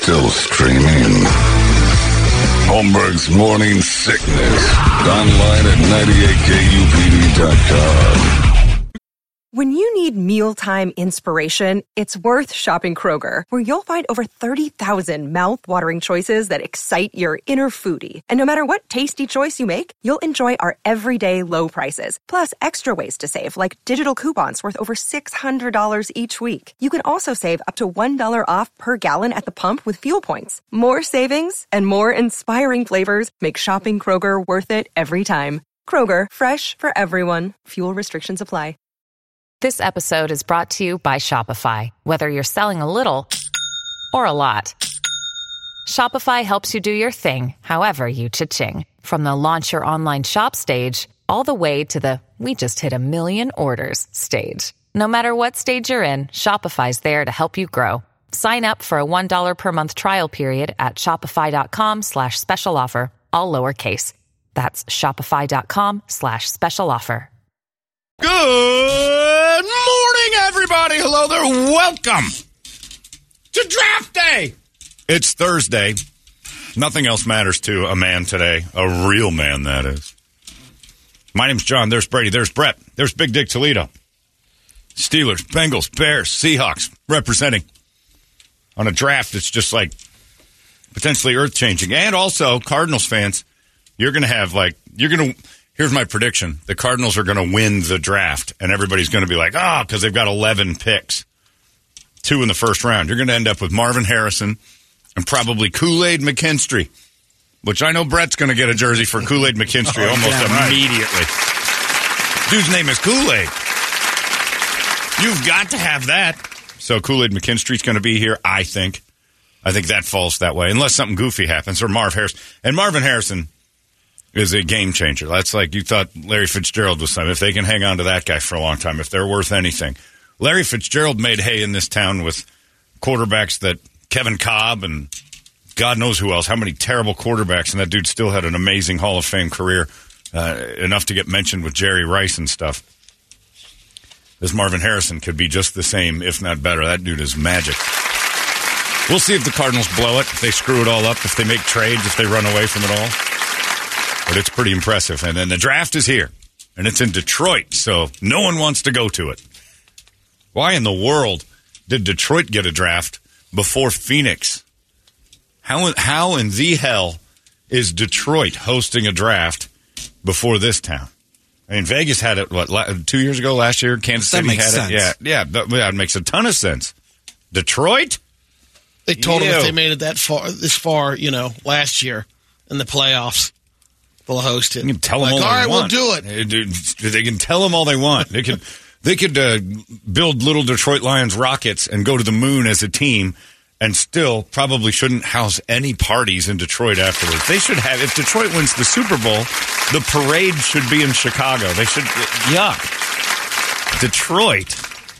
still streaming. Holmberg's Morning Sickness. Online at 98kupd.com. When you need mealtime inspiration, it's worth shopping Kroger, where you'll find over 30,000 mouth-watering choices that excite your inner foodie. And no matter what tasty choice you make, you'll enjoy our everyday low prices, plus extra ways to save, like digital coupons worth over $600 each week. You can also save up to $1 off per gallon at the pump with fuel points. More savings and more inspiring flavors make shopping Kroger worth it every time. Kroger, fresh for everyone. Fuel restrictions apply. This episode is brought to you by Shopify. Whether you're selling a little or a lot, Shopify helps you do your thing, however you cha-ching. From the launch your online shop stage, all the way to the we just hit 1 million orders stage. No matter what stage you're in, Shopify's there to help you grow. Sign up for a $1 per month trial period at shopify.com/special offer, all lowercase. That's shopify.com/special offer. Good morning, everybody. Hello there. Welcome to Draft Day. It's Thursday. Nothing else matters to a man today. A real man, that is. My name's John. There's Brady. There's Brett. There's Big Dick Toledo. Steelers, Bengals, Bears, Seahawks representing on a draft. It's just like potentially earth-changing. And also, Cardinals fans, you're going to have here's my prediction. The Cardinals are going to win the draft, and everybody's going to be like, because they've got 11 picks, 2 in the first round. You're going to end up with Marvin Harrison and probably Kool-Aid McKinstry, which I know Brett's going to get a jersey for Kool-Aid McKinstry almost immediately. Dude's name is Kool-Aid. You've got to have that. So Kool-Aid McKinstry's going to be here, I think. I think that falls that way, unless something goofy happens, or Marv Harrison. And Marvin Harrison is a game changer. That's like you thought Larry Fitzgerald was something. If they can hang on to that guy for a long time, if they're worth anything. Larry Fitzgerald made hay in this town with quarterbacks that Kevin Cobb and God knows who else, how many terrible quarterbacks, and that dude still had an amazing Hall of Fame career, enough to get mentioned with Jerry Rice and stuff. This Marvin Harrison could be just the same, if not better. That dude is magic. We'll see if the Cardinals blow it, if they screw it all up, if they make trades, if they run away from it all. But it's pretty impressive. And then the draft is here. And it's in Detroit, so no one wants to go to it. Why in the world did Detroit get a draft before Phoenix? How in the hell is Detroit hosting a draft before this town? I mean, Vegas had it, 2 years ago, last year? Kansas City had sense. it? Yeah, that makes a ton of sense. Detroit? They told them if they made it this far, last year in the playoffs, they'll host it. You can tell them all they want. All right, we'll do it. They can tell them all they want. They could build little Detroit Lions rockets and go to the moon as a team, and still probably shouldn't house any parties in Detroit afterwards. They should have. If Detroit wins the Super Bowl, the parade should be in Chicago. They should. Yuck. Detroit.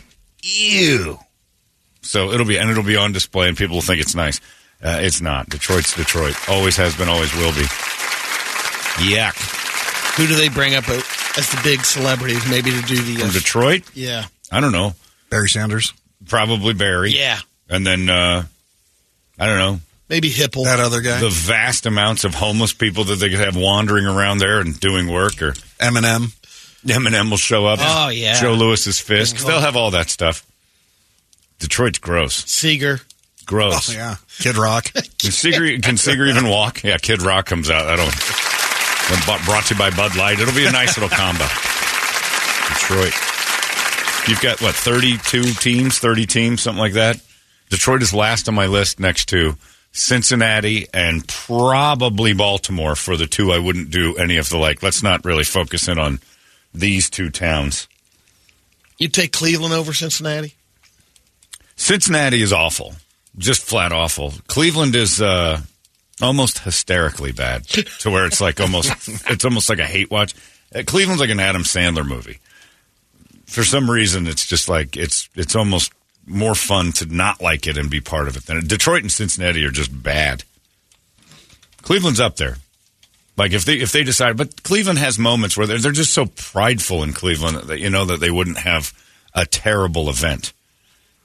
Ew. So it'll be on display, and people will think it's nice. It's not. Detroit's Detroit. Always has been, always will be. Yuck. Who do they bring up as the big celebrities, maybe to do the... From Detroit? Yeah. I don't know. Barry Sanders? Probably Barry. Yeah. And then, I don't know. Maybe Hipple. That other guy? The vast amounts of homeless people that they could have wandering around there and doing work. Or Eminem. Eminem will show up. Oh, yeah. Joe Lewis's Fisk. They'll have all that stuff. Detroit's gross. Seeger. Gross. Oh, yeah. Kid Rock. Can Seeger even walk? Yeah, Kid Rock comes out. Brought to you by Bud Light. It'll be a nice little combo. Detroit. You've got, 30 teams, something like that? Detroit is last on my list next to Cincinnati and probably Baltimore for the two I wouldn't do any of the let's not really focus in on these two towns. You'd take Cleveland over Cincinnati? Cincinnati is awful. Just flat awful. Cleveland is almost hysterically bad to where it's almost like a hate watch. Cleveland's like an Adam Sandler movie. For some reason, it's just it's almost more fun to not like it and be part of it than Detroit and Cincinnati are just bad. Cleveland's up there. Like if they decide, but Cleveland has moments where they're just so prideful in Cleveland that that they wouldn't have a terrible event.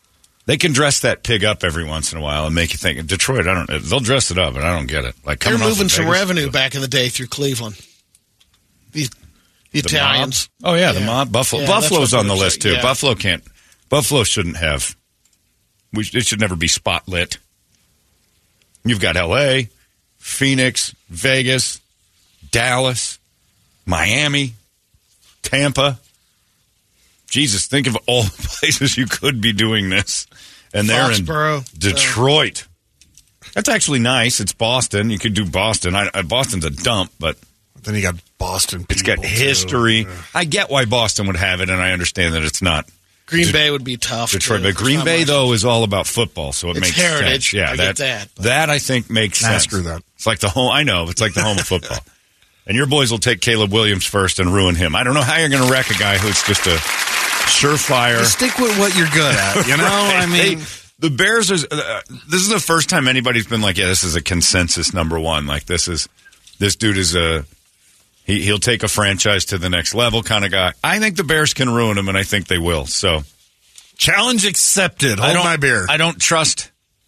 They can dress that pig up every once in a while and make you think. Detroit, they'll dress it up, and I don't get it. Like they're moving some revenue back in the day through Cleveland. The Italians. Mob? Oh yeah, the mob. Buffalo. Yeah, Buffalo's on the list too. Yeah. Buffalo shouldn't have. It should never be spot lit. You've got L.A., Phoenix, Vegas, Dallas, Miami, Tampa. Jesus, think of all the places you could be doing this. And they're Foxborough, in Detroit. That's actually nice. It's Boston. You could do Boston. Boston's a dump, but then you got Boston. It's got history. Yeah. I get why Boston would have it, and I understand that it's not. Green Bay would be tough. Detroit, but Green Bay, though, is all about football, so it makes heritage. sense. Yeah, I get that. That, I think, makes sense. Screw that. It's like the home. I know. It's like the home of football. And your boys will take Caleb Williams first and ruin him. I don't know how you're going to wreck a guy who's just a surefire. Just stick with what you're good at, you know? Right. I mean, the Bears this is the first time anybody's been like, yeah, this is a consensus number one. Like, this dude is he'll take a franchise to the next level kind of guy. I think the Bears can ruin him, and I think they will. So, challenge accepted. Hold my beer. I don't trust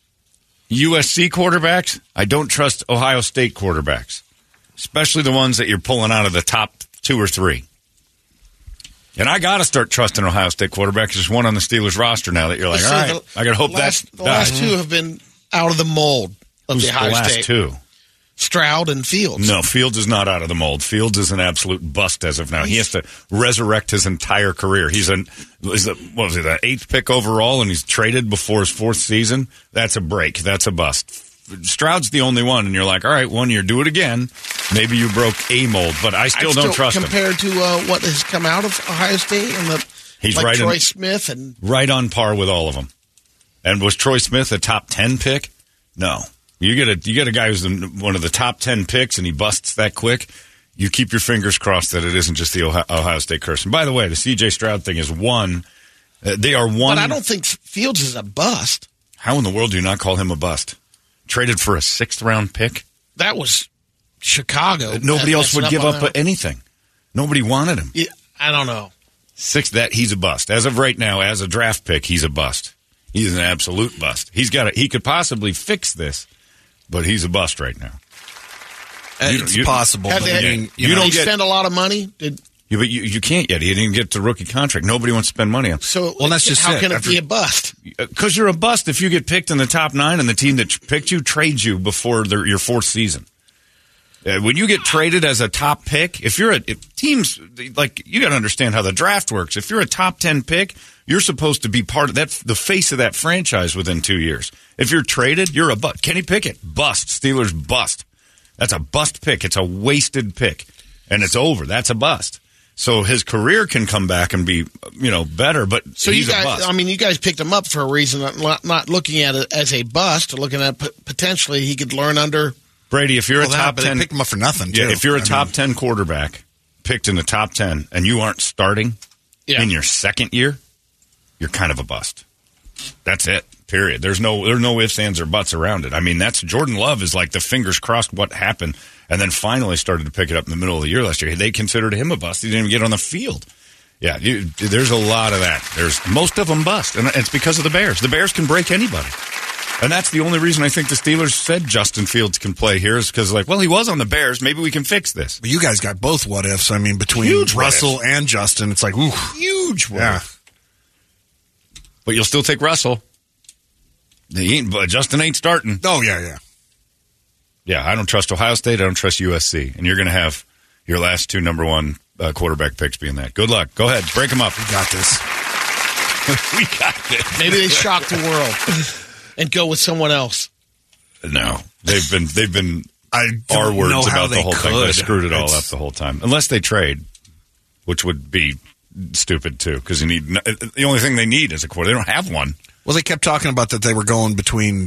USC quarterbacks. I don't trust Ohio State quarterbacks, especially the ones that you're pulling out of the top 2 or 3. And I got to start trusting Ohio State quarterbacks. There's one on the Steelers roster now that you're like, all right, I got to hope the last 2 have been out of the mold of the Ohio State. The last 2? Stroud and Fields. No, Fields is not out of the mold. Fields is an absolute bust as of now. He has to resurrect his entire career. He's the 8th pick overall, and he's traded before his 4th season. That's a break. That's a bust. Stroud's the only one, and you're like, all right, 1 year, do it again. Maybe you broke a mold, but I still don't trust him. Compared to what has come out of Ohio State and he's right Troy Smith and right on par with all of them. And was Troy Smith a top 10 pick? No. You get a guy who's one of the top 10 picks, and he busts that quick. You keep your fingers crossed that it isn't just the Ohio State curse. And by the way, the C.J. Stroud thing is one. They are one. But I don't think Fields is a bust. How in the world do you not call him a bust? Traded for a 6th-round pick? That was Chicago. Nobody else would give up anything. Nobody wanted him. Yeah, I don't know. He's a bust. As of right now, as a draft pick, he's a bust. He's an absolute bust. He could possibly fix this, but he's a bust right now. It's possible. But you don't spend a lot of money. But you can't yet. He didn't get the rookie contract. Nobody wants to spend money on. So that's just how can it be a bust? Because you're a bust if you get picked in the top 9 and the team that picked you trades you before your 4th season. When you get traded as a top pick, if teams like you got to understand how the draft works. If you're a top 10 pick, you're supposed to be part of that, the face of that franchise within 2 years. If you're traded, you're a bust. Kenny Pickett, bust. Steelers, bust. That's a bust pick. It's a wasted pick, and it's over. That's a bust. So his career can come back and be, better, but he's a bust. I mean, you guys picked him up for a reason, not looking at it as a bust, looking at potentially he could learn under Brady. If you're a top 10, they picked him up for nothing. Yeah, if you're a top 10 quarterback picked in the top 10 and you aren't starting in your 2nd year, you're kind of a bust. That's it. Period. There's no ifs, ands, or buts around it. I mean, that's Jordan Love is like the fingers crossed what happened, and then finally started to pick it up in the middle of the year last year. They considered him a bust. He didn't even get on the field. Yeah, there's a lot of that. There's most of them bust, and it's because of the Bears. The Bears can break anybody, and that's the only reason I think the Steelers said Justin Fields can play here is because he was on the Bears. Maybe we can fix this. But you guys got both what ifs. I mean, between Russell and Justin, it's like, ooh, huge what if. But you'll still take Russell. Justin ain't starting. Oh, yeah. Yeah, I don't trust Ohio State. I don't trust USC. And you're going to have your last 2 number 1 quarterback picks being that. Good luck. Go ahead. Break them up. We got this. We got this. Maybe they shock the world and go with someone else. No. They've been R words about the whole thing. They screwed it all up the whole time. Unless they trade, which would be stupid, too, because the only thing they need is a quarterback. They don't have one. Well, they kept talking about that they were going between,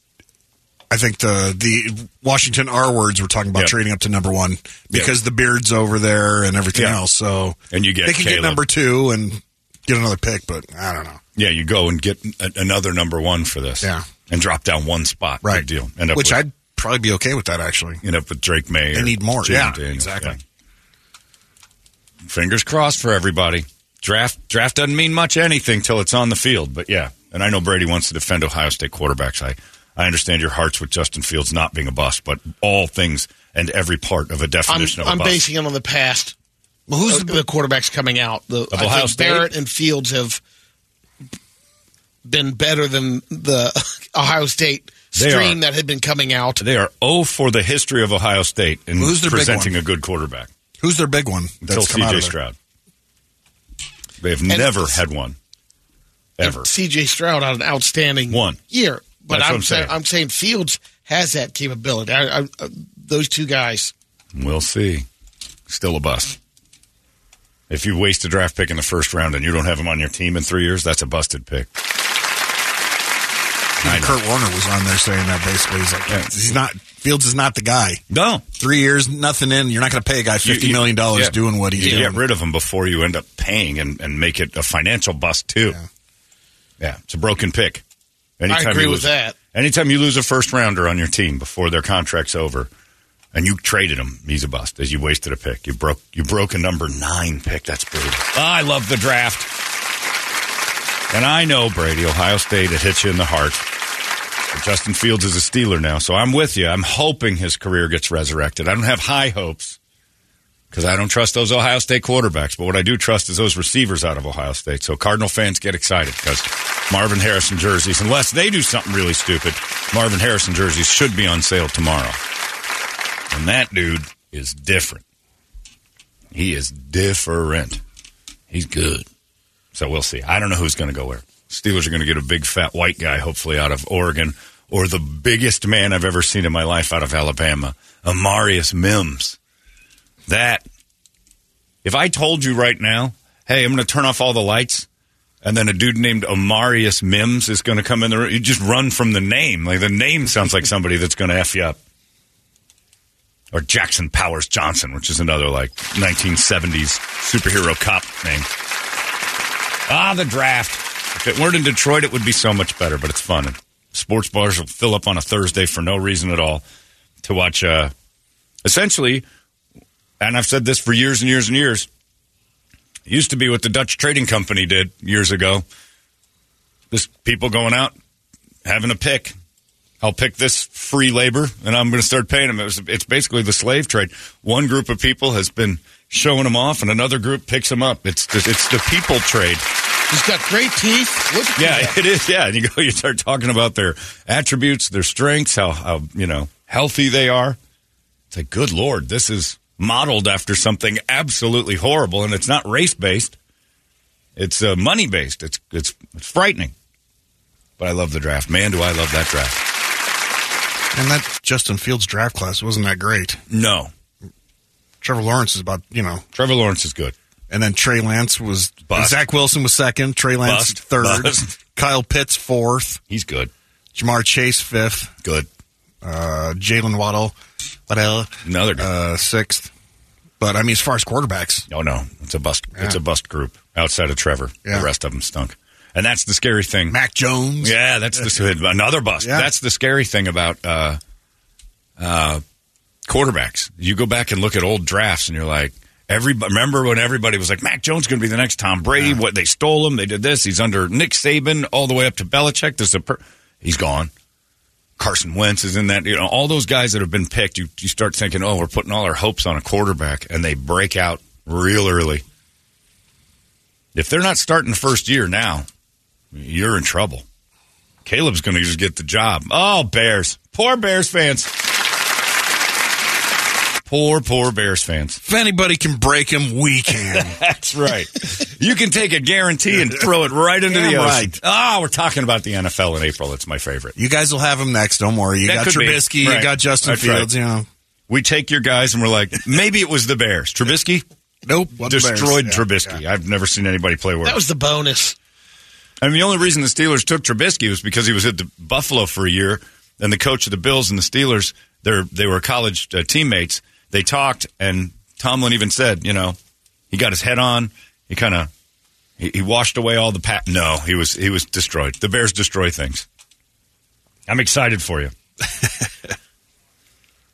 I think the Washington R words were talking about trading up to number 1 because the Beard's over there and everything else. So and you get they can get number 2 and get another pick, but I don't know. Yeah, you go and get another number 1 for this. Yeah. And drop down 1 spot. Right. Big deal. Which I'd probably be okay with that, actually. End up with Drake May. They need more. Yeah, Daniels. exactly. Yeah. Fingers crossed for everybody. Draft doesn't mean much anything till it's on the field, but yeah. and I know Brady wants to defend Ohio State quarterbacks. I understand your hearts with Justin Fields not being a bust, but all things and every part of a definition of a bust. I'm basing it on the past. Well, who's the quarterbacks coming out? Ohio State? Barrett and Fields have been better than the Ohio State stream that had been coming out. They are 0 for the history of Ohio State in presenting a good quarterback. Who's their big one? Until C.J. Stroud. They have never had one. Ever. C.J. Stroud had an outstanding year. But I'm saying Fields has that capability. Those two guys. We'll see. Still a bust. If you waste a draft pick in the first round and you don't have him on your team in 3 years, that's a busted pick. Kurt Warner was on there saying that basically. He's like, Fields is not the guy. No. 3 years, nothing in. You're not going to pay a guy $50 million doing what he's doing. You get rid of him before you end up paying and make it a financial bust, too. Yeah, it's a broken pick. I agree with that. Anytime you lose a first-rounder on your team before their contract's over and you traded him, he's a bust, as you wasted a pick. You broke a number 9 pick. That's brutal. I love the draft. And I know, Brady, Ohio State, it hits you in the heart. But Justin Fields is a Steeler now, so I'm with you. I'm hoping his career gets resurrected. I don't have high hopes because I don't trust those Ohio State quarterbacks. But what I do trust is those receivers out of Ohio State. So Cardinal fans get excited because Marvin Harrison jerseys, unless they do something really stupid, Marvin Harrison jerseys should be on sale tomorrow. And that dude is different. He is different. He's good. So we'll see. I don't know who's going to go where. Steelers are going to get a big, fat, white guy, hopefully, out of Oregon, or the biggest man I've ever seen in my life out of Alabama, Amarius Mims. That, if I told you right now, hey, I'm going to turn off all the lights, and then a dude named Amarius Mims is going to come in the room, you just run from the name. Like, the name sounds like somebody that's going to F you up. Or Jackson Powers Johnson, which is another, 1970s superhero cop name. The draft. If it weren't in Detroit, it would be so much better, but it's fun. And sports bars will fill up on a Thursday for no reason at all to watch, essentially, and I've said this for years and years and years, it used to be what the Dutch Trading Company did years ago. Just people going out, having a pick. I'll pick this free labor, and I'm going to start paying them. It's basically the slave trade. One group of people has been showing them off, and another group picks them up. It's the people trade. He's got great teeth. Look at it is. Yeah, and you start talking about their attributes, their strengths, how healthy they are. It's like, good Lord, this is modeled after something absolutely horrible, and it's not race based. It's money based. It's frightening. But I love the draft. Man, do I love that draft. And that Justin Fields draft class wasn't that great. No. Trevor Lawrence is about, Trevor Lawrence is good. And then Trey Lance was bust. Zach Wilson was second. Trey Lance third. Bust. Kyle Pitts fourth. He's good. Jamar Chase fifth. Good. Jalen Waddle. Another good. Sixth. But, as far as quarterbacks. Oh, no. It's a bust. Yeah. It's a bust group outside of Trevor. Yeah. The rest of them stunk. And that's the scary thing. Mac Jones. Yeah, that's another bust. Yeah. That's the scary thing about quarterbacks. You go back and look at old drafts, and you're like, remember when everybody was like, Mac Jones is going to be the next Tom Brady? Yeah. What, they stole him. They did this. He's under Nick Saban all the way up to Belichick. He's gone. Carson Wentz is in that. All those guys that have been picked, you start thinking, we're putting all our hopes on a quarterback, and they break out real early. If they're not starting the first year now, you're in trouble. Caleb's going to just get the job. Oh, Bears. Poor Bears fans. Poor Bears fans. If anybody can break him, we can. That's right. You can take a guarantee and throw it right into the ocean. Right. We're talking about the NFL in April. It's my favorite. You guys will have him next. Don't worry. You got Trubisky. Right. You got Justin Fields. Right. We take your guys and we're like, maybe it was the Bears. Trubisky? Nope. Destroyed Trubisky. Yeah. I've never seen anybody play worse. That was the bonus. The only reason the Steelers took Trubisky was because he was at the Buffalo for a year, and the coach of the Bills and the Steelers, they were college teammates. They talked, and Tomlin even said, he got his head on. He kind of he washed away all the No, he was destroyed. The Bears destroy things. I'm excited for you.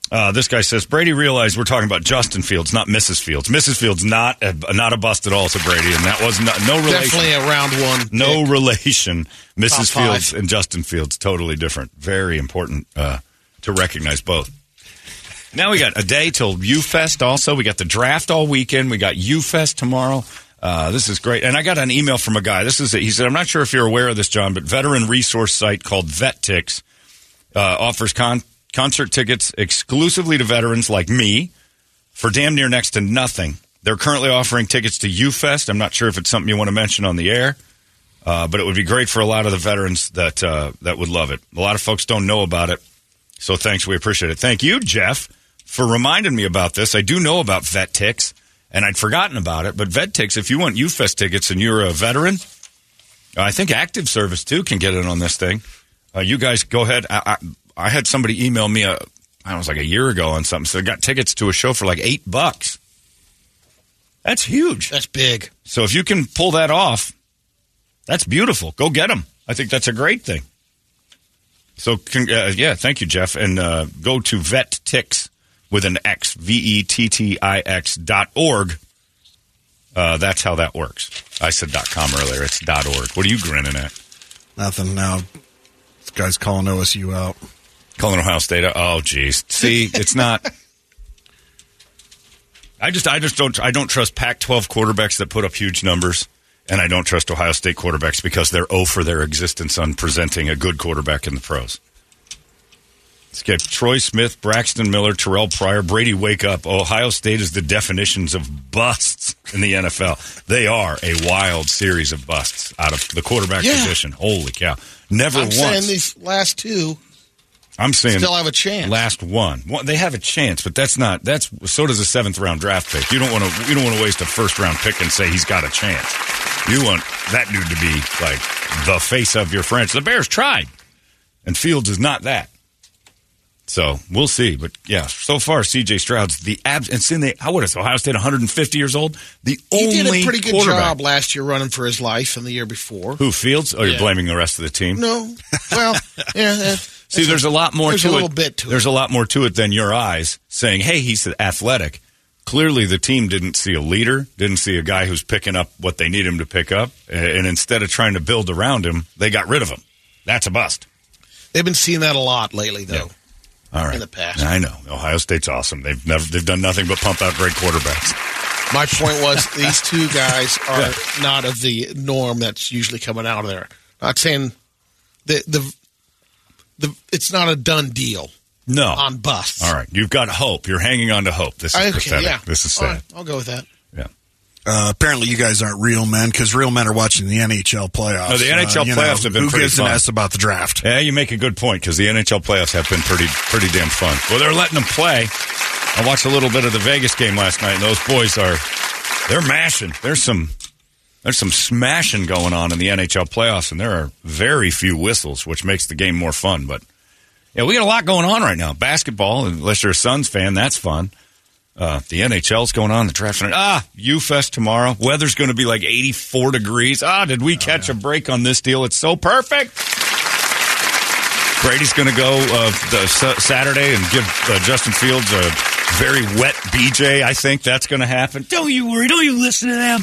This guy says, Brady realized we're talking about Justin Fields, not Mrs. Fields. Mrs. Fields not a bust at all, said Brady, and that was no relation. Definitely a round one. No relation. Mrs. Fields and Justin Fields, totally different. Very important to recognize both. Now we got a day till U-Fest also. We got the draft all weekend. We got U-Fest tomorrow. This is great. And I got an email from a guy. He said, I'm not sure if you're aware of this, John, but veteran resource site called VetTix offers concert tickets exclusively to veterans like me for damn near next to nothing. They're currently offering tickets to U-Fest. I'm not sure if it's something you want to mention on the air, but it would be great for a lot of the veterans that would love it. A lot of folks don't know about it, so thanks. We appreciate it. Thank you, Jeff, for reminding me about this. I do know about VetTix, and I'd forgotten about it. But VetTix, if you want U-Fest tickets and you're a veteran, I think Active Service, too, can get in on this thing. You guys go ahead. I had somebody email me, like a year ago on something, so I got tickets to a show for like $8. That's huge. That's big. So if you can pull that off, that's beautiful. Go get them. I think that's a great thing. So, thank you, Jeff. And go to VetTix with an X, VETTIX.org. That's how that works. I said .com earlier. It's .org. What are you grinning at? Nothing. Now, this guy's calling OSU out. Calling Ohio State out? Oh, geez. See, it's not. I don't trust Pac-12 quarterbacks that put up huge numbers, and I don't trust Ohio State quarterbacks because they're 0 for their existence on presenting a good quarterback in the pros. Let's get Troy Smith, Braxton Miller, Terrell Pryor, Brady Wake Up. Ohio State is the definitions of busts in the NFL. They are a wild series of busts out of the quarterback position. Holy cow. Never once. I'm saying these last two. I'm saying still have a chance. Last one. They have a chance, but so does a 7th round draft pick. You don't want to waste a 1st round pick and say he's got a chance. You want that dude to be like the face of your franchise. The Bears tried, and Fields is not that. So we'll see. But yeah, so far C.J. Stroud's the abs. And what is Ohio State 150 years old? He did a pretty good job last year running for his life, and the year before. Who, Fields? Oh, you're blaming the rest of the team? No. Well, yeah. See, there's a lot more to it. There's a little bit to it. There's a lot more to it than your eyes saying, hey, he's athletic. Clearly, the team didn't see a leader, didn't see a guy who's picking up what they need him to pick up, and instead of trying to build around him, they got rid of him. That's a bust. They've been seeing that a lot lately, though. Yeah. All right. In the past. I know. Ohio State's awesome. They've done nothing but pump out great quarterbacks. My point was these two guys are not of the norm that's usually coming out of there. Not saying it's not a done deal. No. On busts. All right. You've got hope. You're hanging on to hope. This is pathetic. Yeah. This is sad. Right, I'll go with that. Yeah. Apparently you guys aren't real men because real men are watching the NHL playoffs. No, the NHL playoffs have been pretty fun. Who gives an S about the draft? Yeah, you make a good point because the NHL playoffs have been pretty damn fun. Well, they're letting them play. I watched a little bit of the Vegas game last night, and those boys they're mashing. There's some smashing going on in the NHL playoffs, and there are very few whistles, which makes the game more fun. But yeah, we got a lot going on right now. Basketball, unless you're a Suns fan, that's fun. The NHL's going on. The draft's on. U-Fest tomorrow. Weather's going to be like 84 degrees. Did we catch a break on this deal? It's so perfect. Brady's going to go Saturday and give Justin Fields a very wet BJ. I think that's going to happen. Don't you worry. Don't you listen to them.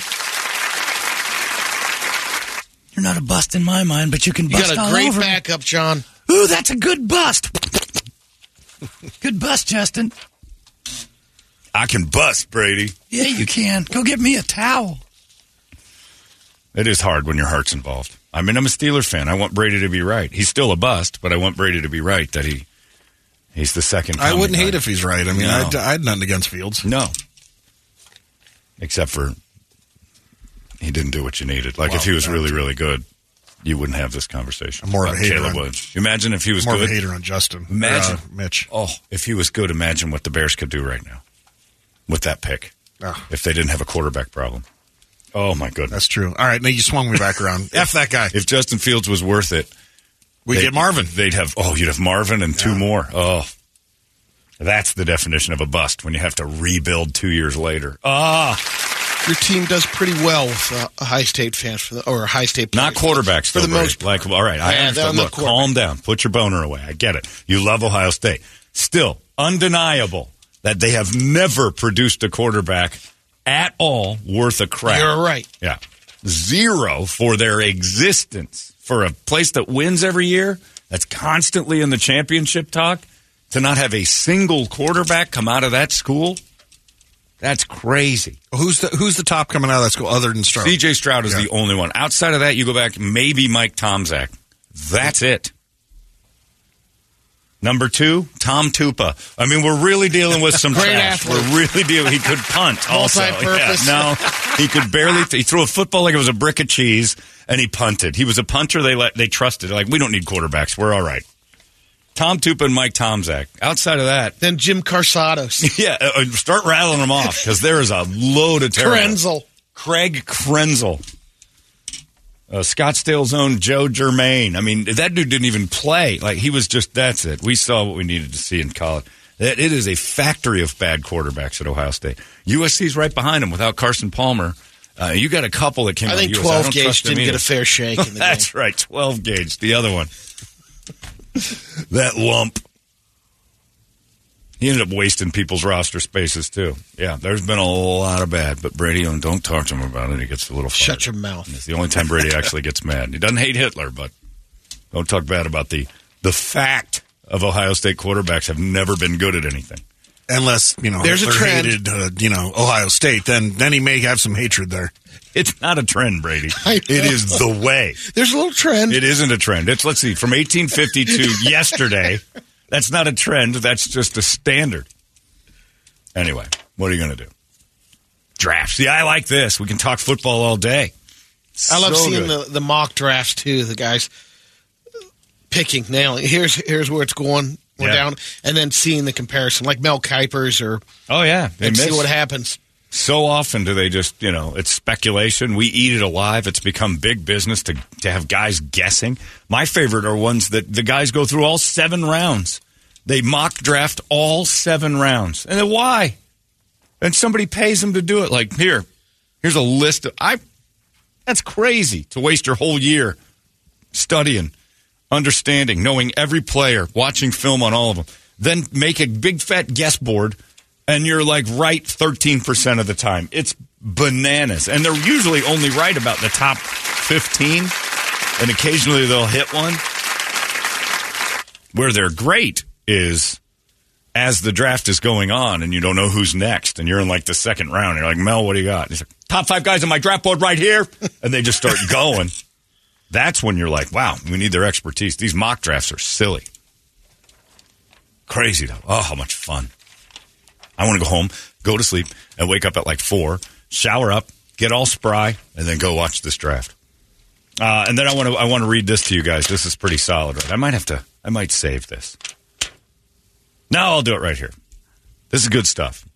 You're not a bust in my mind, but you can bust all over. You got a great backup, John. Ooh, that's a good bust. Good bust, Justin. I can bust, Brady. Yeah, you can. Go get me a towel. It is hard when your heart's involved. I mean, I'm a Steelers fan. I want Brady to be right. He's still a bust, but I want Brady to be right that he's the second coming. I wouldn't hate if he's right. I mean, no. I had nothing against Fields. No. Except for he didn't do what you needed. Like, if he was really, really good, you wouldn't have this conversation. I'm more of a hater on Imagine if he was good. More of a hater on Justin. Imagine. Mitch. Oh, if he was good, imagine what the Bears could do right now with that pick. If they didn't have a quarterback problem. Oh, my goodness. That's true. All right, now you swung me back around. F that guy. If Justin Fields was worth it, we'd get Marvin. You'd have Marvin and two more. Oh, that's the definition of a bust when you have to rebuild 2 years later. Your team does pretty well with High State fans or High State players. Not quarterbacks, for the most part. All right, I understand. Look, calm down. Put your boner away. I get it. You love Ohio State. Still, undeniable that they have never produced a quarterback at all worth a crap. You're right. Yeah. 0 for their existence. For a place that wins every year, that's constantly in the championship talk, to not have a single quarterback come out of that school, that's crazy. Who's the top coming out of that school other than Stroud? C.J. Stroud is the only one. Outside of that, you go back, maybe Mike Tomczak. That's it. Number 2, Tom Tupa. I mean, we're really dealing with some great trash. athlete. We're really dealing. He could punt also. Multi-purpose. Yeah, no, he could barely. He threw a football like it was a brick of cheese, and he punted. He was a punter. They trusted. Like, we don't need quarterbacks. We're all right. Tom Tupa and Mike Tomczak. Outside of that, then Jim Carsados. Yeah, start rattling them off because there is a load of terror. Craig Krenzel. Scottsdale's own Joe Germain. I mean, that dude didn't even play. Like, he was just, that's it. We saw what we needed to see in college. It is a factory of bad quarterbacks at Ohio State. USC's right behind him without Carson Palmer. You got a couple that came out of USC. I think 12 Gauge didn't get a fair shake in the That's game. right, 12 Gauge, the other one. That lump. He ended up wasting people's roster spaces, too. Yeah, there's been a lot of bad, but Brady, don't talk to him about it. He gets a little fired. Shut your mouth. It's the only time Brady actually gets mad. He doesn't hate Hitler, but don't talk bad about the fact of Ohio State quarterbacks have never been good at anything. Unless, there's a trend. Hated, Ohio State, then he may have some hatred there. It's not a trend, Brady. It is the way. There's a little trend. It isn't a trend. It's, let's see, from 1850 to yesterday. That's not a trend. That's just a standard. Anyway, what are you going to do? Draft. See, I like this. We can talk football all day. I love seeing the mock drafts, too. The guys picking, nailing. Here's where it's going. We're down. And then seeing the comparison, like Mel Kiper's or... Oh, yeah. And see what happens. So often do they just, it's speculation. We eat it alive. It's become big business to have guys guessing. My favorite are ones that the guys go through all 7 rounds. They mock draft all 7 rounds. And then why? And somebody pays them to do it. Like, here's a list of... That's crazy to waste your whole year studying, understanding, knowing every player, watching film on all of them. Then make a big fat guess board, and you're like right 13% of the time. It's bananas. And they're usually only right about the top 15, and occasionally they'll hit one. Where they're great is as the draft is going on and you don't know who's next, and you're in like the second round. You're like, Mel, what do you got? And he's like, top 5 guys on my draft board right here. And they just start going. That's when you're like, wow, we need their expertise. These mock drafts are silly. Crazy, though. Oh, how much fun. I want to go home, go to sleep, and wake up at like 4, shower up, get all spry, and then go watch this draft. And then I want to read this to you guys. This is pretty solid. Right? I might save this. No, I'll do it right here. This is good stuff.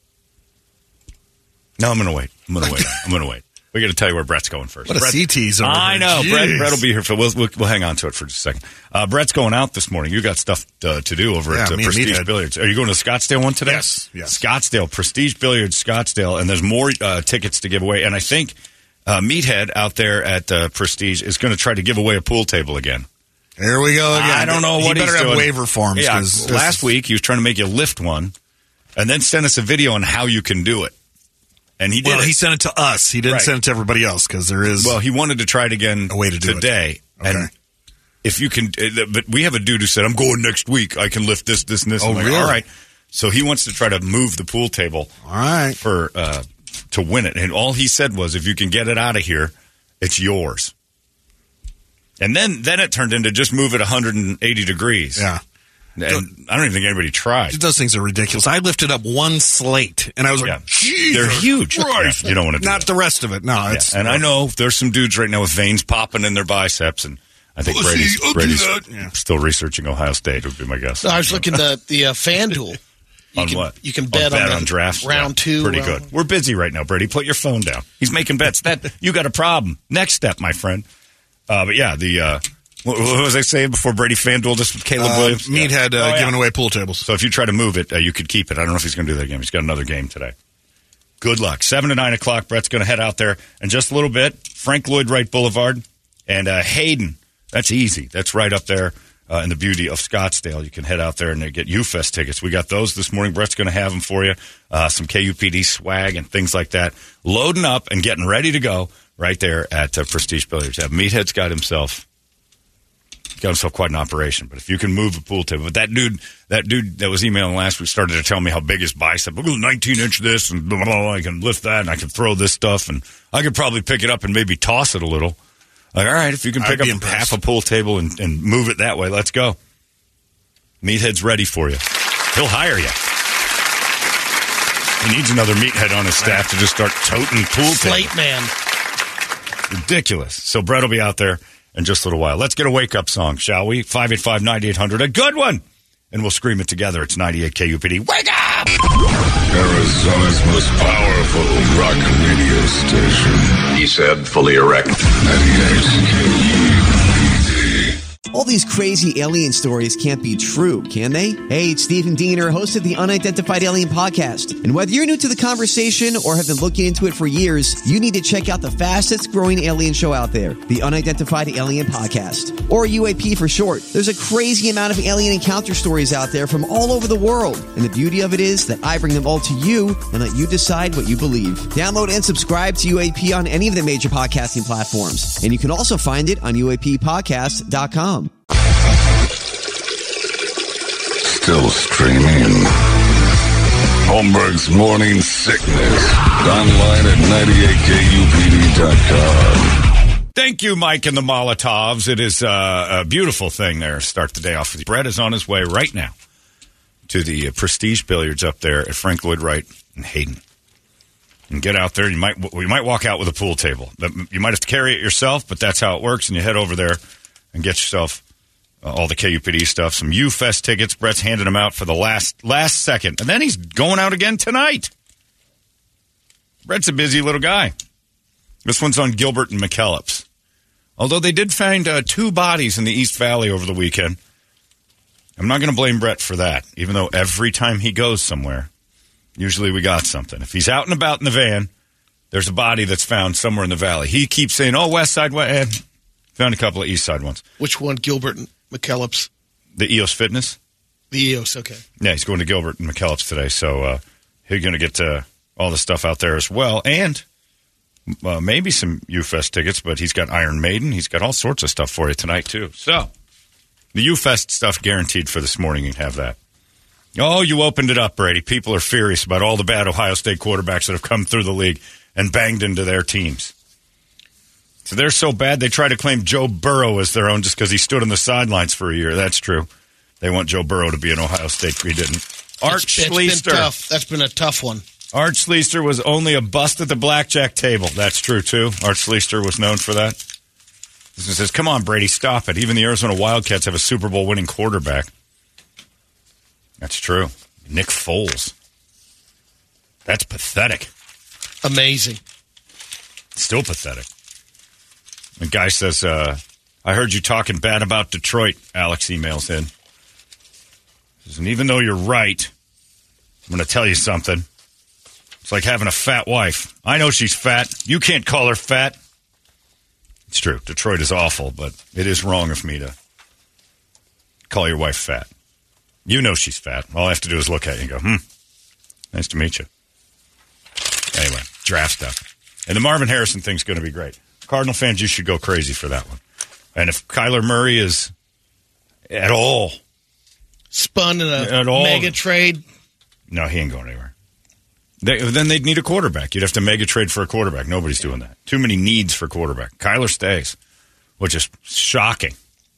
No, I'm going to wait. I'm going to wait. We got to tell you where Brett's going first. What a CT zone. I know. Brett will be here for. We'll hang on to it for just a second. Brett's going out this morning. You got stuff to do over at Prestige Billiards. Are you going to the Scottsdale one today? Yes. Scottsdale, Prestige Billiards, Scottsdale, and there's more tickets to give away. And I think Meathead out there at Prestige is going to try to give away a pool table again. Here we go again. I don't know what he's doing. He better have waiver forms. Yeah, last week he was trying to make you lift one, and then send us a video on how you can do it. And he did. Well, he sent it to us. He didn't send it to everybody else because there is. Well, he wanted to try it again a way to do today. Okay. And if you can, but we have a dude who said, "I'm going next week. I can lift this, and this." Oh, really? All right. So he wants to try to move the pool table. All right. For to win it, and all he said was, "If you can get it out of here, it's yours." And then it turned into just move it 180 degrees. Yeah. And I don't even think anybody tried. Those things are ridiculous. I lifted up one slate, and I was like, they're huge. Christ. Yeah, you don't want to do Not that. the rest of it. No. It's, and I know there's some dudes right now with veins popping in their biceps, and I think Brady's still researching Ohio State would be my guess. So I was looking at the FanDuel. What? You can bet on draft round 2. Pretty good. We're busy right now, Brady. Put your phone down. He's making bets. You got a problem. Next step, my friend. But yeah, what was I saying before Brady FanDuel just with Caleb Williams? Meathead giving away pool tables. So if you try to move it, you could keep it. I don't know if he's going to do that again. He's got another game today. Good luck. 7 to 9 o'clock. Brett's going to head out there in just a little bit. Frank Lloyd Wright Boulevard and Hayden. That's easy. That's right up there in the beauty of Scottsdale. You can head out there and get UFest tickets. We got those this morning. Brett's going to have them for you. Some KUPD swag and things like that. Loading up and getting ready to go right there at Prestige Billiards. Meathead's got himself quite an operation. But if you can move a pool table. But that dude that was emailing last week started to tell me how big his bicep. 19-inch this and blah, blah, blah. I can lift that and I can throw this stuff. And I could probably pick it up and maybe toss it a little. Like, all right, if you can pick up half a pool table and move it that way, let's go. Meathead's ready for you. He'll hire you. He needs another meathead on his staff to just start toting pool tables. Slate man. Ridiculous. So Brett will be out there in just a little while. Let's get a wake-up song, shall we? 585-9800, a good one. And we'll scream it together. It's 98 KUPD. Wake up! Arizona's most powerful rock radio station. He said, fully erect. 98 KUPD. All these crazy alien stories can't be true, can they? Hey, it's Stephen Diener, host of the Unidentified Alien Podcast. And whether you're new to the conversation or have been looking into it for years, you need to check out the fastest growing alien show out there, the Unidentified Alien Podcast, or UAP for short. There's a crazy amount of alien encounter stories out there from all over the world. And the beauty of it is that I bring them all to you and let you decide what you believe. Download and subscribe to UAP on any of the major podcasting platforms. And you can also find it on UAPpodcast.com. Still streaming. Holmberg's Morning Sickness. Online at 98kupd.com. Thank you, Mike and the Molotovs. It is a beautiful thing there. Start the day off with you. Brett is on his way right now to the Prestige Billiards up there at Frank Lloyd Wright in Hayden. And get out there. You might walk out with a pool table. You might have to carry it yourself, but that's how it works. And you head over there and get yourself all the KUPD stuff, some UFest tickets. Brett's handing them out for the last second. And then he's going out again tonight. Brett's a busy little guy. This one's on Gilbert and McKellips. Although they did find 2 bodies in the East Valley over the weekend. I'm not going to blame Brett for that, even though every time he goes somewhere, usually we got something. If he's out and about in the van, there's a body that's found somewhere in the valley. He keeps saying, West Side, found a couple of East Side ones. Which one, Gilbert and McKellips? The EOS Fitness. The EOS, okay. Yeah, he's going to Gilbert and McKellips today, so he's going to get all the stuff out there as well, and maybe some UFest tickets, but he's got Iron Maiden. He's got all sorts of stuff for you tonight, too. So, the UFest stuff guaranteed for this morning. You have that. Oh, you opened it up, Brady. People are furious about all the bad Ohio State quarterbacks that have come through the league and banged into their teams. So they're so bad, they try to claim Joe Burrow as their own just because he stood on the sidelines for a year. That's true. They want Joe Burrow to be an Ohio State. He didn't. Art Schleister. That's been a tough one. Art Schleister was only a bust at the blackjack table. That's true, too. Art Schleister was known for that. He says, come on, Brady, stop it. Even the Arizona Wildcats have a Super Bowl winning quarterback. That's true. Nick Foles. That's pathetic. Amazing. Still pathetic. The guy says, I heard you talking bad about Detroit, Alex emails in. Says, and even though you're right, I'm going to tell you something. It's like having a fat wife. I know she's fat. You can't call her fat. It's true. Detroit is awful, but it is wrong of me to call your wife fat. You know she's fat. All I have to do is look at you and go, nice to meet you. Anyway, draft stuff. And the Marvin Harrison thing's going to be great. Cardinal fans, you should go crazy for that one. And if Kyler Murray is at all spun in a mega trade. No, he ain't going anywhere. Then they'd need a quarterback. You'd have to mega trade for a quarterback. Nobody's doing that. Too many needs for quarterback. Kyler stays, which is shocking.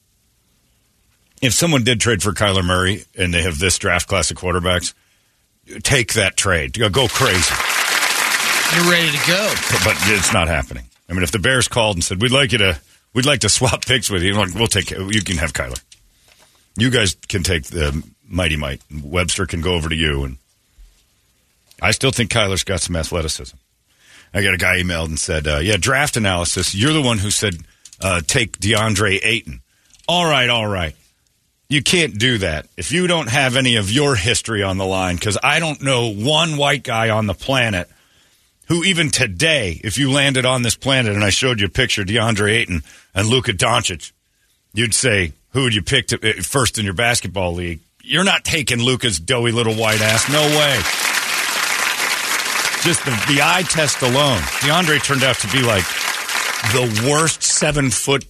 If someone did trade for Kyler Murray and they have this draft class of quarterbacks, take that trade. Go crazy. You're ready to go. But it's not happening. I mean, if the Bears called and said, we'd like to swap picks with you, we'll take it. You can have Kyler. You guys can take the Mighty Might. Webster can go over to you. And I still think Kyler's got some athleticism. I got a guy emailed and said, draft analysis. You're the one who said take DeAndre Ayton. All right. You can't do that if you don't have any of your history on the line, because I don't know one white guy on the planet who even today, if you landed on this planet and I showed you a picture of DeAndre Ayton and Luka Doncic, you'd say, who would you pick first in your basketball league? You're not taking Luka's doughy little white ass. No way. Just the eye test alone. DeAndre turned out to be like the worst 7-foot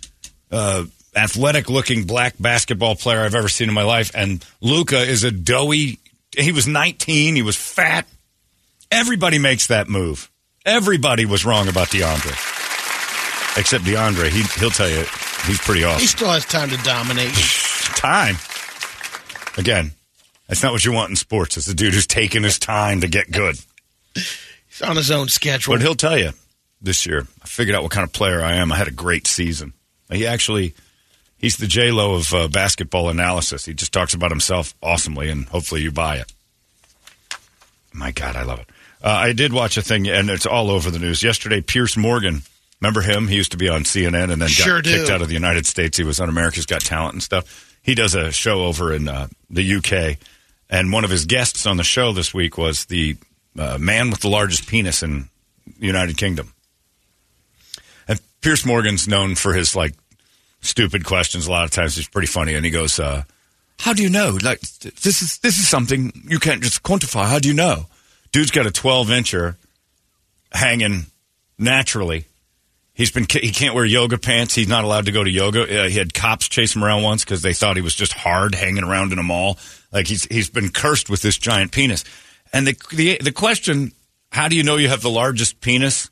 athletic-looking black basketball player I've ever seen in my life. And Luka is a doughy. He was 19. He was fat. Everybody makes that move. Everybody was wrong about DeAndre. Except DeAndre. He'll tell you he's pretty awesome. He still has time to dominate. Time. Again, that's not what you want in sports. It's a dude who's taking his time to get good. He's on his own schedule. But he'll tell you this year, I figured out what kind of player I am. I had a great season. He's the J-Lo of basketball analysis. He just talks about himself awesomely, and hopefully you buy it. My God, I love it. I did watch a thing, and it's all over the news. Yesterday, Piers Morgan, remember him? He used to be on CNN and then got kicked out of the United States. He was on America's Got Talent and stuff. He does a show over in the UK, and one of his guests on the show this week was the man with the largest penis in the United Kingdom. And Piers Morgan's known for his, stupid questions. A lot of times he's pretty funny, and he goes, how do you know? This is something you can't just quantify. How do you know? Dude's got a 12-incher hanging naturally. He can't wear yoga pants. He's not allowed to go to yoga. He had cops chase him around once because they thought he was just hard hanging around in a mall. He's been cursed with this giant penis. And the question, how do you know you have the largest penis?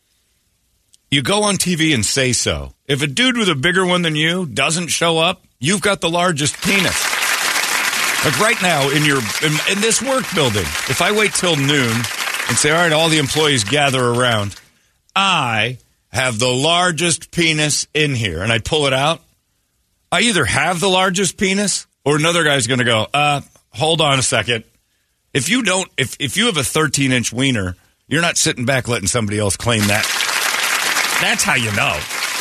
You go on TV and say so. If a dude with a bigger one than you doesn't show up, you've got the largest penis. Like right now in this work building, if I wait till noon and say, all right, all the employees gather around, I have the largest penis in here, and I pull it out, I either have the largest penis or another guy's going to go, hold on a second. If you have a 13-inch wiener, you're not sitting back letting somebody else claim that. That's how you know.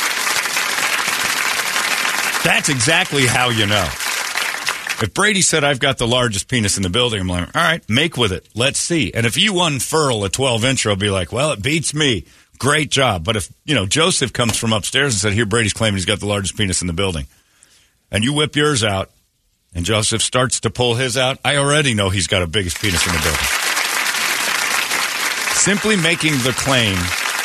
That's exactly how you know. If Brady said, I've got the largest penis in the building, I'm like, all right, make with it. Let's see. And if you unfurl a 12-incher, I'll be like, well, it beats me. Great job. But if, Joseph comes from upstairs and said, here, Brady's claiming he's got the largest penis in the building, and you whip yours out, and Joseph starts to pull his out, I already know he's got a biggest penis in the building. Simply making the claim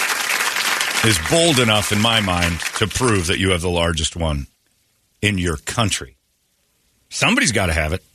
is bold enough in my mind to prove that you have the largest one in your country. Somebody's got to have it.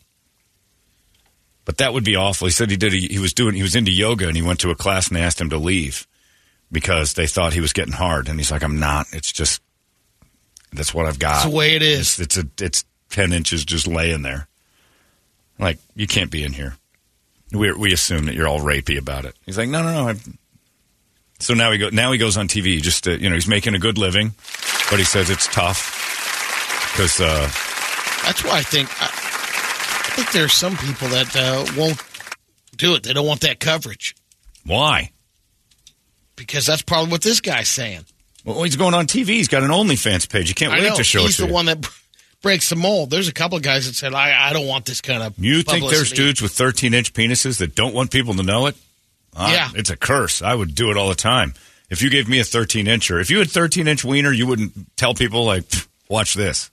But that would be awful. He said he was into yoga, and he went to a class and they asked him to leave because they thought he was getting hard. And he's like, I'm not. It's just, that's what I've got. It's the way it is. It's 10 inches just laying there. Like, you can't be in here. We assume that you're all rapey about it. He's like, no. So now he goes on TV. Just he's making a good living, but he says it's tough because that's why I think there's some people that won't do it. They don't want that coverage. Why? Because that's probably what this guy's saying. Well, he's going on TV. He's got an OnlyFans page. You can't wait to show it to you. He's the one that breaks the mold. There's a couple of guys that said, I don't want this kind of You publicity. think there's dudes with 13-inch penises that don't want people to know it? Yeah. It's a curse. I would do it all the time. If you gave me a 13-incher, if you had 13-inch wiener, you wouldn't tell people, watch this.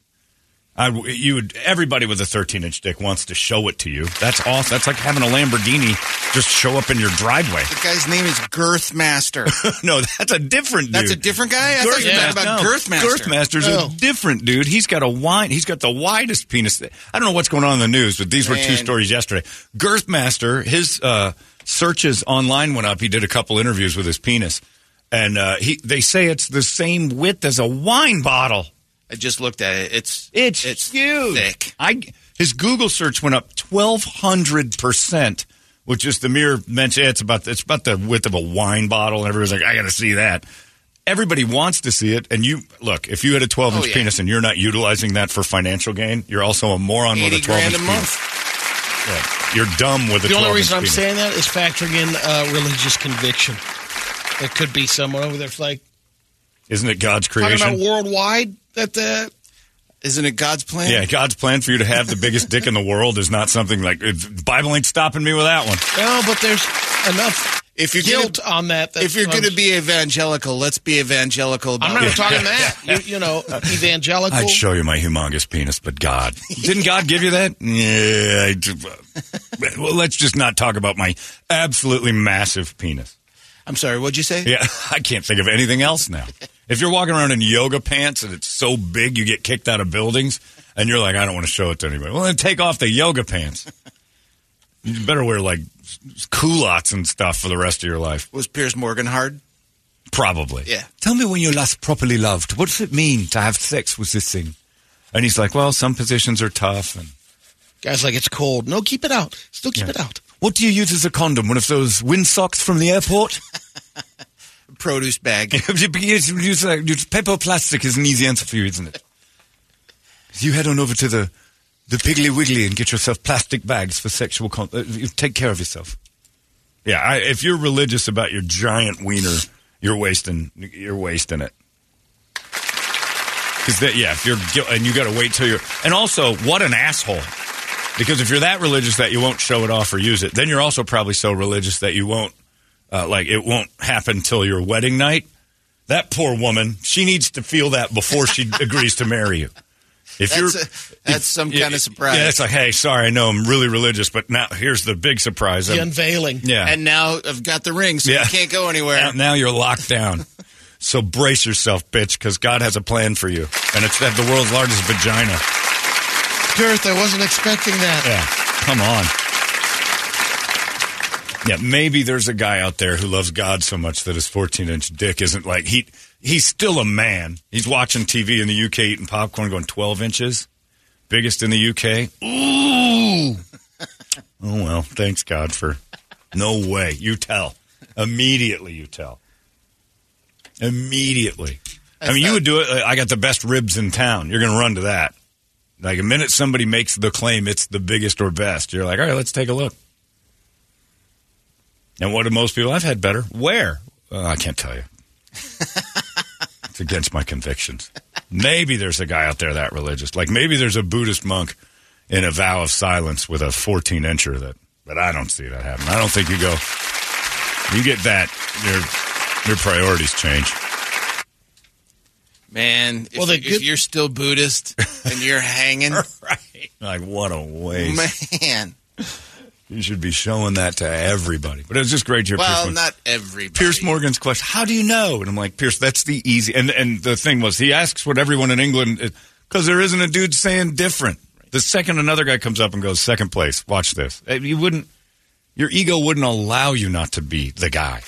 Everybody with a 13-inch dick wants to show it to you. That's awesome. That's like having a Lamborghini just show up in your driveway. The guy's name is Girthmaster. No, that's a different dude. That's a different guy? I thought you were talking about Girthmaster. Girthmaster's a different dude. He's got the widest penis. I don't know what's going on in the news, but these were two stories yesterday. Girthmaster, his searches online went up. He did a couple interviews with his penis, and they say it's the same width as a wine bottle. I just looked at it. It's huge. Thick. His Google search went up 1,200%, which is the mere mention. It's about the width of a wine bottle, and everyone's like, I got to see that. Everybody wants to see it, and if you had a 12-inch penis and you're not utilizing that for financial gain, you're also a moron with a 12-inch penis. Yeah, you're dumb with a 12-inch penis. The only reason I'm saying that is factoring in religious conviction. There could be someone over there like, isn't it God's creation? Talking about worldwide. Isn't it God's plan? Yeah, God's plan for you to have the biggest dick in the world is not something like, Bible ain't stopping me with that one. No, but there's enough if you're guilt on that. If you're going to be evangelical, let's be evangelical about it. I'm not talking that. You know, evangelical. I'd show you my humongous penis, but God. Didn't God give you that? Yeah. Well, let's just not talk about my absolutely massive penis. I'm sorry, what'd you say? Yeah, I can't think of anything else now. If you're walking around in yoga pants and it's so big you get kicked out of buildings, and you're like, I don't want to show it to anybody. Well, then take off the yoga pants. You better wear, like, culottes and stuff for the rest of your life. Was Piers Morgan hard? Probably. Yeah. Tell me when you're last properly loved. What does it mean to have sex with this thing? And he's like, well, some positions are tough. And guy's like, it's cold. No, keep it out. Still keep it out. What do you use as a condom? One of those wind socks from the airport? Produce bag. Use paper or plastic is an easy answer for you, isn't it? You head on over to the Piggly Wiggly and get yourself plastic bags for sexual take care of yourself. Yeah, if you're religious about your giant wiener, you're wasting it. Because if you're and you got to wait till you're. And also, what an asshole! Because if you're that religious that you won't show it off or use it, then you're also probably so religious that you won't it won't happen till your wedding night. That poor woman, she needs to feel that before she agrees to marry you. That's some kind of surprise. Yeah, it's like, hey, sorry, I know I'm really religious, but now here's the big surprise. The unveiling. Yeah. And now I've got the ring, so you can't go anywhere. Now you're locked down. So brace yourself, bitch, because God has a plan for you. And it's to have the world's largest vagina. Girth, I wasn't expecting that. Yeah, come on. Yeah, maybe there's a guy out there who loves God so much that his 14-inch dick isn't like... He's still a man. He's watching TV in the UK eating popcorn going 12 inches. Biggest in the UK. Ooh! Oh, well, thanks, God, for... No way. You tell. Immediately you tell. Immediately. I mean, you would do it. I got the best ribs in town. You're going to run to that. Like, the minute somebody makes the claim it's the biggest or best, you're like, all right, let's take a look. And what do most people? I've had better. Where? I can't tell you. It's against my convictions. Maybe there's a guy out there that religious. Like maybe there's a Buddhist monk in a vow of silence with a 14-incher that, but I don't see that happen. I don't think you get that, your priorities change. Man, if you're still Buddhist and you're hanging. Right. Like, what a waste. Man. You should be showing that to everybody. But it was just great to hear Well, Piers not everybody. Piers Morgan's question, how do you know? And I'm like, Piers, that's the easy. And the thing was, he asks what everyone in England, because there isn't a dude saying different. The second another guy comes up and goes, second place, watch this. Your ego wouldn't allow you not to be the guy.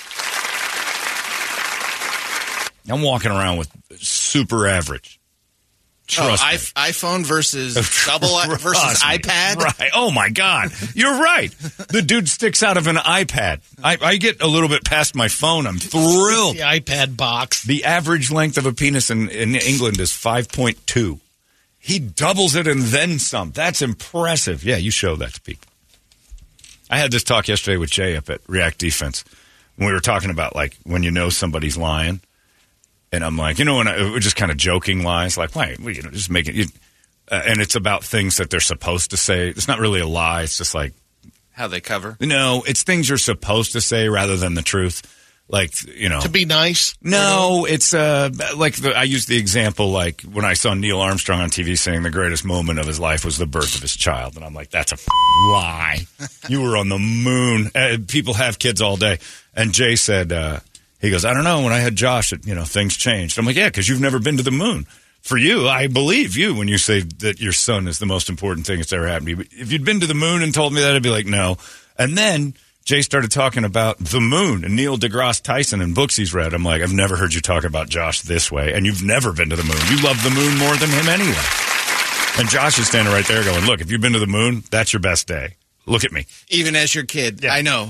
I'm walking around with super average. Trust me. iPhone versus versus iPad? Right. Oh, my God. You're right. The dude sticks out of an iPad. I get a little bit past my phone. I'm thrilled. The iPad box. The average length of a penis in England is 5.2. He doubles it and then some. That's impressive. Yeah, you show that to people. I had this talk yesterday with Jay up at React Defense. When we were talking about, like, when you know somebody's lying. And I'm like, we're just kind of joking lies. Like, why? Just make it. And it's about things that they're supposed to say. It's not really a lie. It's just like. How they cover? No, it's things you're supposed to say rather than the truth. Like, To be nice? No, it's like I used the example like when I saw Neil Armstrong on TV saying the greatest moment of his life was the birth of his child. And I'm like, that's a lie. You were on the moon. People have kids all day. And Jay said, he goes, I don't know. When I had Josh, things changed. I'm like, yeah, because you've never been to the moon. For you, I believe you when you say that your son is the most important thing that's ever happened to you. But if you'd been to the moon and told me that, I'd be like, no. And then Jay started talking about the moon and Neil deGrasse Tyson and books he's read. I'm like, I've never heard you talk about Josh this way. And you've never been to the moon. You love the moon more than him anyway. And Josh is standing right there going, look, if you've been to the moon, that's your best day. Look at me. Even as your kid. Yeah. I know.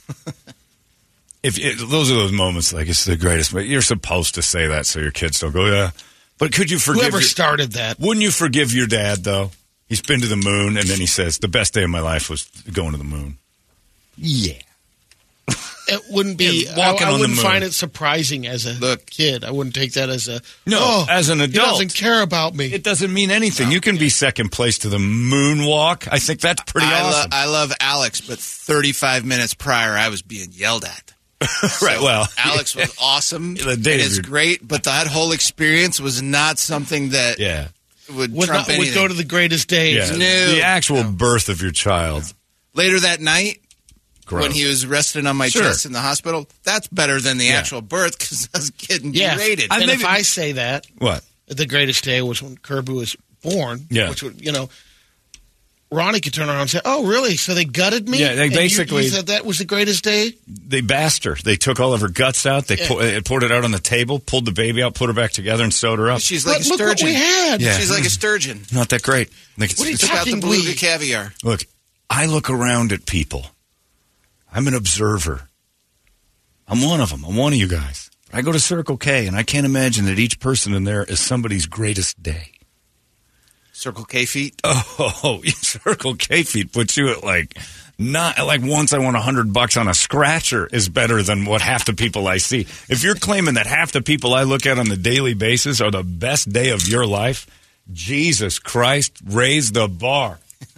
Those are those moments, like, it's the greatest. But you're supposed to say that so your kids don't go, yeah. But could you forgive... Whoever started that. Wouldn't you forgive your dad, though? He's been to the moon, and then he says, the best day of my life was going to the moon. Yeah. It wouldn't be... walking I on the wouldn't moon. find it surprising as a kid. I wouldn't take that as a... No, as an adult. He doesn't care about me. It doesn't mean anything. You can be second place to the moonwalk. I think that's pretty awesome. I love Alex, but 35 minutes prior, I was being yelled at. Right, well. Alex was awesome. The It day is great, but that whole experience was not something that would trump anything. Would go to the greatest days. Yeah. No. The actual birth of your child. Later that night, Gross. when he was resting on my chest in the hospital, that's better than the actual birth because I was getting berated. And if I say that, what? The greatest day was when Kirby was born. Yeah. Which would, Ronnie could turn around and say, "Oh, really? So they gutted me?" Yeah, they and basically you said that was the greatest day. They bashed her. They took all of her guts out. They poured it out on the table, pulled the baby out, put her back together, and sewed her up. She's like a sturgeon. Look what we had. Yeah. She's like a sturgeon. Not that great. What are you talking about? The beluga caviar. Look, I look around at people. I'm an observer. I'm one of them. I'm one of you guys. I go to Circle K, and I can't imagine that each person in there is somebody's greatest day. Circle K feet? Oh, Circle K feet puts you at not like once I won $100 on a scratcher is better than what half the people I see. If you're claiming that half the people I look at on the daily basis are the best day of your life, Jesus Christ, raise the bar.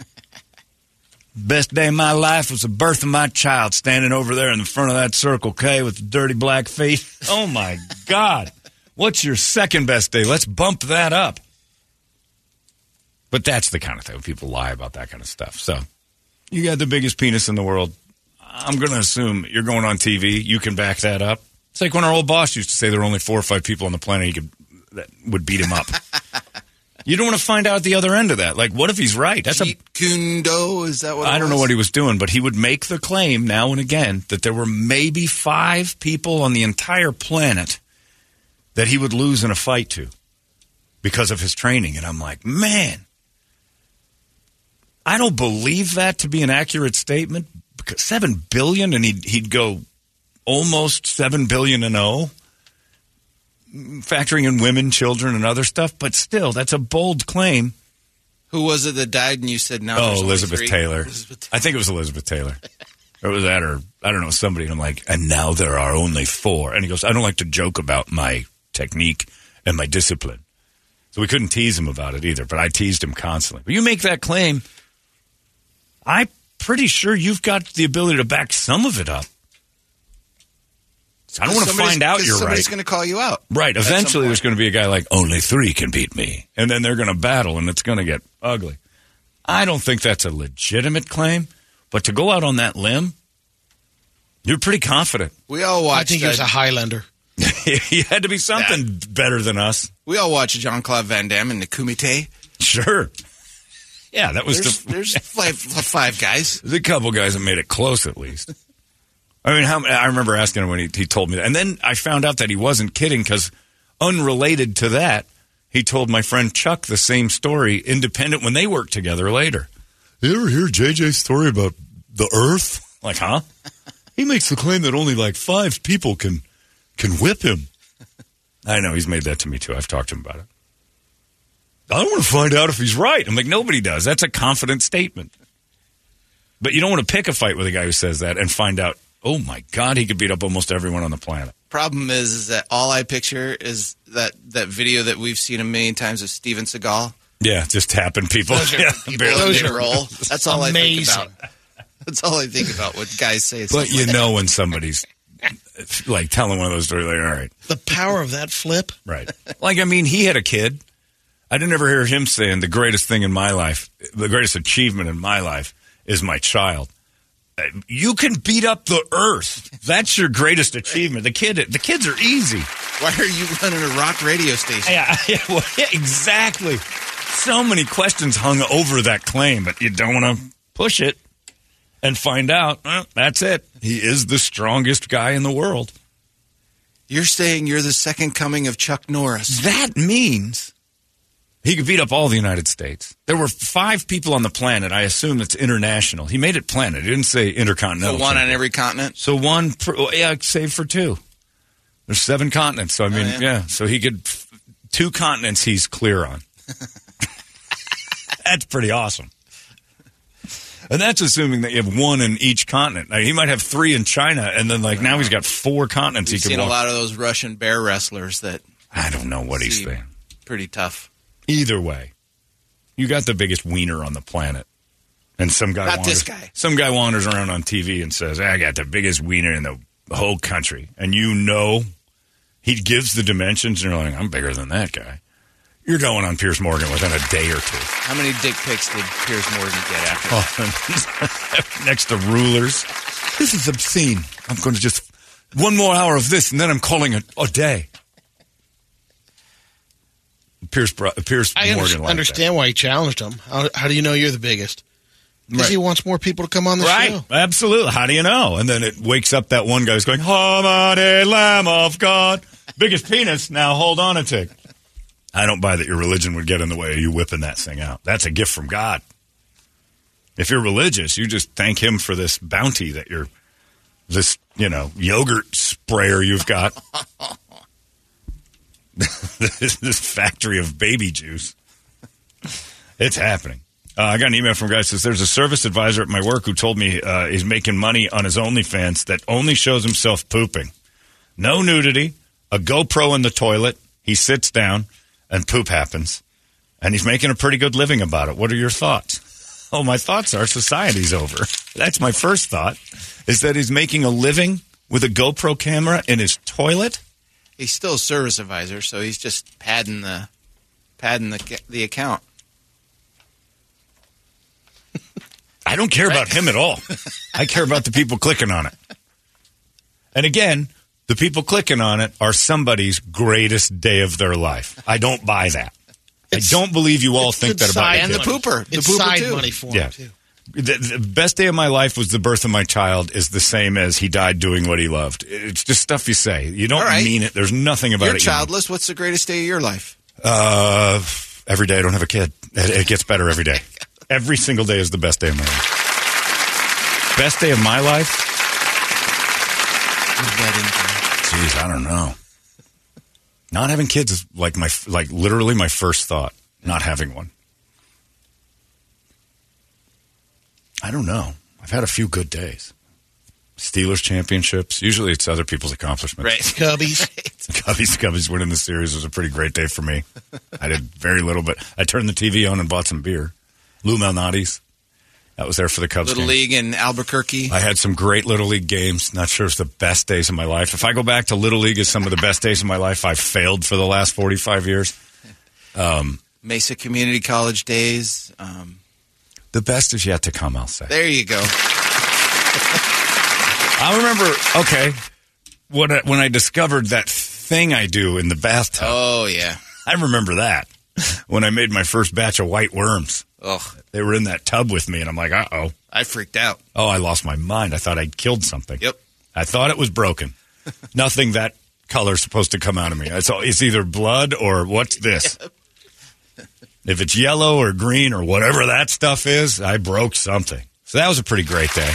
Best day of my life was the birth of my child, standing over there in the front of that Circle K with the dirty black feet. Oh, my God. What's your second best day? Let's bump that up. But that's the kind of thing. People lie about that kind of stuff. So you got the biggest penis in the world. I'm going to assume you're going on TV. You can back that up. It's like when our old boss used to say there were only 4 or 5 people on the planet that would beat him up. You don't want to find out the other end of that. Like, what if he's right? That's Jeet Kune Do, is that what it I don't know was? what he was doing, but he would make the claim now and again that there were maybe 5 people on the entire planet that he would lose in a fight to because of his training. And I'm like, man, I don't believe that to be an accurate statement. Because 7 billion, and he'd go almost 7 billion and 0. Factoring in women, children, and other stuff, but still, that's a bold claim. Who was it that died and you said no? Oh, Elizabeth Taylor. I think it was Elizabeth Taylor. Or was that her? I don't know, somebody. And I'm like, and now there are only 4. And he goes, I don't like to joke about my technique and my discipline. So we couldn't tease him about it either, but I teased him constantly. But you make that claim, I'm pretty sure you've got the ability to back some of it up. I don't want to find out you're right. Somebody's going to call you out. Right. Eventually there's going to be a guy like, only 3 can beat me. And then they're going to battle, and it's going to get ugly. I don't think that's a legitimate claim. But to go out on that limb, you're pretty confident. We all watched. I think he was a Highlander. He had to be something better than us. We all watched Jean-Claude Van Damme in the Kumite. Sure. Yeah, that was There's 5 guys. There's a couple guys that made it close at least. I mean, I remember asking him when he told me that. And then I found out that he wasn't kidding because unrelated to that, he told my friend Chuck the same story, independent, when they worked together later. You ever hear JJ's story about the Earth? Like, huh? He makes the claim that only like 5 people can whip him. I know, he's made that to me too. I've talked to him about it. I don't want to find out if he's right. I'm like, nobody does. That's a confident statement. But you don't want to pick a fight with a guy who says that and find out, oh, my God, he could beat up almost everyone on the planet. Problem is that all I picture is that video that we've seen a million times of Steven Seagal. Yeah, just tapping people. Those are roll. That's all amazing. I think about. That's all I think about what guys say. But you know when somebody's like telling one of those stories, like, all right. The power of that flip. Right. Like, I mean, he had a kid. I didn't ever hear him saying the greatest thing in my life, the greatest achievement in my life is my child. You can beat up the Earth. That's your greatest achievement. The kids are easy. Why are you running a rock radio station? Yeah, exactly. So many questions hung over that claim, but you don't want to push it and find out. Well, that's it. He is the strongest guy in the world. You're saying you're the second coming of Chuck Norris. That means he could beat up all the United States. There were 5 people on the planet. I assume it's international. He made it planet. He didn't say intercontinental. So 1 on every continent? So 1, save for 2. There's 7 continents. So, I mean, yeah. So he could, 2 continents he's clear on. That's pretty awesome. And that's assuming that you have 1 in each continent. Now, he might have 3 in China, and then, now he's got 4 continents We've seen a lot of those Russian bear wrestlers that... I don't know what he's saying. Pretty tough. Either way, you got the biggest wiener on the planet. And some guy Not this guy. Some guy wanders around on TV and says, I got the biggest wiener in the the whole country, and he gives the dimensions, and you're like, I'm bigger than that guy. You're going on Piers Morgan within a day or two. How many dick pics did Piers Morgan get after that? Next to rulers. This is obscene. I'm going to just... one more hour of this, and then I'm calling it a day. Piers Morgan. I understand why he challenged him. How do you know you're the biggest? Because he wants more people to come on the show. Right, absolutely. How do you know? And then it wakes up that one guy who's going, Hamade, Lamb of God. Biggest penis. Now hold on a tick. I don't buy that your religion would get in the way of you whipping that thing out. That's a gift from God. If you're religious, you just thank him for this bounty that you're, this, yogurt sprayer you've got. This factory of baby juice. It's happening. I got an email from a guy that says, there's a service advisor at my work who told me he's making money on his OnlyFans that only shows himself pooping. No nudity, a GoPro in the toilet, he sits down, and poop happens. And he's making a pretty good living about it. What are your thoughts? Oh, my thoughts are society's over. That's my first thought, is that he's making a living with a GoPro camera in his toilet. He's still a service advisor, so he's just padding the account. I don't care about him at all. I care about the people clicking on it. And again, the people clicking on it are somebody's greatest day of their life. I don't buy that. I don't believe you all think that about it. And the pooper. It's side money for him, too. The best day of my life was the birth of my child is the same as he died doing what he loved. It's just stuff you say. You don't mean it. There's nothing about it. You're childless. What's the greatest day of your life? Every day I don't have a kid. It gets better every day. Every single day is the best day of my life. Best day of my life? Jeez, I don't know. Not having kids is like literally my first thought. Not having one. I don't know. I've had a few good days. Steelers championships. Usually it's other people's accomplishments. Right. Cubbies winning the series was a pretty great day for me. I did very little, but I turned the TV on and bought some beer. Lou Malnati's. That was there for the Cubs Little League in Albuquerque. I had some great Little League games. Not sure it's the best days of my life. If I go back to Little League as some of the best days of my life, I've failed for the last 45 years. Mesa Community College days. The best is yet to come, I'll say. There you go. I remember, when I discovered that thing I do in the bathtub. Oh, yeah. I remember that. When I made my first batch of white worms. Ugh. They were in that tub with me, and I'm like, uh-oh. I freaked out. Oh, I lost my mind. I thought I'd killed something. Yep. I thought it was broken. Nothing that color's supposed to come out of me. It's either blood or what's this? Yep. If it's yellow or green or whatever that stuff is, I broke something. So that was a pretty great day.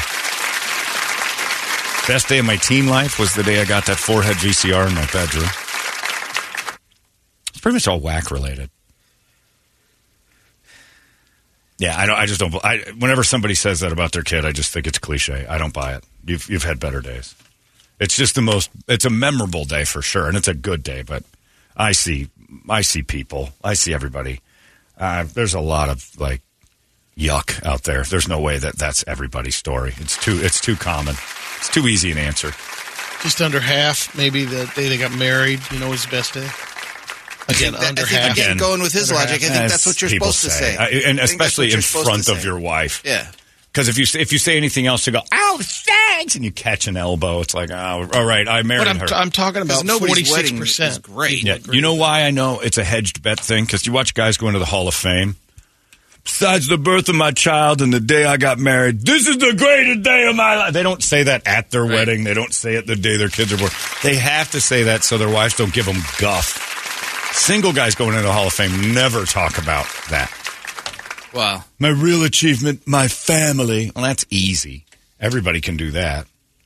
Best day of my teen life was the day I got that forehead VCR in my bedroom. It's pretty much all whack related. Yeah, I just don't. Whenever somebody says that about their kid, I just think it's cliche. I don't buy it. You've had better days. It's just it's a memorable day for sure, and it's a good day. But I see people. I see everybody. There's a lot of yuck out there. There's no way that's everybody's story. It's too common. It's too easy an answer. Just under half, maybe the day they got married, was the best day. Again, under half. Again, going with his logic, I think that's what you're supposed to say. And especially in front of your wife. Yeah. Because if you say anything else, you go, "Oh, thanks," and you catch an elbow. It's like, oh, all right, I married her. I'm talking about 46%. Great. Yeah. You know why I know it's a hedged bet thing? Because you watch guys go into the Hall of Fame. Besides the birth of my child and the day I got married, this is the greatest day of my life. They don't say that at their wedding. They don't say it the day their kids are born. They have to say that so their wives don't give them guff. Single guys going into the Hall of Fame never talk about that. Wow. My real achievement, my family. Well, that's easy. Everybody can do that.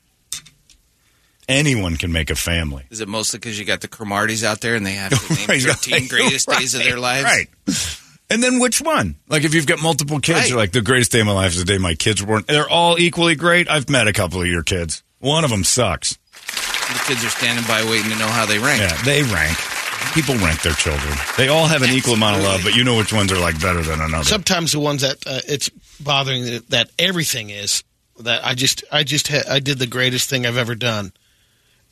Anyone can make a family. Is it mostly because you got the Cromarties out there and they have to name 13 greatest days of their lives? Right. And then which one? Like if you've got multiple kids, you're like, the greatest day of my life is the day my kids were born. They're all equally great. I've met a couple of your kids. One of them sucks. The kids are standing by waiting to know how they rank. Yeah, they rank. People rank their children. They all have an equal amount of love, but you know which ones are better than another. Sometimes the ones that it's bothering that everything is that I did the greatest thing I've ever done.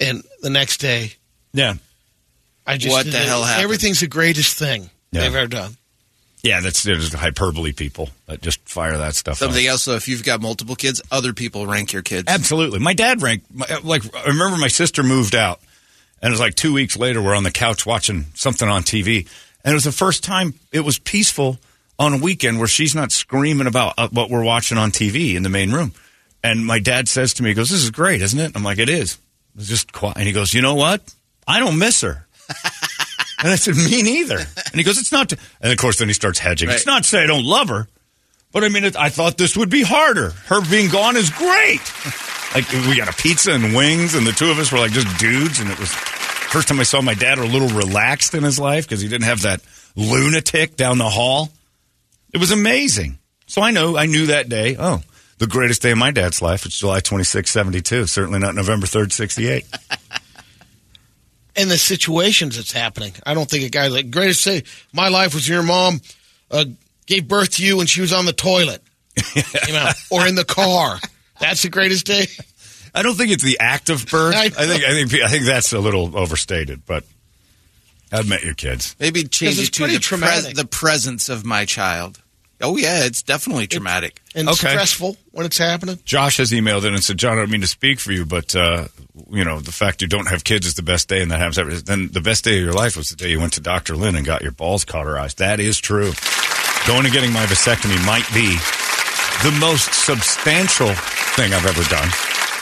And the next day, what the hell happened? Everything's the greatest thing they've ever done. Yeah, there's hyperbole people that just fire that stuff Something out. else, though, if you've got multiple kids, other people rank your kids. Absolutely. My dad ranked, I remember my sister moved out, and it was like 2 weeks later, we're on the couch watching something on TV, and it was the first time it was peaceful on a weekend where she's not screaming about what we're watching on TV in the main room. And my dad says to me, he goes, "This is great, isn't it?" I'm like, "It is." It's just quiet. And he goes, "You know what? I don't miss her." And I said, "Me neither." And he goes, "It's not." And of course, then he starts hedging. Right. It's not to say I don't love her, but I mean, I thought this would be harder. Her being gone is great. Like, we got a pizza and wings, and the two of us were like just dudes. And it was first time I saw my dad a little relaxed in his life because he didn't have that lunatic down the hall. It was amazing. So I knew that day. Oh, the greatest day of my dad's life. It's July 26, 72. Certainly not November 3rd, 68. And the situations it's happening. I don't think a guy like greatest day. My life was your mom gave birth to you when she was on the toilet, or in the car. That's the greatest day. I don't think it's the act of birth. I think that's a little overstated. But I've met your kids. Maybe change it to the presence of my child. Oh, yeah, it's definitely traumatic. And stressful when it's happening. Josh has emailed in and said, "John, I don't mean to speak for you, but, the fact you don't have kids is the best day, and that happens. Then the best day of your life was the day you went to Dr. Lynn and got your balls cauterized." That is true. Going and getting my vasectomy might be the most substantial thing I've ever done.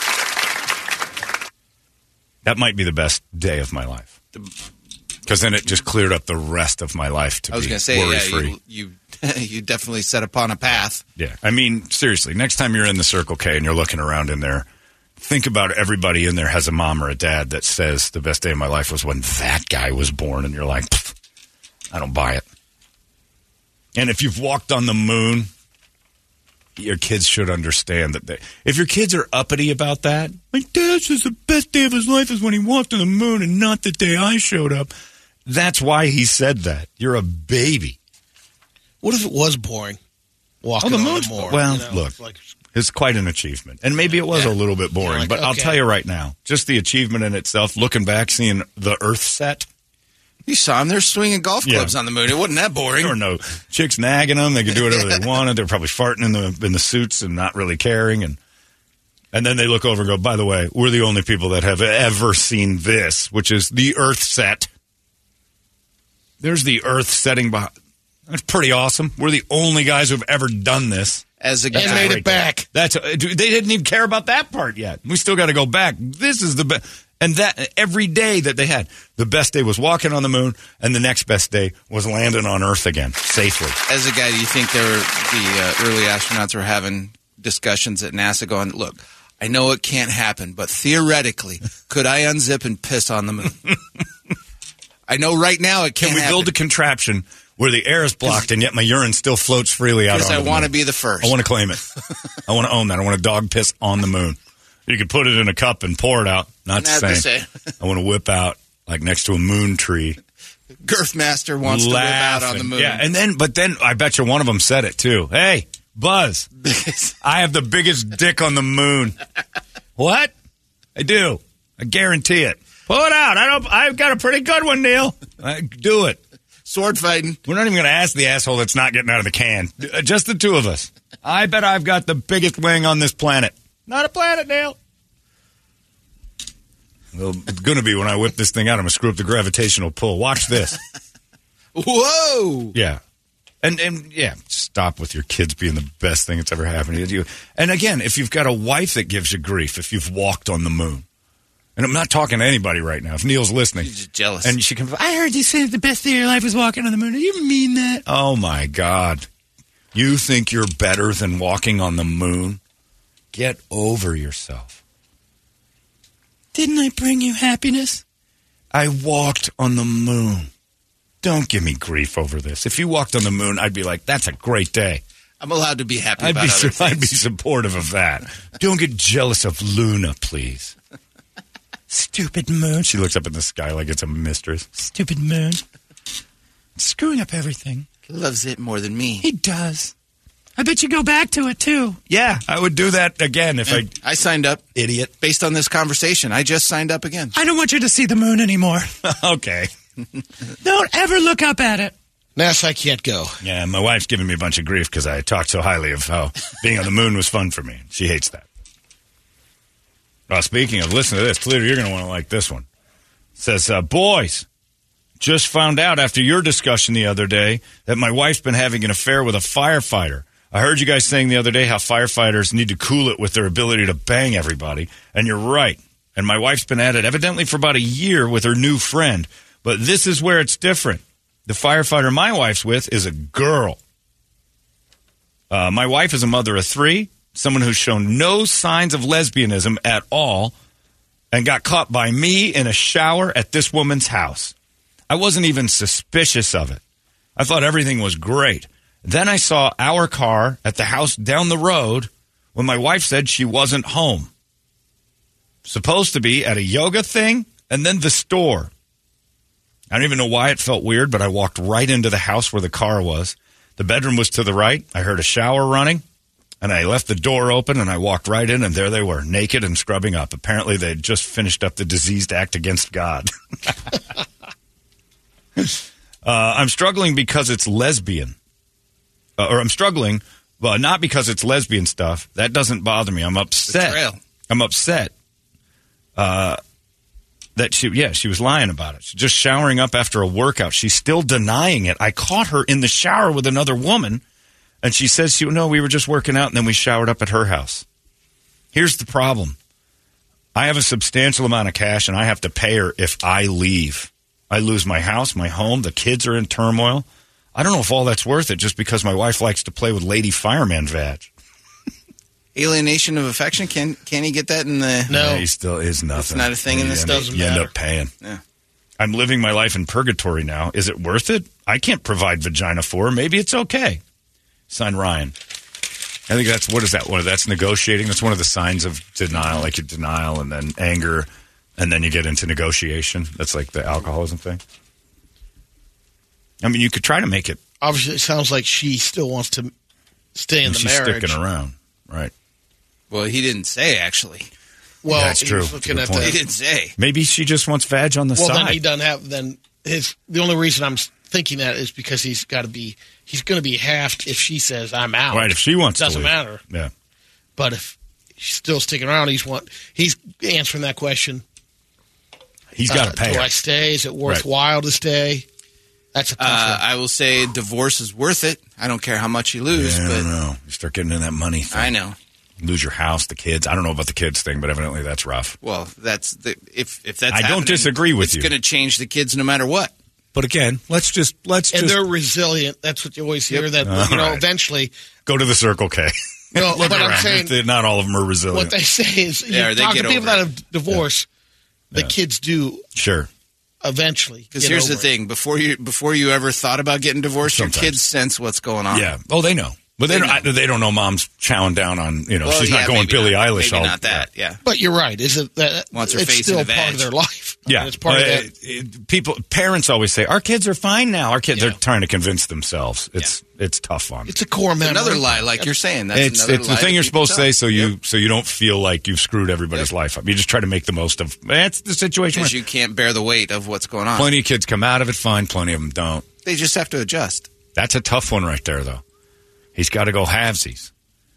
That might be the best day of my life. Because then it just cleared up the rest of my life to be worry-free. You definitely set upon a path. Yeah. I mean, seriously, next time you're in the Circle K and you're looking around in there, think about everybody in there has a mom or a dad that says the best day of my life was when that guy was born, and you're like, I don't buy it. And if you've walked on the moon, your kids should understand that if your kids are uppity about that, my dad says the best day of his life is when he walked on the moon and not the day I showed up. That's why he said that. You're a baby. What if it was boring? Walking on the moon. Well, look, it's quite an achievement. And maybe it was a little bit boring, but I'll tell you right now, just the achievement in itself, looking back, seeing the Earth set. You saw them. They're swinging golf clubs on the moon. It wasn't that boring. There were no chicks nagging them. They could do whatever they wanted. They were probably farting in the suits and not really caring. And then they look over and go, "By the way, we're the only people that have ever seen this," which is the Earth set. There's the Earth setting behind. That's pretty awesome. We're the only guys who've ever done this. And made it back. They didn't even care about that part yet. We still got to go back. This is the best. And that every day that they had, the best day was walking on the moon, and the next best day was landing on Earth again safely. As a guy, do you think the early astronauts were having discussions at NASA going, "Look, I know it can't happen, but theoretically, could I unzip and piss on the moon?" I know right now it can't happen. Can we build a contraption where the air is blocked and yet my urine still floats freely out on the moon? Because I want to be the first. I want to claim it. I want to own that. I want to dog piss on the moon. You could put it in a cup and pour it out. Not the same. I want to whip out like next to a moon tree. Girthmaster wants to whip out on the moon. Yeah, but then I bet you one of them said it too. "Hey, Buzz, I have the biggest dick on the moon." What? I do. I guarantee it. Pull it out. I've got a pretty good one, Neil. Do it. Sword fighting. We're not even going to ask the asshole that's not getting out of the can. Just the two of us. I bet I've got the biggest wing on this planet. Not a planet, Neil. Well, it's going to be when I whip this thing out. I'm going to screw up the gravitational pull. Watch this. Whoa. Yeah. And stop with your kids being the best thing that's ever happened to you. And again, if you've got a wife that gives you grief, if you've walked on the moon, and I'm not talking to anybody right now. If Neil's listening. She's just jealous. And she can, "I heard you say the best day of your life was walking on the moon." Do you mean that? Oh, my God. You think you're better than walking on the moon? Get over yourself. Didn't I bring you happiness? I walked on the moon. Don't give me grief over this. If you walked on the moon, I'd be like, "That's a great day." I'm allowed to be happy about other things. I'd be supportive of that. Don't get jealous of Luna, please. Stupid moon. She looks up at the sky like it's a mistress. Stupid moon. Screwing up everything. He loves it more than me. He does. I bet you go back to it, too. Yeah, I would do that again if I signed up. Idiot. Based on this conversation, I just signed up again. I don't want you to see the moon anymore. Okay. Don't ever look up at it. Ness, I can't go. Yeah, my wife's giving me a bunch of grief because I talked so highly of how being on the moon was fun for me. She hates that. Well, speaking of, listen to this. Toledo, you're going to want to like this one. It says, boys, just found out after your discussion the other day that my wife's been having an affair with a firefighter. I heard you guys saying the other day how firefighters need to cool it with their ability to bang everybody, and you're right. And my wife's been at it evidently for about a year with her new friend. But this is where it's different. The firefighter my wife's with is a girl. My wife is a mother of 3, someone who's shown no signs of lesbianism at all, and got caught by me in a shower at this woman's house. I wasn't even suspicious of it. I thought everything was great. Then I saw our car at the house down the road when my wife said she wasn't home. Supposed to be at a yoga thing and then the store. I don't even know why it felt weird, but I walked right into the house where the car was. The bedroom was to the right. I heard a shower running, and I left the door open, and I walked right in, and there they were, naked and scrubbing up. Apparently, they had just finished up the diseased act against God. I'm struggling because it's lesbian. Or I'm struggling, well, not because it's lesbian stuff. That doesn't bother me. I'm upset. Betrayal. I'm upset. That she was lying about it. She's just showering up after a workout. She's still denying it. I caught her in the shower with another woman, and she says, no, we were just working out, and then we showered up at her house. Here's the problem. I have a substantial amount of cash, and I have to pay her if I leave. I lose my house, my home, the kids are in turmoil. I don't know if all that's worth it just because my wife likes to play with Lady Fireman vag. Alienation of affection? Can he get that in the... No, he still is nothing. It's not a thing in this stuff. You end up paying. Yeah. I'm living my life in purgatory now. Is it worth it? I can't provide vagina for her. Maybe it's okay. Sign Ryan. I think that's, what is that? That's negotiating. That's one of the signs of denial, like your denial and then anger, and then you get into negotiation. That's like the alcoholism thing. I mean, you could try to make it. Obviously, it sounds like she still wants to stay in the marriage. She's sticking around, right? Well, he didn't say, actually. Well, yeah, that's true. Looking at he didn't say. Maybe she just wants vag on the side. Well, then he doesn't have. Then the only reason I'm thinking that is because he's going to be halved if she says I'm out. Right, if she wants to doesn't leave. matter. Yeah. But if she's still sticking around, he's answering that question. He's got to pay Do her. I stay? Is it worthwhile to stay? That's a tough one. I will say divorce is worth it. I don't care how much you lose. Yeah, but I don't know. You start getting in that money thing. I know. Lose your house, the kids. I don't know about the kids thing, but evidently that's rough. Well, that's if that's. I don't disagree with you. It's going to change the kids no matter what. But again, let's just and they're resilient. That's what you always hear. That right. Eventually go to the Circle K. No, but I'm saying not all of them are resilient. What they say is, you talk to people that have divorced, the kids do. Sure. Eventually, because here's the thing: before you ever thought about getting divorced, your kids sense what's going on. Yeah. Oh, they know. But they don't know mom's chowing down on, she's not going Billie Eilish. Maybe not that, yeah. But you're right. Is it that wants her it's face still in a part of their life? Yeah. It's part of that. Parents always say, our kids are fine now. Our kids, they're trying to convince themselves. It's tough on them. It's a core memory. Another lie, like you're saying. That's it's the thing you're supposed to say so you don't feel like you've screwed everybody's life up. You just try to make the most of that's the situation. Because you can't bear the weight of what's going on. Plenty of kids come out of it fine. Plenty of them don't. They just have to adjust. That's a tough one right there, though. He's got to go halvesies.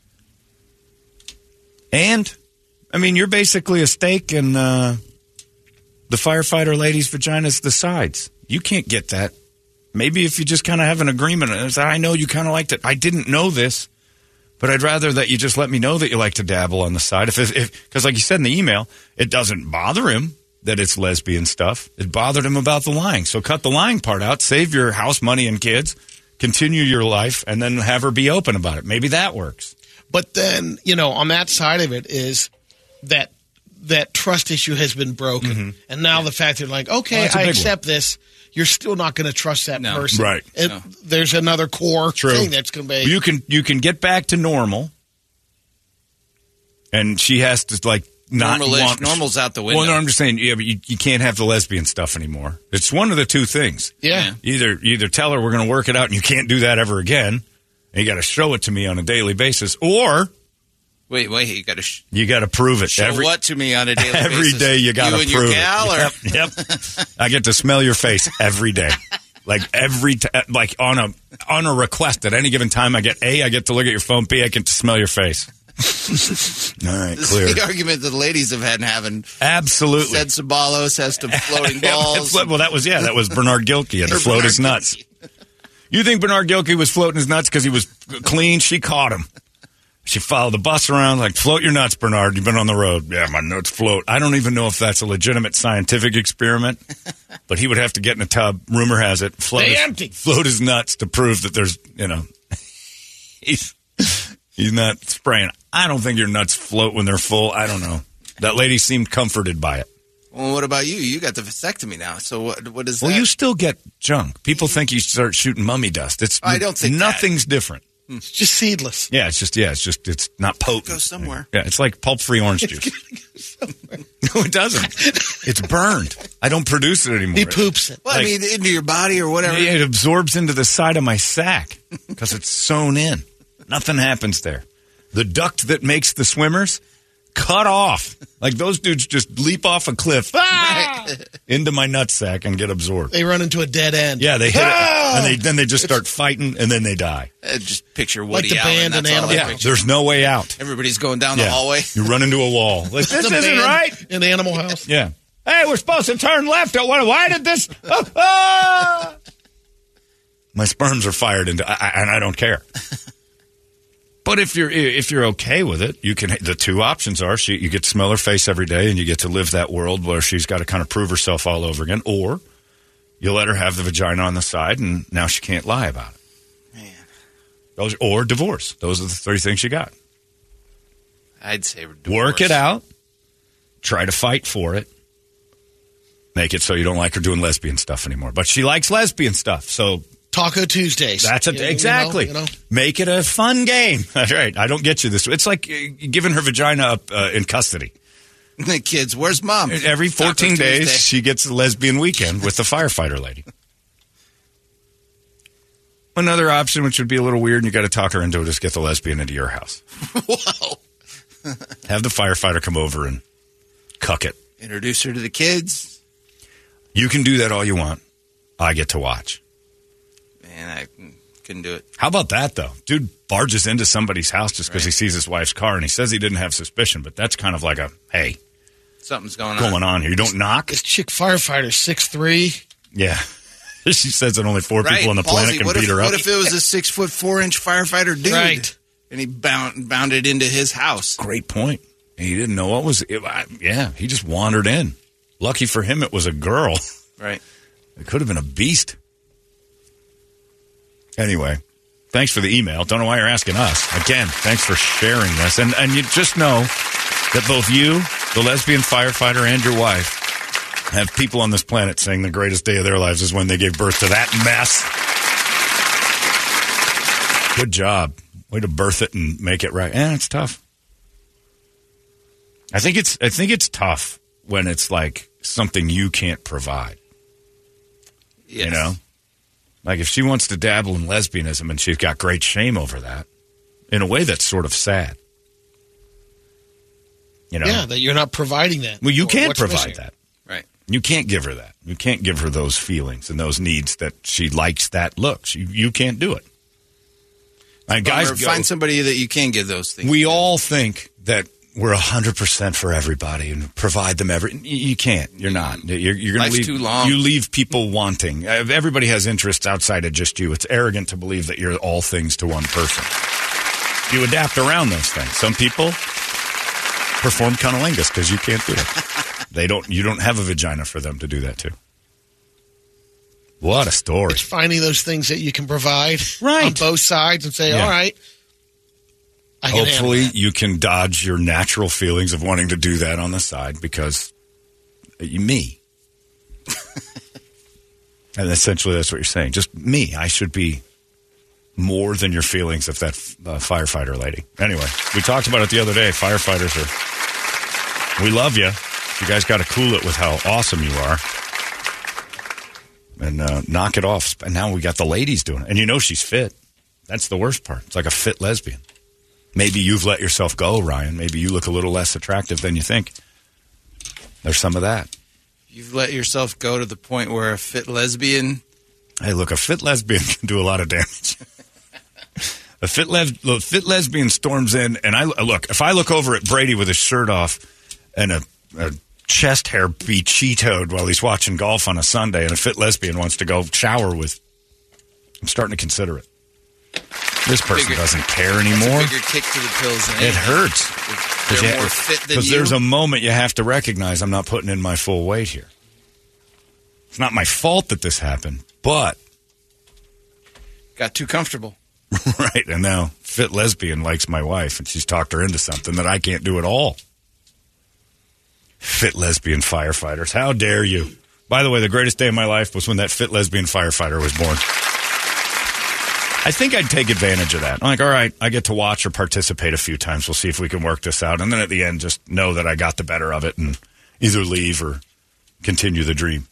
And, I mean, you're basically a steak and the firefighter lady's vagina's the sides. You can't get that. Maybe if you just kind of have an agreement. I know you kind of liked it. I didn't know this, but I'd rather that you just let me know that you like to dabble on the side. Because like you said in the email, it doesn't bother him that it's lesbian stuff. It bothered him about the lying. So cut the lying part out. Save your house, money, and kids. Continue your life, and then have her be open about it. Maybe that works. But then, on that side of it is that trust issue has been broken. Mm-hmm. And now the fact that like, okay, I accept this, you're still not going to trust that person. Right. There's another core thing that's going to be... You can get back to normal, and she has to, like, not want... Normal's out the window. Well, no, I'm just saying, but you can't have the lesbian stuff anymore. It's one of the two things. Yeah. Either tell her we're going to work it out and you can't do that ever again, And you got to show it to me on a daily basis, or Wait, you got to you got to prove it. show what to me on a daily basis? Every day you got to prove your gal, it. Or? Yep. I get to smell your face every day. Like like on a request at any given time, I get to look at your phone. B, I get to smell your face. All right, This clear. is the argument that the ladies have had having. Absolutely. Said Ceballos has to floating balls. Well, that was Bernard Gilkey had to float his nuts. You think Bernard Gilkey was floating his nuts because he was clean? She caught him. She followed the bus around like, float your nuts, Bernard. You've been on the road. Yeah, my nuts float. I don't even know if that's a legitimate scientific experiment, but he would have to get in a tub. Rumor has it. Float his nuts to prove that there's, he's not spraying. I don't think your nuts float when they're full. I don't know. That lady seemed comforted by it. Well, what about you? You got the vasectomy now. So what is that? Well, you still get junk. People think you start shooting mummy dust. I don't think nothing's different. It's just seedless. Yeah, it's not potent. Go somewhere. Yeah, it's like pulp-free orange juice. No, it doesn't. It's burned. I don't produce it anymore. He poops it. Well, into your body or whatever. It absorbs into the side of my sack because it's sewn in. Nothing happens there. The duct that makes the swimmers, cut off. Like those dudes just leap off a cliff into my nutsack and get absorbed. They run into a dead end. Yeah, they hit it, and then they just start fighting, and then they die. Just picture Woody like the Allen. band and Animal. Yeah, there's no way out. Everybody's going down the hallway. You run into a wall. Like, this isn't right. In Animal House. Yeah. Hey, we're supposed to turn left. Why did this? My sperms are fired into, and I don't care. But if you're okay with it, you can. The two options are: you get to smell her face every day, and you get to live that world where she's got to kind of prove herself all over again, or you let her have the vagina on the side, and now she can't lie about it. Man, or divorce. Those are the three things you got. I'd say divorce. Work it out. Try to fight for it. Make it so you don't like her doing lesbian stuff anymore. But she likes lesbian stuff, so. Taco Tuesdays. That's exactly. Make it a fun game. That's right. I don't get you this. It's like giving her vagina up in custody. The kids, where's mom? Every 14 days, she gets a lesbian weekend with the firefighter lady. Another option, which would be a little weird, and you got to talk her into it, is get the lesbian into your house. Whoa. Have the firefighter come over and cuck it. Introduce her to the kids. You can do that all you want. I get to watch. Man, I couldn't do it. How about that, though? Dude barges into somebody's house just because he sees his wife's car, and he says he didn't have suspicion, but that's kind of like a, hey. Something's going on here. You don't knock? This chick firefighter, 6'3". Yeah. She says that only 4 people on the planet can beat her up. What if it was a 6'4" firefighter dude? Right. And he bounded into his house. Great point. He didn't know what was it. Yeah, he just wandered in. Lucky for him, it was a girl. Right. It could have been a beast. Anyway, thanks for the email. Don't know why you're asking us. Again, thanks for sharing this. And you just know that both you, the lesbian firefighter, and your wife have people on this planet saying the greatest day of their lives is when they gave birth to that mess. Good job. Way to birth it and make it right. It's tough. I think it's tough when it's like something you can't provide. Yes. You know? Like if she wants to dabble in lesbianism and she's got great shame over that, in a way that's sort of sad. You know? Yeah, that you're not providing that. Well, you can't provide that. Right. You can't give her that. You can't give her those feelings and those needs that she likes that look. You can't do it. Guys, find somebody that you can give those things. We all think that we're 100% for everybody and provide them You can't. You're not. You're going to leave. Too long. You leave people wanting. Everybody has interests outside of just you. It's arrogant to believe that you're all things to one person. You adapt around those things. Some people perform cunnilingus because you can't do it. You don't have a vagina for them to do that too. What a story. It's finding those things that you can provide right on both sides and say, all right. Hopefully you can dodge your natural feelings of wanting to do that on the side because me. And essentially that's what you're saying. Just me. I should be more than your feelings of that firefighter lady. Anyway, we talked about it the other day. Firefighters we love you. You guys got to cool it with how awesome you are. And knock it off. And now we got the ladies doing it. And you know she's fit. That's the worst part. It's like a fit lesbian. Maybe you've let yourself go, Ryan. Maybe you look a little less attractive than you think. There's some of that. You've let yourself go to the point where a fit lesbian... Hey, look, a fit lesbian can do a lot of damage. A fit lesbian storms in, and if I look over at Brady with his shirt off and a chest hair be Cheetoed while he's watching golf on a Sunday, and a fit lesbian wants to go shower with, I'm starting to consider it. This person doesn't care anymore. That's a bigger kick to the pills than it hurts. They're more fit than you. Because there's a moment you have to recognize I'm not putting in my full weight here. It's not my fault that this happened, but... Got too comfortable. Right, and now fit lesbian likes my wife, and she's talked her into something that I can't do at all. Fit lesbian firefighters. How dare you? By the way, the greatest day of my life was when that fit lesbian firefighter was born. I think I'd take advantage of that. I'm like, all right, I get to watch or participate a few times. We'll see if we can work this out. And then at the end, just know that I got the better of it and either leave or continue the dream.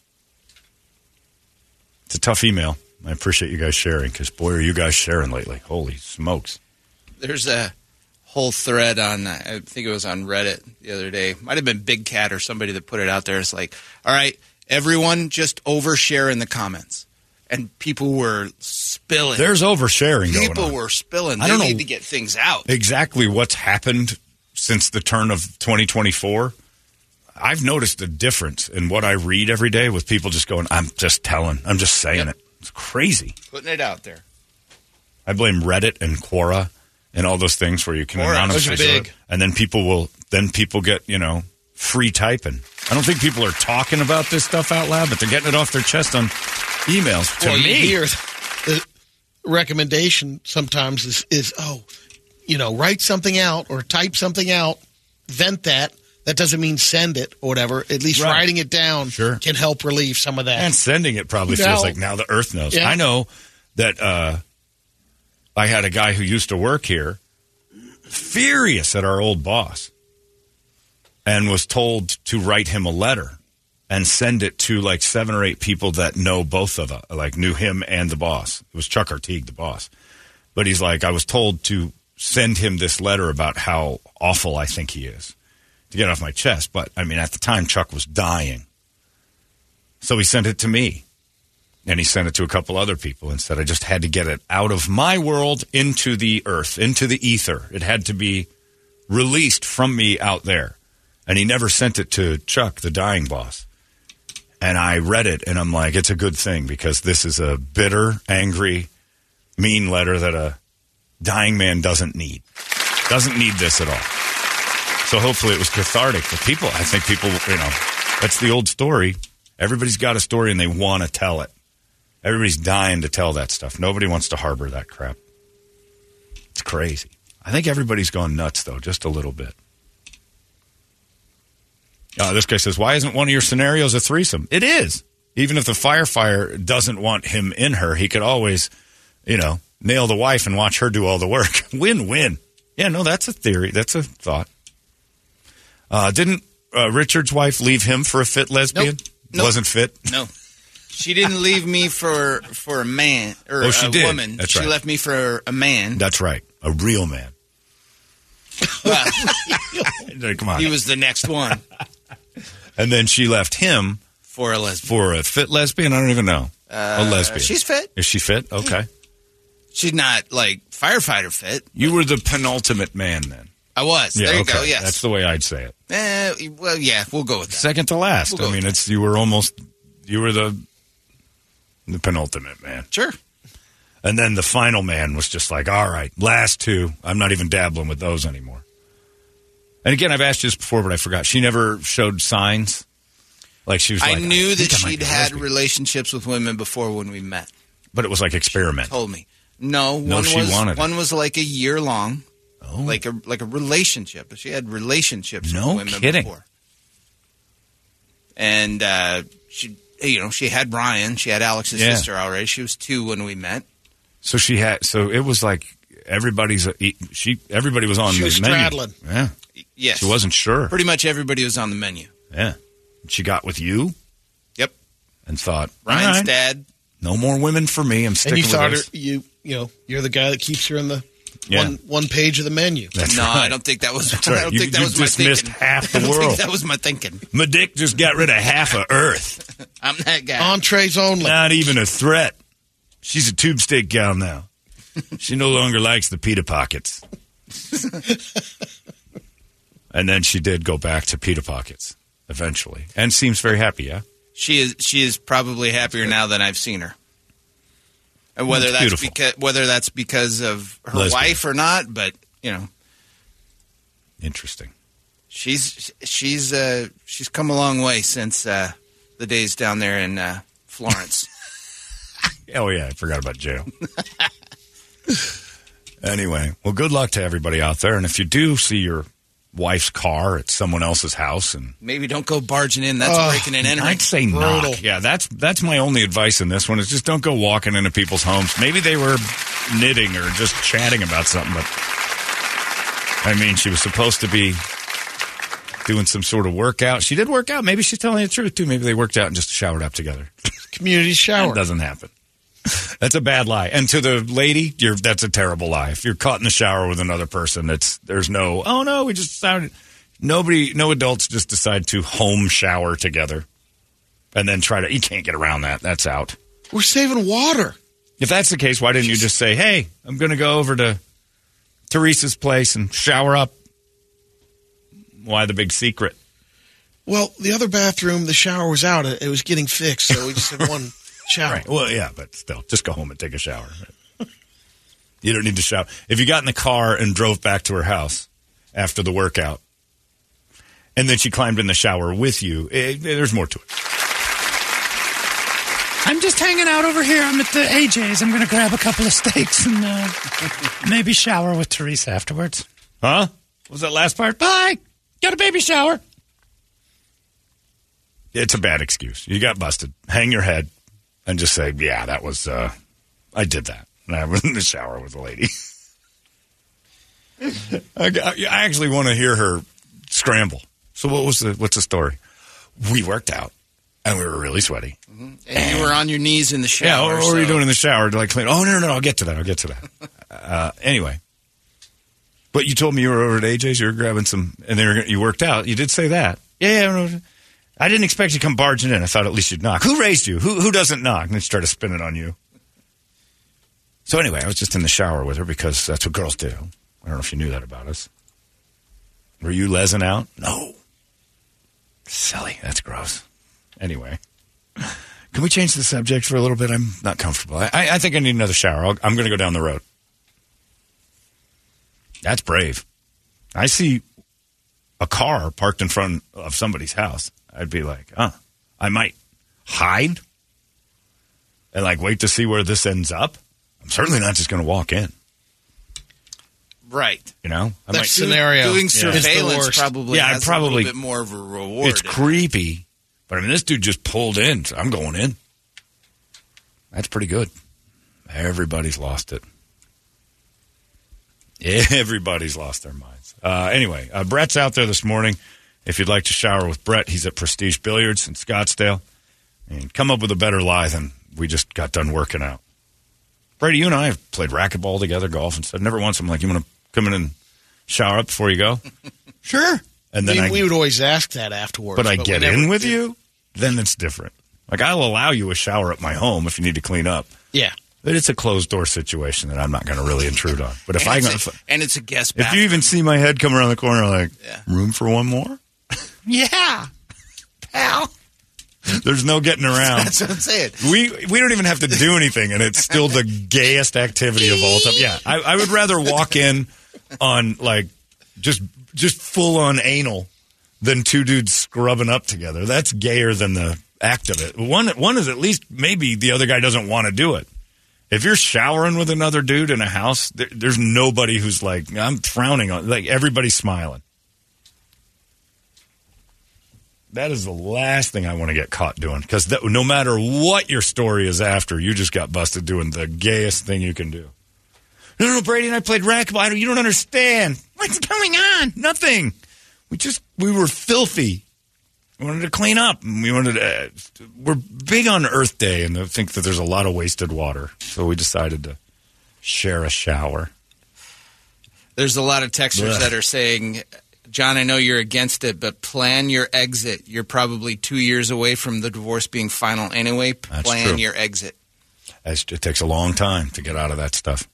It's a tough email. I appreciate you guys sharing because, boy, are you guys sharing lately. Holy smokes. There's a whole thread on, I think it was on Reddit the other day. Might have been Big Cat or somebody that put it out there. It's like, all right, everyone just overshare in the comments. And people were spilling. There's oversharing going on. People were spilling. I don't know need to get things out. Exactly what's happened since the turn of 2024. I've noticed a difference in what I read every day with people just going, I'm just saying it. It's crazy. Putting it out there. I blame Reddit and Quora and all those things where you can anonymously big. And then people get, free typing. I don't think people are talking about this stuff out loud, but they're getting it off their chest on emails to me. You hear the recommendation sometimes is write something out or type something out, vent that. That doesn't mean send it or whatever. At least writing it down can help relieve some of that. And sending it probably feels like now the earth knows. Yeah. I know that I had a guy who used to work here furious at our old boss and was told to write him a letter and send it to like 7 or 8 people that know both of us, like knew him and the boss. It was Chuck Artigue, the boss. But he's like, I was told to send him this letter about how awful I think he is. To get off my chest. But, I mean, at the time, Chuck was dying. So he sent it to me. And he sent it to a couple other people and said, I just had to get it out of my world into the earth, into the ether. It had to be released from me out there. And he never sent it to Chuck, the dying boss. And I read it, and I'm like, it's a good thing because this is a bitter, angry, mean letter that a dying man doesn't need. Doesn't need this at all. So hopefully it was cathartic for people. I think people, that's the old story. Everybody's got a story and they want to tell it. Everybody's dying to tell that stuff. Nobody wants to harbor that crap. It's crazy. I think everybody's gone nuts, though, just a little bit. This guy says, why isn't one of your scenarios a threesome? It is. Even if the firefighter doesn't want him in her, he could always, nail the wife and watch her do all the work. Win-win. Yeah, no, that's a theory. That's a thought. Didn't Richard's wife leave him for a fit lesbian? Nope. Wasn't fit? No. She didn't leave me for a man or she a did. woman. That's she right. left me for a man. That's right. A real man. Come on. He was the next one. And then she left him for a lesbian. For a fit lesbian? I don't even know. A lesbian. She's fit. Is she fit? Okay. She's not like firefighter fit. You were the penultimate man then. I was. Yeah, there you okay. go. Yes. That's the way I'd say it. Well, yeah, we'll go with that. Second to last. We'll I mean, you were the penultimate man. Sure. And then the final man was just like, all right, last two. I'm not even dabbling with those anymore. And again, I've asked you this before, but I forgot. She never showed signs. Like she was. I like, knew that she'd had relationships with women before when we met. But it was like experiment. She told me. No, one was like a year long. Oh. Like a relationship. She had relationships with women kidding. before. And she had Brian. She had Alex's sister already. She was 2 when we met. So it was like everybody was on the menu. She was straddling. Yeah. Yes. She wasn't sure. Pretty much everybody was on the menu. Yeah. She got with you? Yep. And thought, Ryan's right. dad. No more women for me. I'm sticking and you with thought this. you're the guy that keeps her in the Yeah. one page of the menu. That's No, right. I don't think that was. That's right. I don't You think that was my dismissed thinking. half the I don't world. think that was my thinking. My dick just got rid of half of Earth. I'm that guy. Entrees only. Not even a threat. She's a tube steak gal now. She no longer likes the pita pockets. And then she did go back to pita pockets eventually, and seems very happy. Yeah, She is probably happier now than I've seen her. And whether That's beautiful. whether that's because of her Lesbian. wife or not, but interesting. she's come a long way since the days down there in Florence. Oh yeah, I forgot about jail. Anyway, well, good luck to everybody out there, and if you do see your wife's car at someone else's house, and Maybe don't go barging in. That's breaking and entering. I'd say knock. Yeah, that's my only advice in this one is just don't go walking into people's homes. Maybe they were knitting or just chatting about something, but I mean, she was supposed to be doing some sort of workout. She did work out. Maybe she's telling the truth too. Maybe they worked out and just showered up together. Community shower. That doesn't happen. That's a bad lie. And to the lady, that's a terrible lie. If you're caught in the shower with another person, there's no, oh no, we just decided. No adults just decide to home shower together and then you can't get around that. That's out. We're saving water. If that's the case, why didn't you just say, hey, I'm going to go over to Teresa's place and shower up? Why the big secret? Well, the other bathroom, the shower was out. It was getting fixed, so we just had one shower. Right. Well, yeah, but still, just go home and take a shower. You don't need to shower. If you got in the car and drove back to her house after the workout, and then she climbed in the shower with you, there's more to it. I'm just hanging out over here. I'm at the AJ's. I'm going to grab a couple of steaks and maybe shower with Teresa afterwards. Huh? What was that last part? Bye. Got a baby shower. It's a bad excuse. You got busted. Hang your head and just say, yeah, that was, I did that. And I was in the shower with a lady. I actually want to hear her scramble. So what's the story? We worked out and we were really sweaty. Mm-hmm. And you were on your knees in the shower. Yeah, what were you doing in the shower? Did I clean? Oh, no, I'll get to that. Anyway. But you told me you were over at AJ's, you were grabbing some, and you worked out. You did say that. Yeah. I didn't expect you to come barging in. I thought at least you'd knock. Who raised you? Who doesn't knock? And then she started spinning on you. So anyway, I was just in the shower with her because that's what girls do. I don't know if you knew that about us. Were you lezzing out? No. Silly. That's gross. Anyway. Can we change the subject for a little bit? I'm not comfortable. I think I need another shower. I'm going to go down the road. That's brave. I see a car parked in front of somebody's house. I'd be like, I might hide and wait to see where this ends up. I'm certainly not just going to walk in. Right. You know? That scenario. Doing is the surveillance worst. probably has a little bit more of a reward. It's creepy. But I mean, this dude just pulled in. So I'm going in. That's pretty good. Everybody's lost it. Everybody's lost their minds. Anyway, Brett's out there this morning. If you'd like to shower with Brett, he's at Prestige Billiards in Scottsdale. And come up with a better lie than we just got done working out. Brady, you and I have played racquetball together, golf, and stuff. Never once I'm like, you want to come in and shower up before you go? Sure. And then we would always ask that afterwards. But I get in with you, then it's different. I'll allow you a shower at my home if you need to clean up. Yeah. But it's a closed-door situation that I'm not going to really intrude on. But if it's a guest bathroom. If you even see my head come around the corner, room for one more? Yeah. Pal. There's no getting around. That's what I'm saying. We don't even have to do anything, and it's still the gayest activity of all time. Yeah, I would rather walk in on, just full-on anal than two dudes scrubbing up together. That's gayer than the act of it. One is at least maybe the other guy doesn't want to do it. If you're showering with another dude in a house, there's nobody who's I'm frowning on. Everybody's smiling. That is the last thing I want to get caught doing. Because no matter what your story is after, you just got busted doing the gayest thing you can do. No, Brady and I played racquetball. You don't understand. What's going on? Nothing. We were filthy. We wanted to clean up. And we're big on Earth Day and think that there's a lot of wasted water. So we decided to share a shower. There's a lot of texters that are saying, John, I know you're against it, but plan your exit. You're probably 2 years away from the divorce being final anyway. Plan your exit. It takes a long time to get out of that stuff.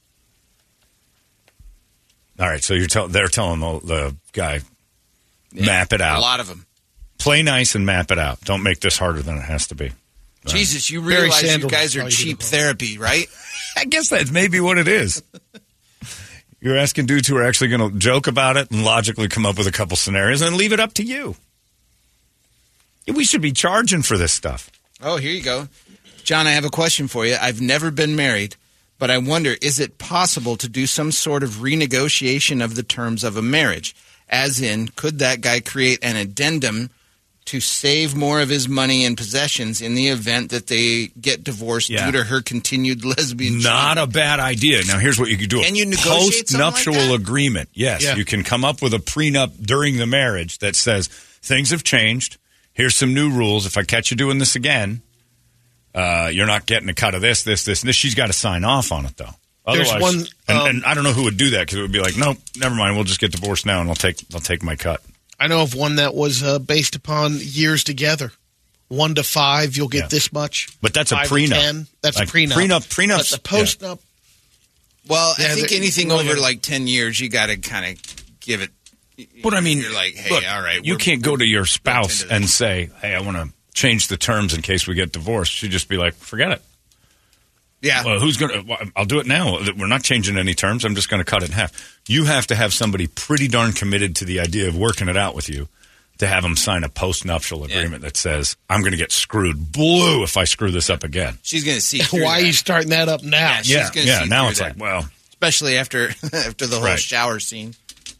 All right, so they're telling the guy, map it out. A lot of them. Play nice and map it out. Don't make this harder than it has to be. Right. Jesus, you realize you guys are cheap therapy, right? I guess that's maybe what it is. You're asking dudes who are actually going to joke about it and logically come up with a couple scenarios and leave it up to you. We should be charging for this stuff. Oh, here you go. John, I have a question for you. I've never been married, but I wonder, is it possible to do some sort of renegotiation of the terms of a marriage? As in, could that guy create an addendum to save more of his money and possessions in the event that they get divorced due to her continued lesbian Not a bad idea. Now, here's what you could do. Can you negotiate post-nuptial something like that? agreement. Yes, you can come up with a prenup during the marriage that says, things have changed. Here's some new rules. If I catch you doing this again, you're not getting a cut of this, and this. She's got to sign off on it, though. Otherwise, there's one, and I don't know who would do that because it would be like, nope, never mind. We'll just get divorced now, and I'll take my cut. I know of one that was based upon years together. 1 to 5, you'll get this much. But that's a 5 to prenup. 10, that's like a prenup. Prenup. But the post-nup. Well, I think anything over like 10 years, you got to kind of give it. But I mean, you're like, hey, look, all right. You can't go to your spouse and say, hey, I want to change the terms in case we get divorced. She'd just be like, forget it. Yeah. Well, who's going to? I'll do it now. We're not changing any terms. I'm just going to cut it in half. You have to have somebody pretty darn committed to the idea of working it out with you to have them sign a post-nuptial agreement that says, I'm going to get screwed blue if I screw this up again. She's going to see. Why are you starting that up now? Yeah, now it's like, well. Especially after the whole shower scene.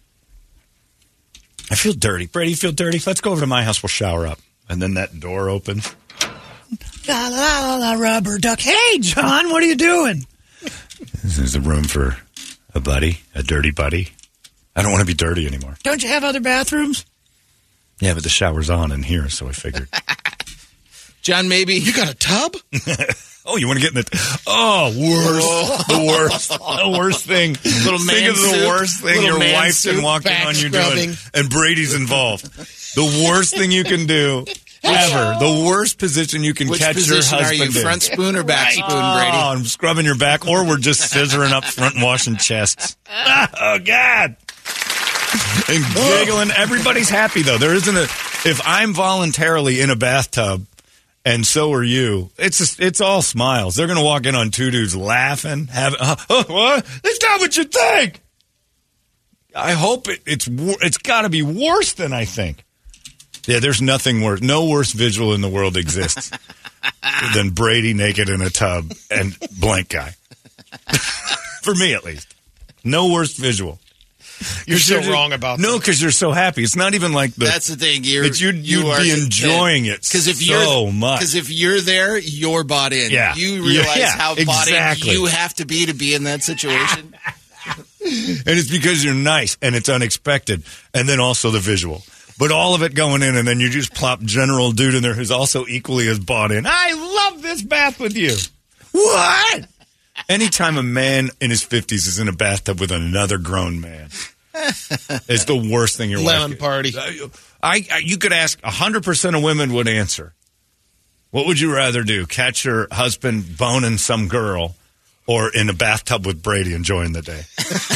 I feel dirty. Brady, you feel dirty? Let's go over to my house. We'll shower up. And then that door opens. La la la la rubber duck. Hey, John, what are you doing? This is a room for a buddy, a dirty buddy. I don't want to be dirty anymore. Don't you have other bathrooms? Yeah, but the shower's on in here, so I figured. John, maybe. You got a tub? Oh, you want to get in the... worst. The worst thing. Little man Think of the soup. worst thing your wife's been walking on you doing, and Brady's involved. The worst thing you can do ever. The worst position you can catch your husband in. Are you front spoon or back spoon, Brady? Oh, I'm scrubbing your back, or we're just scissoring up front and washing chests. Oh, God. And giggling. Everybody's happy, though. There isn't a... If I'm voluntarily in a bathtub, and so are you, it's all smiles. They're going to walk in on two dudes laughing, what? It's not what you think. I hope it's got to be worse than I think. Yeah, there's nothing worse. No worse visual in the world exists than Brady naked in a tub and blank guy. For me, at least. No worse visual. You're so wrong about that. No, because you're so happy. It's not even like That's the thing. You'd be enjoying it so much. Because if you're there, you're bought in. Yeah. You realize how bought exactly. in you have to be in that situation. And it's because you're nice and it's unexpected. And then also the visual. But all of it going in, and then you just plop general dude in there who's also equally as bought in. I love this bath with you. What? Anytime a man in his 50s is in a bathtub with another grown man, it's the worst thing your Lemon wife party. You could ask 100% of women would answer. What would you rather do? Catch your husband boning some girl or in a bathtub with Brady enjoying the day?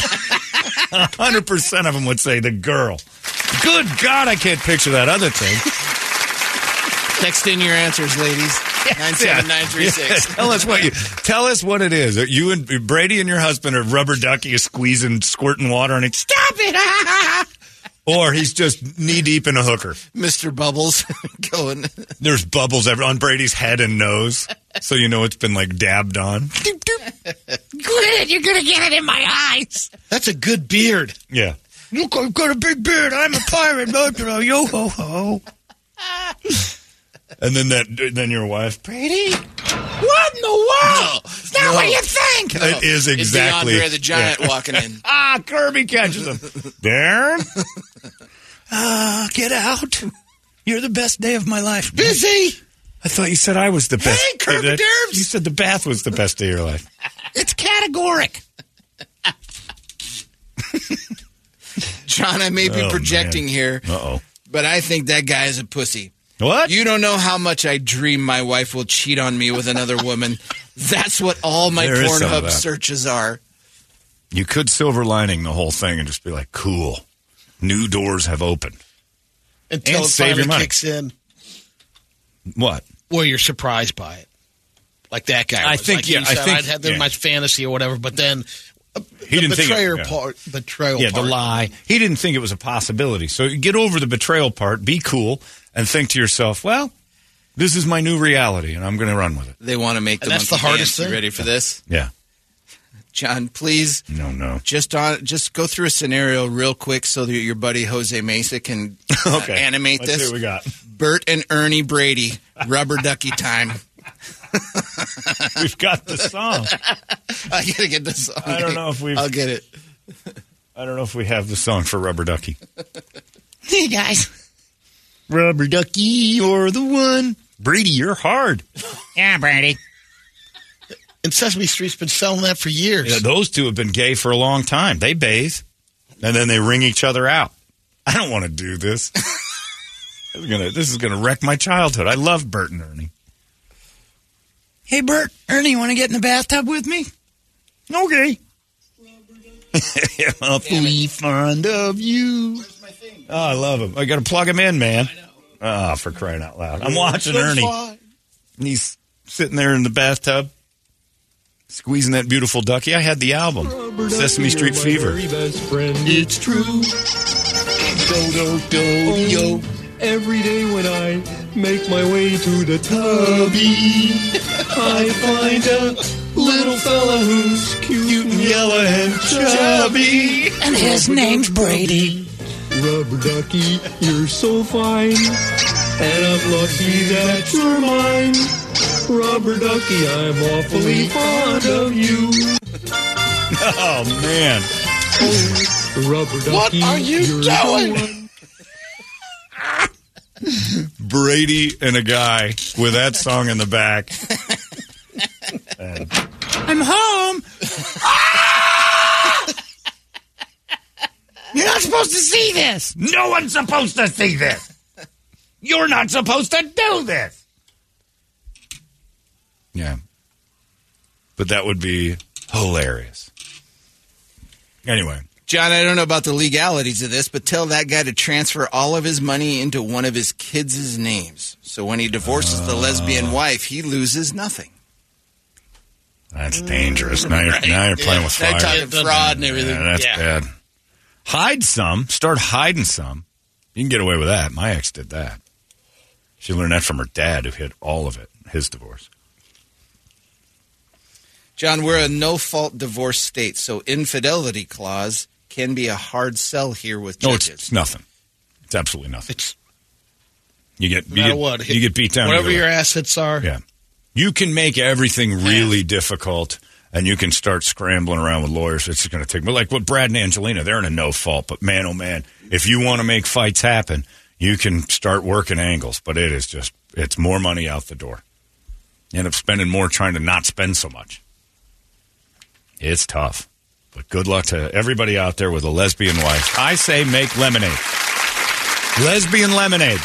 100% of them would say the girl. Good God, I can't picture that other thing. Text in your answers, ladies. 97936. Tell us what it is. You and Brady and your husband are rubber ducky, squeezing, squirting water on it. Stop it! Or he's just knee deep in a hooker. Mr. Bubbles going. There's bubbles on Brady's head and nose, so you know it's been like dabbed on. Doop, doop. Quit! You're gonna get it in my eyes. That's a good beard. Yeah. Look, I've got a big beard. I'm a pirate. Yo ho ho. And then your wife, Brady. What in the world? It's not what you think. It is exactly. It's Andre the Giant walking in. Kirby catches him. Darren? Get out. You're the best day of my life. Busy. I thought you said I was the best. Hey, Kirby Derbs. You said the bath was the best day of your life. It's categoric. John, I may be projecting here, but I think that guy is a pussy. What? You don't know how much I dream my wife will cheat on me with another woman. That's what all my Pornhub searches are. You could silver lining the whole thing and just be like, cool. New doors have opened. Until and it save your finally money. kicks in. What? Well, you're surprised by it. Like that guy was. I think, like he said, I'd had my fantasy or whatever, but then he didn't think betrayal it, part. Yeah, the lie. He didn't think it was a possibility. So get over the betrayal part, be cool, and think to yourself, well, this is my new reality, and I'm going to run with it. They want to make the that's the hardest thing. You ready for this? Yeah. John, please. No. Just go through a scenario real quick so that your buddy Jose Mesa can animate Let's this. See what we got. Bert and Ernie Brady, rubber ducky time. We've got the song. I gotta get the song. I don't know if we've. I'll get it. I don't know if we have the song for Rubber Ducky. Hey, guys. Rubber Ducky, you're the one. Brady, you're hard. Yeah, Brady. And Sesame Street's been selling that for years. Yeah, those two have been gay for a long time. They bathe, and then they ring each other out. I don't want to do this. This is gonna wreck my childhood. I love Bert and Ernie. Hey, Bert, Ernie, you want to get in the bathtub with me? Okay. I'm awfully fond of you. Oh, I love him. I got to plug him in, man. Oh, for crying out loud. I'm watching Ernie. And he's sitting there in the bathtub, squeezing that beautiful ducky. I had the album, Sesame Street Fever. It's true. Yo. Every day when I make my way to the tubby, I find a little fella who's cute and yellow and chubby. And his name's Brady. Rubber ducky, you're so fine, and I'm lucky that you're mine. Rubber ducky, I'm awfully fond of you. Oh, man. Rubber ducky, what are you doing? Brady and a guy with that song in the back. I'm home. You're not supposed to see this. No one's supposed to see this. You're not supposed to do this. Yeah. But that would be hilarious. Anyway. John, I don't know about the legalities of this, but tell that guy to transfer all of his money into one of his kids' names. So when he divorces the lesbian wife, he loses nothing. That's dangerous. Now you're playing with fire. They're talking fraud and everything. Yeah, that's bad. Hide some. Start hiding some. You can get away with that. My ex did that. She learned that from her dad, who hid all of it, his divorce. John, we're a no-fault divorce state, so infidelity clause can be a hard sell here with judges. No, it's nothing. It's absolutely nothing. You get no matter what. You get beat down. Whatever your assets are. Yeah. You can make everything really difficult, and you can start scrambling around with lawyers. It's going to take. But like with Brad and Angelina, they're in a no fault. But man, oh man, if you want to make fights happen, you can start working angles. But it's more money out the door. You end up spending more trying to not spend so much. It's tough. But good luck to everybody out there with a lesbian wife. I say make lemonade. Lesbian lemonade.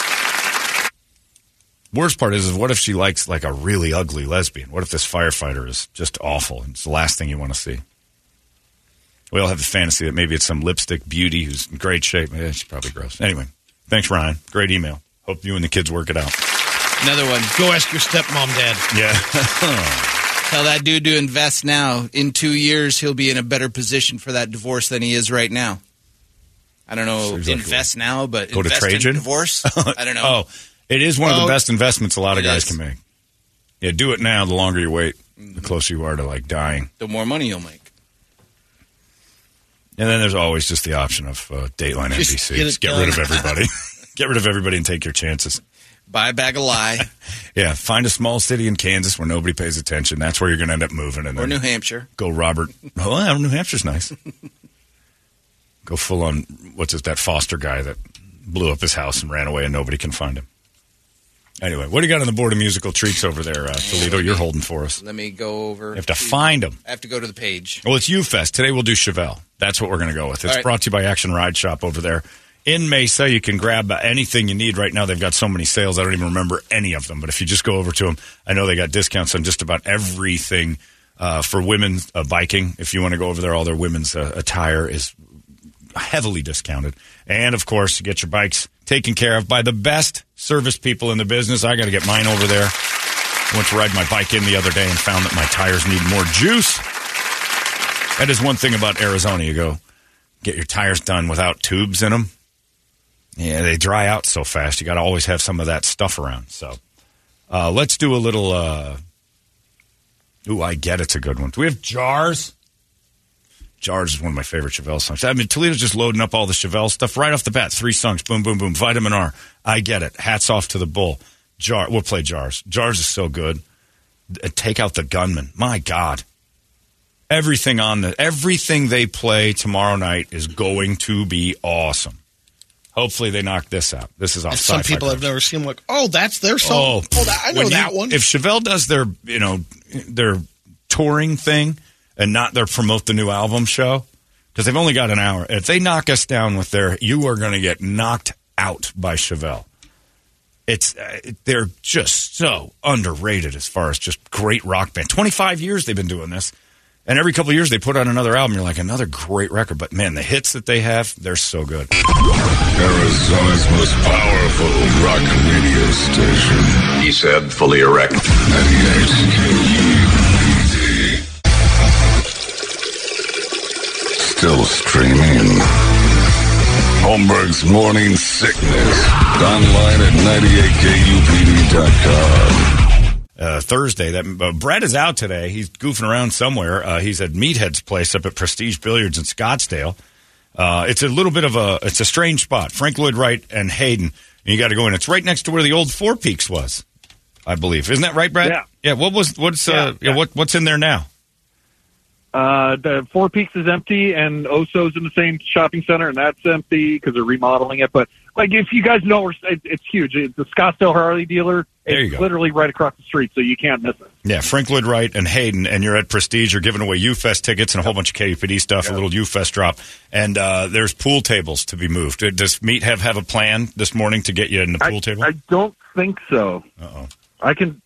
Worst part is what if she likes like a really ugly lesbian? What if this firefighter is just awful and it's the last thing you want to see? We all have the fantasy that maybe it's some lipstick beauty who's in great shape. Yeah, she's probably gross. Anyway, thanks, Ryan. Great email. Hope you and the kids work it out. Another one. Go ask your stepmom, Dad. Yeah. Tell that dude to invest now. In 2 years, he'll be in a better position for that divorce than he is right now. I don't know, invest now, but go invest to Trajan? in divorce? I don't know. Oh, it is one of the best investments a lot of guys can make. Yeah, do it now. The longer you wait, the closer you are to like dying. The more money you'll make. And then there's always just the option of Dateline NBC. Just get rid of everybody. Get rid of everybody and take your chances. Buy a bag of lie. Yeah, find a small city in Kansas where nobody pays attention. That's where you're going to end up moving. And or New Hampshire. Go Robert. Oh, yeah, New Hampshire's nice. Go full on, that Foster guy that blew up his house and ran away, and nobody can find him. Anyway, what do you got on the board of musical treats over there, Toledo? You're holding for us. Let me go over. You have to find them. I have to go to the page. Well, it's U-Fest. Today we'll do Chevelle. That's what we're going to go with. It's brought to you by Action Ride Shop over there in Mesa. You can grab anything you need right now. They've got so many sales, I don't even remember any of them. But if you just go over to them, I know they got discounts on just about everything for women's biking. If you want to go over there, all their women's attire is heavily discounted. And, of course, you get your bikes taken care of by the best service people in the business. I got to get mine over there. I went to ride my bike in the other day and found that my tires need more juice. That is one thing about Arizona. You go get your tires done without tubes in them. Yeah, they dry out so fast. You got to always have some of that stuff around. So let's do a little... I Get It's a good one. Do we have Jars? Jars is one of my favorite Chevelle songs. I mean, Toledo's just loading up all the Chevelle stuff right off the bat. 3 songs, boom, boom, boom. Vitamin R, I Get It. Hats off to the Bull. We'll play Jars. Jars is so good. Take Out the Gunman. My God. Everything they play tomorrow night is going to be awesome. Hopefully they knock this out. This is off Sci-Fi. Some people I've never seen like, that's their song. I know that one. If Chevelle does their touring thing and not their promote the new album show, because they've only got an hour. If they knock us down with you are going to get knocked out by Chevelle. They're just so underrated as far as just great rock band. 25 years they've been doing this. And every couple of years they put out another album. You're like, another great record. But, man, the hits that they have, they're so good. Arizona's most powerful rock radio station. He said, fully erect. 98 KUPD. Still streaming. Holmberg's Morning Sickness. Online at 98kupd.com. Thursday. Brett is out today. He's goofing around somewhere. He's at Meathead's place up at Prestige Billiards in Scottsdale. It's a little bit of it's a strange spot. Frank Lloyd Wright and Hayden. And you got to go in. It's right next to where the old Four Peaks was, I believe. Isn't that right, Brett? Yeah. Yeah. What's in there now? The Four Peaks is empty, and Oso's in the same shopping center, and that's empty because they're remodeling it. But if you guys know, it's huge. It's the Scottsdale Harley dealer. It's literally right across the street, so you can't miss it. Yeah, Frank Lloyd Wright and Hayden, and you're at Prestige. You're giving away U-Fest tickets and a whole bunch of KUPD stuff, a little U-Fest drop. And there's pool tables to be moved. Does Meat have a plan this morning to get you in the pool table? I don't think so. Uh-oh. I can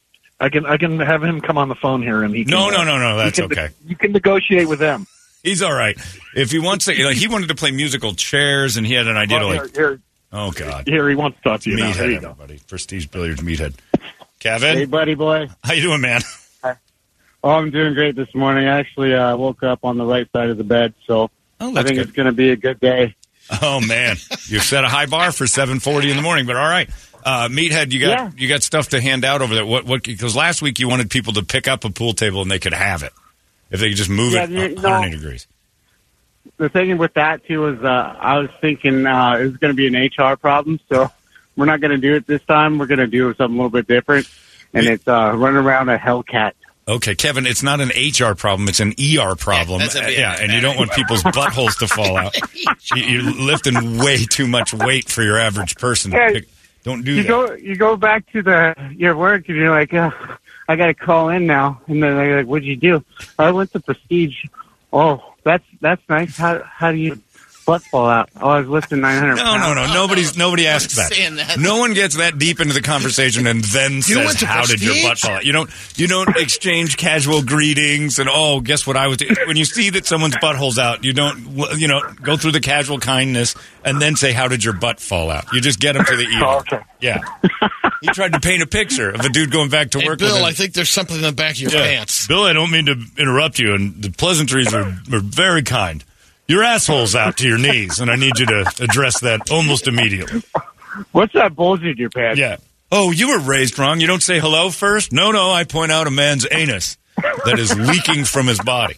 have him come on the phone here, and he can... No, that's okay. You can negotiate with them. He's all right. If he wants to... he wanted to play musical chairs, and he had an idea Here, oh, God. Here, he wants to talk to you now. Meathead, There you everybody. Prestige Billiards, Meathead. Kevin? Hey, buddy boy. How you doing, man? Hi. Oh, I'm doing great this morning. I actually woke up on the right side of the bed, so I think it's going to be a good day. Oh, man. You've set a high bar for 7:40 in the morning, but all right. Meathead, you got stuff to hand out over there. What? Because last week you wanted people to pick up a pool table and they could have it if they could just move it 180 degrees. The thing with that too is I was thinking it was going to be an HR problem, so we're not going to do it this time. We're going to do something a little bit different, and it's running around a Hellcat. Okay, Kevin, it's not an HR problem; it's an ER problem. And you don't want people's buttholes to fall out. You're lifting way too much weight for your average person. Don't do that. You go back to your work and you're like, I got to call in now. And then they're like, what'd you do? I went to Prestige. Oh, that's nice. How do you butt fall out? Oh, I was lifting 900 pounds. No. Nobody asks that. No one gets that deep into the conversation and then says, how did your butt fall out? You don't exchange casual greetings and, guess what I was doing? When you see that someone's butthole's out, you don't, go through the casual kindness and then say, how did your butt fall out? You just get them to the ER. Okay. Yeah. He tried to paint a picture of a dude going back to work. Bill, I think there's something in the back of your pants. Bill, I don't mean to interrupt you, and the pleasantries are very kind. Your asshole's out to your knees, and I need you to address that almost immediately. What's that bulge in your pants? Yeah. Oh, you were raised wrong. You don't say hello first? No, I point out a man's anus that is leaking from his body.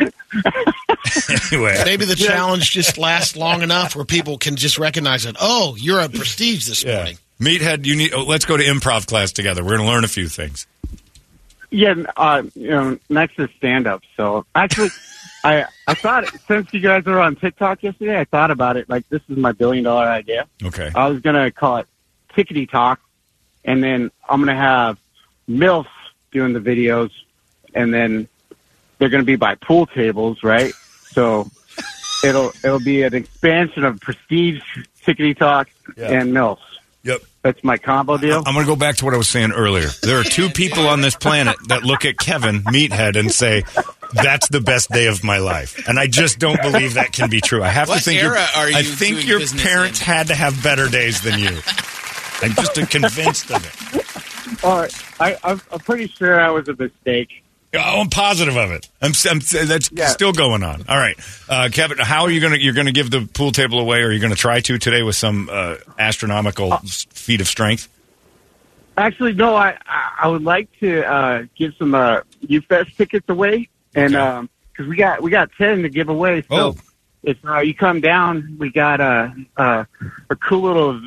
Anyway. Maybe the challenge just lasts long enough where people can just recognize it. Oh, you're at Prestige this morning. Meathead, let's go to improv class together. We're going to learn a few things. Yeah, next is stand-up. So, actually, I thought, since you guys were on TikTok yesterday, I thought about it. Like, this is my $1 billion idea. Okay. I was going to call it Tickety Talk, and then I'm going to have MILFs doing the videos, and then they're going to be by pool tables, right? So it'll be an expansion of Prestige, Tickety Talk, and MILFs. Yep. That's my combo deal. I'm going to go back to what I was saying earlier. There are two people on this planet that look at Kevin, Meathead, and say, that's the best day of my life. And I just don't believe that can be true. I have to think I think your parents had to have better days than you. I'm just convinced of it. All right. I'm pretty sure I was a mistake. Oh, I'm positive of it. That's still going on. All right, Kevin, how are you going to? You're going to give the pool table away, or are you going to try to today with some astronomical feat of strength? Actually, no. I would like to give some UFest tickets away, and because we got 10 to give away. So if you come down, we got a cool little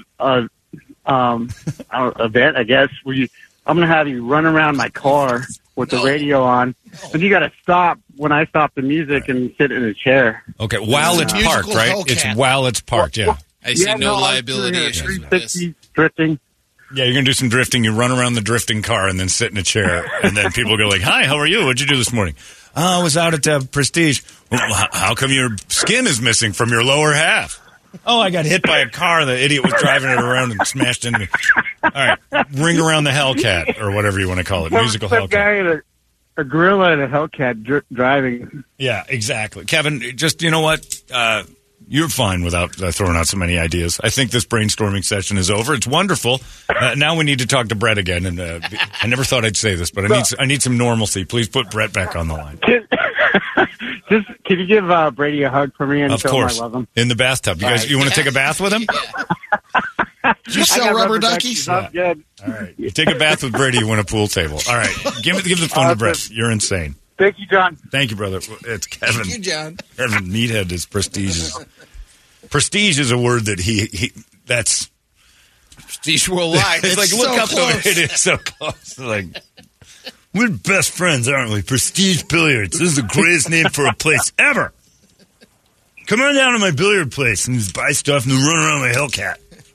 event, I guess. I'm going to have you run around my car with the radio on, and you got to stop when I stop the music and sit in a chair. Okay, while it's parked, right? It's while it's parked, yeah. I see no liability issues with this. Drifting. Yeah, you're going to do some drifting. You run around the drifting car and then sit in a chair, and then people go like, "Hi, how are you? What'd you do this morning?" "Oh, I was out at Prestige." "Well, how come your skin is missing from your lower half?" "Oh, I got hit by a car. The idiot was driving it around and smashed into me." All right, ring around the Hellcat, or whatever you want to call it, musical Hellcat. Guy in a gorilla and a Hellcat driving. Yeah, exactly. Kevin, just, you know what? You're fine without throwing out so many ideas. I think this brainstorming session is over. It's wonderful. Now we need to talk to Brett again. And I never thought I'd say this, but I need some normalcy. Please put Brett back on the line. Can you give Brady a hug for me and of tell course. him I love him? In the bathtub. You want to take a bath with him? Do you sell rubber duckies? Yeah. All right. You take a bath with Brady, you win a pool table. All right. Give the phone to Brett. You're insane. Thank you, John. Thank you, brother. It's Kevin. Thank you, John. Kevin Meathead is Prestige. Prestige is a word that that's Prestige worldwide. It's like, so look up close. It is so close. Like, we're best friends, aren't we? Prestige Billiards. This is the greatest name for a place ever. Come on down to my billiard place and just buy stuff and then run around my Hellcat.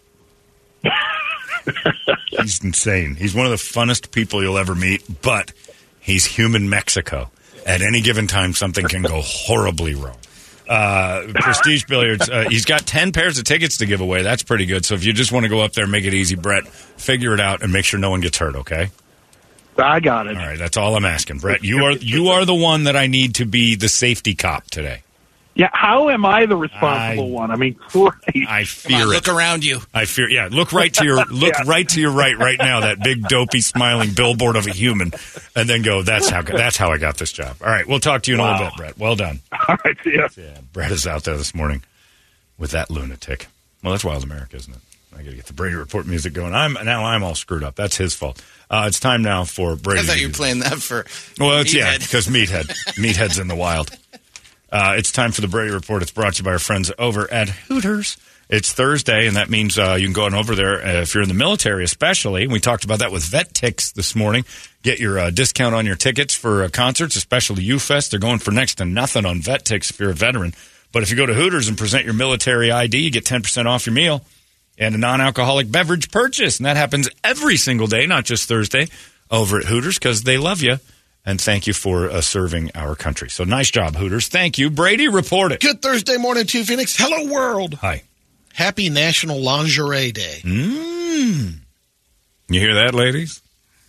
He's insane. He's one of the funnest people you'll ever meet, but he's human Mexico. At any given time, something can go horribly wrong. Prestige Billiards, he's got 10 pairs of tickets to give away. That's pretty good. So if you just want to go up there and make it easy, Brett, figure it out and make sure no one gets hurt, okay? I got it. All right, that's all I'm asking. Brett, you are the one that I need to be the safety cop today. Yeah, how am I the responsible one? I mean, I fear it. Look around you. I fear. Yeah, look right to your right now. That big dopey smiling billboard of a human, and then go. That's how I got this job. All right, we'll talk to you in a little bit, Brett. Well done. All right, see ya. Yeah, Brett is out there this morning with that lunatic. Well, that's Wild America, isn't it? I got to get the Brady Report music going. I'm all screwed up. That's his fault. It's time now for Brady. I thought you were playing that for. Well, because Meathead's in the wild. It's time for the Brady Report. It's brought to you by our friends over at Hooters. It's Thursday, and that means you can go on over there if you're in the military, especially. We talked about that with VetTix this morning. Get your discount on your tickets for concerts, especially UFest. They're going for next to nothing on VetTix if you're a veteran. But if you go to Hooters and present your military ID, you get 10% off your meal and a non-alcoholic beverage purchase. And that happens every single day, not just Thursday, over at Hooters because they love you. And thank you for serving our country. So nice job, Hooters. Thank you. Brady, report it. Good Thursday morning to you, Phoenix. Hello, world. Hi. Happy National Lingerie Day. You hear that, ladies?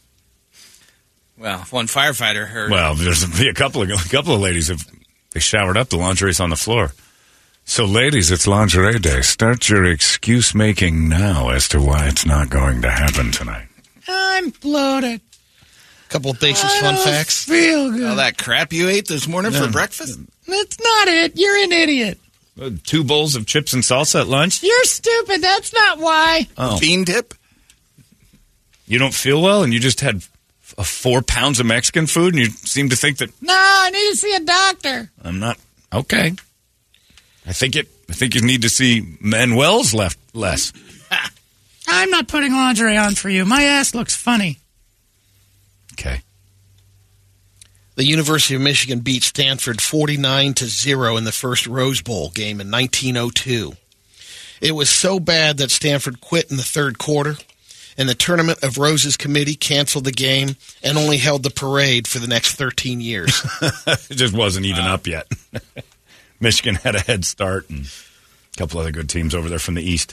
Well, one firefighter heard. Well, there's a couple of ladies they showered up. The lingerie's on the floor. So, ladies, it's Lingerie Day. Start your excuse making now as to why it's not going to happen tonight. I'm bloated. Couple of basic fun facts. Feel good. All that crap you ate this morning for breakfast? That's not it. You're an idiot. 2 bowls of chips and salsa at lunch? You're stupid. That's not why. Oh. Bean dip? You don't feel well and you just had 4 pounds of Mexican food and you seem to think that... No, I need to see a doctor. I'm not... Okay. I think you need to see Manuel's less. I'm not putting lingerie on for you. My ass looks funny. Okay. The University of Michigan beat Stanford 49-0 in the first Rose Bowl game in 1902. It was so bad that Stanford quit in the third quarter, and the Tournament of Roses committee canceled the game and only held the parade for the next 13 years. It just wasn't even up yet. Michigan had a head start, and a couple other good teams over there from the East.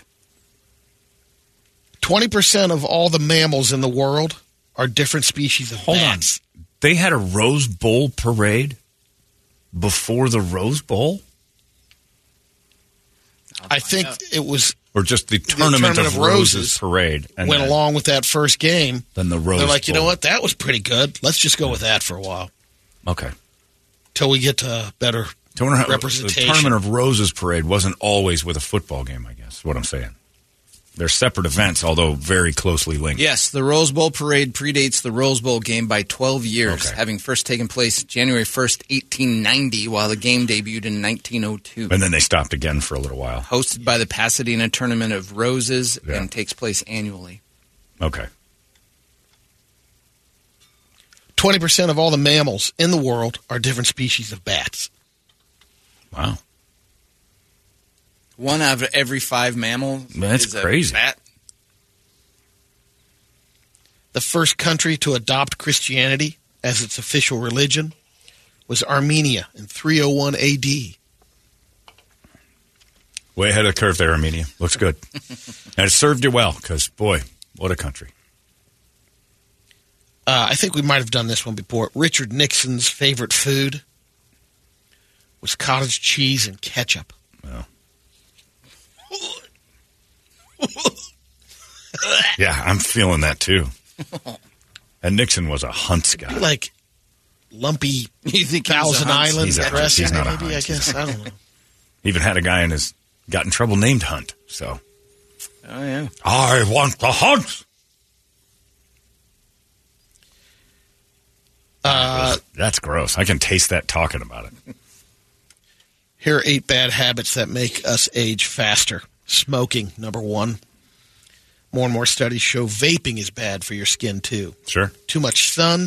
20% of all the mammals in the world are different species of bats. They had a Rose Bowl parade before the Rose Bowl? I think it was... Or just the Tournament of Roses parade. And went along with that first game. Then the Rose They're like, Bowl. you know what? That was pretty good. Let's just go with that for a while. Okay. Till we get to better representation. The Tournament of Roses parade wasn't always with a football game, I guess, is what I'm saying. They're separate events, although very closely linked. Yes, the Rose Bowl parade predates the Rose Bowl game by 12 years, having first taken place January 1st, 1890, while the game debuted in 1902. And then they stopped again for a little while. Hosted by the Pasadena Tournament of Roses and takes place annually. Okay. 20% of all the mammals in the world are different species of bats. Wow. 1 out of every 5 mammals That's is crazy. A bat. The first country to adopt Christianity as its official religion was Armenia in 301 A.D. Way ahead of the curve there, Armenia. Looks good. And it served you well, because, boy, what a country. I think we might have done this one before. Richard Nixon's favorite food was cottage cheese and ketchup. Well. Yeah, I'm feeling that too. And Nixon was a Hunt's guy. Like lumpy you think Thousand Island dressing, he's not a maybe, Hunt. I guess. I don't know. Even had a guy got in trouble named Hunt. So, oh yeah, I want the Hunt. That's gross. I can taste that talking about it. Here are 8 bad habits that make us age faster. Smoking, number 1. More and more studies show vaping is bad for your skin, too. Sure. Too much sun,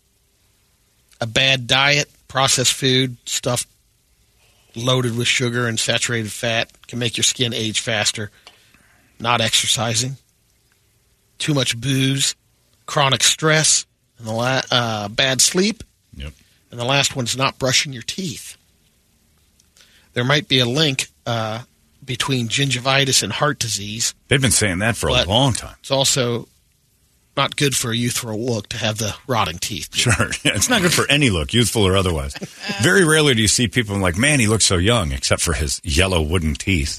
a bad diet, processed food, stuff loaded with sugar and saturated fat can make your skin age faster. Not exercising. Too much booze, chronic stress, and bad sleep. Yep. And the last one's not brushing your teeth. There might be a link between gingivitis and heart disease. They've been saying that for a long time. It's also not good for a youthful look to have the rotting teeth. Sure. Yeah, it's not good for any look, youthful or otherwise. Very rarely do you see people like, man, he looks so young, except for his yellow wooden teeth.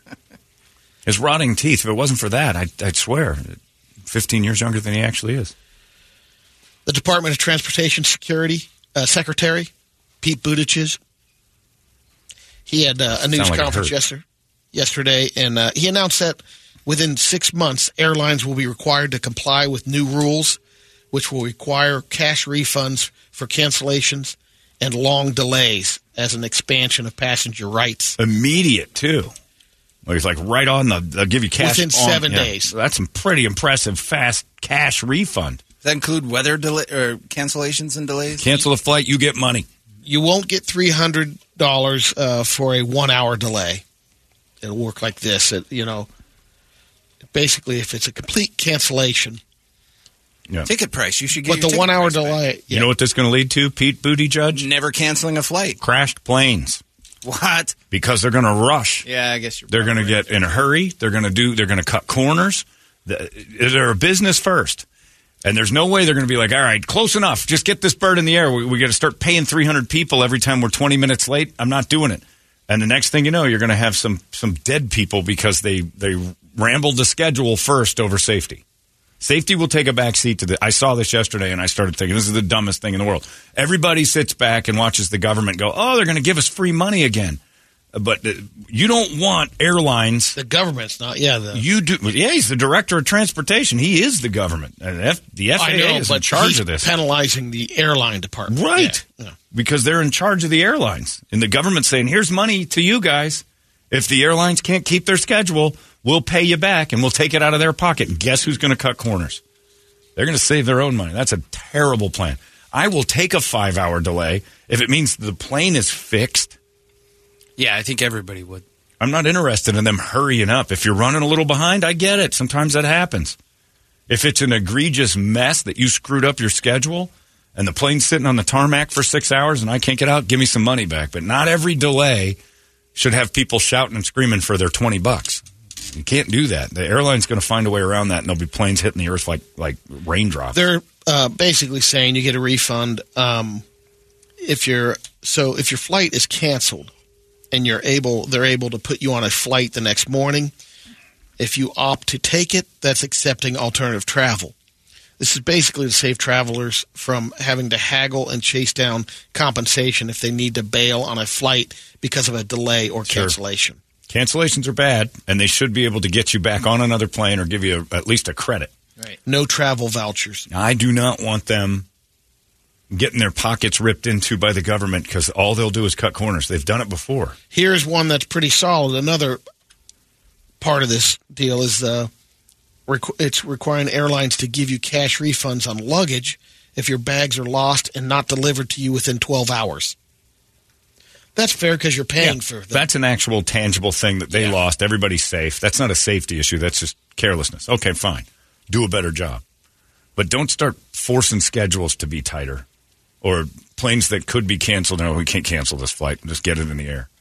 His rotting teeth, if it wasn't for that, I'd swear, 15 years younger than he actually is. The Department of Transportation Secretary, Pete Buttigieg, he had a news conference yesterday, and he announced that within 6 months, airlines will be required to comply with new rules, which will require cash refunds for cancellations and long delays as an expansion of passenger rights. Immediate, too. Well, he's like right on they'll give you cash. Within 7 days. That's some pretty impressive, fast cash refund. Does that include weather delay or cancellations and delays? Cancel a flight, you get money. You won't get $300 for a 1-hour delay. It'll work like this. Basically, if it's a complete cancellation, ticket price, you should get. But the 1-hour delay, you know what this is going to lead to, Pete Buttigieg? Never canceling a flight. Crashed planes. What? Because they're going to rush. Yeah, I guess they're going to get in a hurry. They're going to cut corners. They're a business first. And there's no way they're going to be like, all right, close enough. Just get this bird in the air. We got to start paying 300 people every time we're 20 minutes late. I'm not doing it. And the next thing you know, you're going to have some dead people because they rambled the schedule first over safety. Safety will take a back seat to the. I saw this yesterday, and I started thinking, this is the dumbest thing in the world. Everybody sits back and watches the government go, oh, they're going to give us free money again. But you don't want airlines. The government's not, You do. Yeah, he's the director of transportation. He is the government. And the FAA is in charge of this. Penalizing the airline department. Right. Yeah. Because they're in charge of the airlines. And the government's saying, here's money to you guys. If the airlines can't keep their schedule, we'll pay you back, and we'll take it out of their pocket. And guess who's going to cut corners? They're going to save their own money. That's a terrible plan. I will take a 5-hour delay if it means the plane is fixed. Yeah, I think everybody would. I'm not interested in them hurrying up. If you're running a little behind, I get it. Sometimes that happens. If it's an egregious mess that you screwed up your schedule and the plane's sitting on the tarmac for 6 hours and I can't get out, give me some money back. But not every delay should have people shouting and screaming for their $20. You can't do that. The airline's going to find a way around that, and there'll be planes hitting the earth like raindrops. They're basically saying you get a refund if your flight is canceled and they're able to put you on a flight the next morning. If you opt to take it, that's accepting alternative travel. This is basically to save travelers from having to haggle and chase down compensation if they need to bail on a flight because of a delay or cancellation. Cancellations are bad, and they should be able to get you back on another plane or give you at least a credit. Right. No travel vouchers. I do not want them getting their pockets ripped into by the government because all they'll do is cut corners. They've done it before. Here's one that's pretty solid. Another part of this deal is it's requiring airlines to give you cash refunds on luggage if your bags are lost and not delivered to you within 12 hours. That's fair because you're paying for them. That's an actual tangible thing that they lost. Everybody's safe. That's not a safety issue. That's just carelessness. Okay, fine. Do a better job. But don't start forcing schedules to be tighter or planes that could be canceled. No, we can't cancel this flight. Just get it in the air.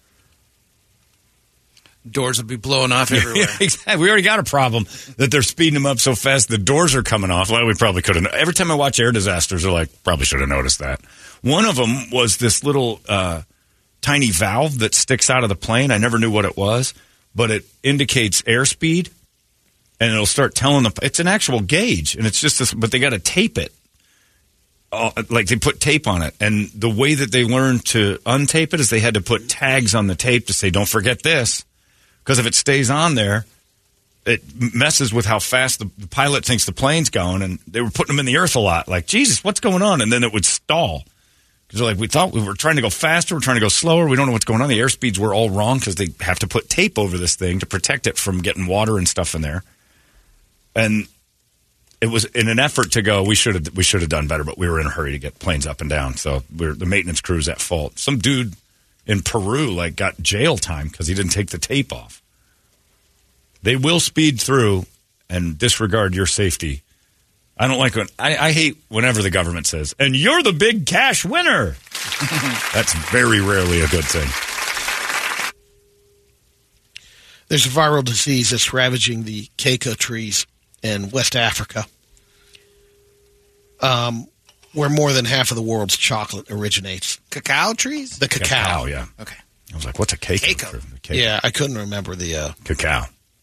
Doors will be blowing off everywhere. Yeah, exactly. We already got a problem that they're speeding them up so fast the doors are coming off. Well, we probably could have. Every time I watch air disasters, they're like, probably should have noticed that. One of them was this little tiny valve that sticks out of the plane. I never knew what it was, but it indicates airspeed, and it'll start telling them. It's an actual gauge, and it's just this, but they got to tape it. Like they put tape on it, and the way that they learned to untape it is they had to put tags on the tape to say, don't forget this. Because if it stays on there, it messes with how fast the pilot thinks the plane's going, and they were putting them in the earth a lot. Like, Jesus, what's going on? And then it would stall. Because like, we thought we were trying to go faster, we're trying to go slower, we don't know what's going on. The airspeeds were all wrong because they have to put tape over this thing to protect it from getting water and stuff in there. And it was in an effort to go, we should have done better, but we were in a hurry to get planes up and down. So the maintenance crew's at fault. Some dude in Peru got jail time because he didn't take the tape off. They will speed through and disregard your safety. I don't like when I hate whenever the government says, and you're the big cash winner. That's very rarely a good thing. There's a viral disease that's ravaging the cacao trees in West Africa, where more than half of the world's chocolate originates. Cacao trees? The cacao. Yeah. Okay. I was like, what's a cacao? Cacao. Yeah, I couldn't remember the... Cacao.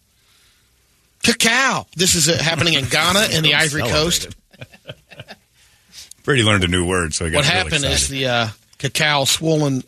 Cacao. This is happening in Ghana and the Ivory Coast. Brady learned a new word, so I got what really happened excited. is the cacao swollen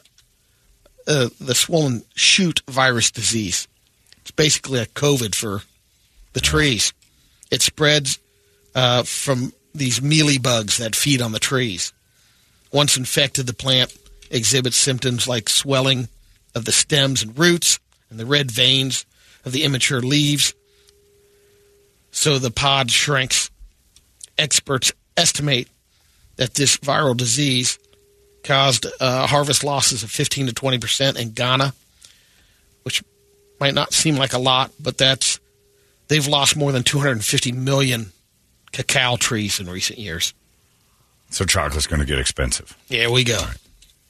shoot virus disease. It's basically a COVID for the trees. It spreads from these mealy bugs that feed on the trees. Once infected, the plant exhibits symptoms like swelling of the stems and roots and the red veins of the immature leaves. So the pod shrinks. Experts estimate that this viral disease caused harvest losses of 15 to 20% in Ghana, which might not seem like a lot, but they've lost more than 250 million cacao trees in recent years. So chocolate's going to get expensive. Here we go. Right.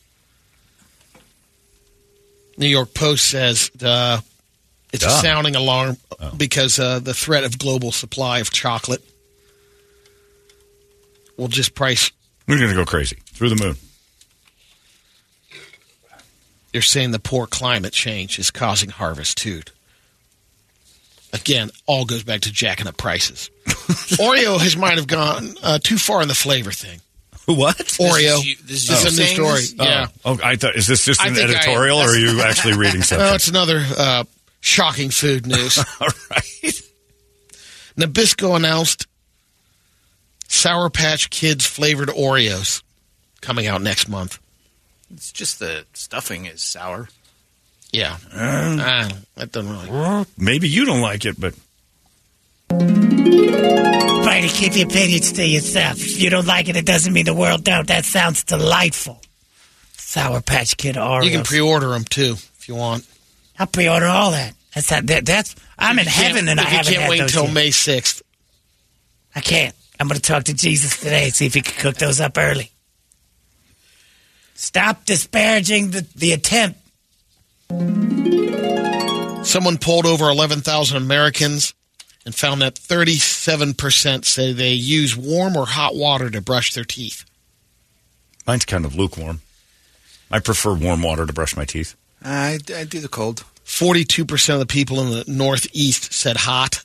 New York Post says it's a sounding alarm because the threat of global supply of chocolate will just price. We're going to go crazy. Through the moon. They're saying the poor climate change is causing harvest too. Again, all goes back to jacking up prices. Oreo might have gone too far in the flavor thing. What? Oreo. This is a new story. Yeah. Oh, I thought, is this just an editorial, or are you actually reading something? No, it's another shocking food news. All right. Nabisco announced Sour Patch Kids flavored Oreos coming out next month. It's just the stuffing is sour. Yeah. That doesn't really. Maybe you don't like it, but Brady, keep your opinions to yourself. If you don't like it, it doesn't mean the world don't. That sounds delightful. Sour Patch Kid Oreos. You can pre-order them, too, if you want. I'll pre-order all that. I'm in heaven and I haven't had those. You can't wait until May 6th. I can't. I'm going to talk to Jesus today and see if he can cook those up early. Stop disparaging the attempt. Someone polled over 11,000 Americans and found that 37% say they use warm or hot water to brush their teeth. Mine's kind of lukewarm. I prefer warm water to brush my teeth. I do the cold. 42% of the people in the Northeast said hot.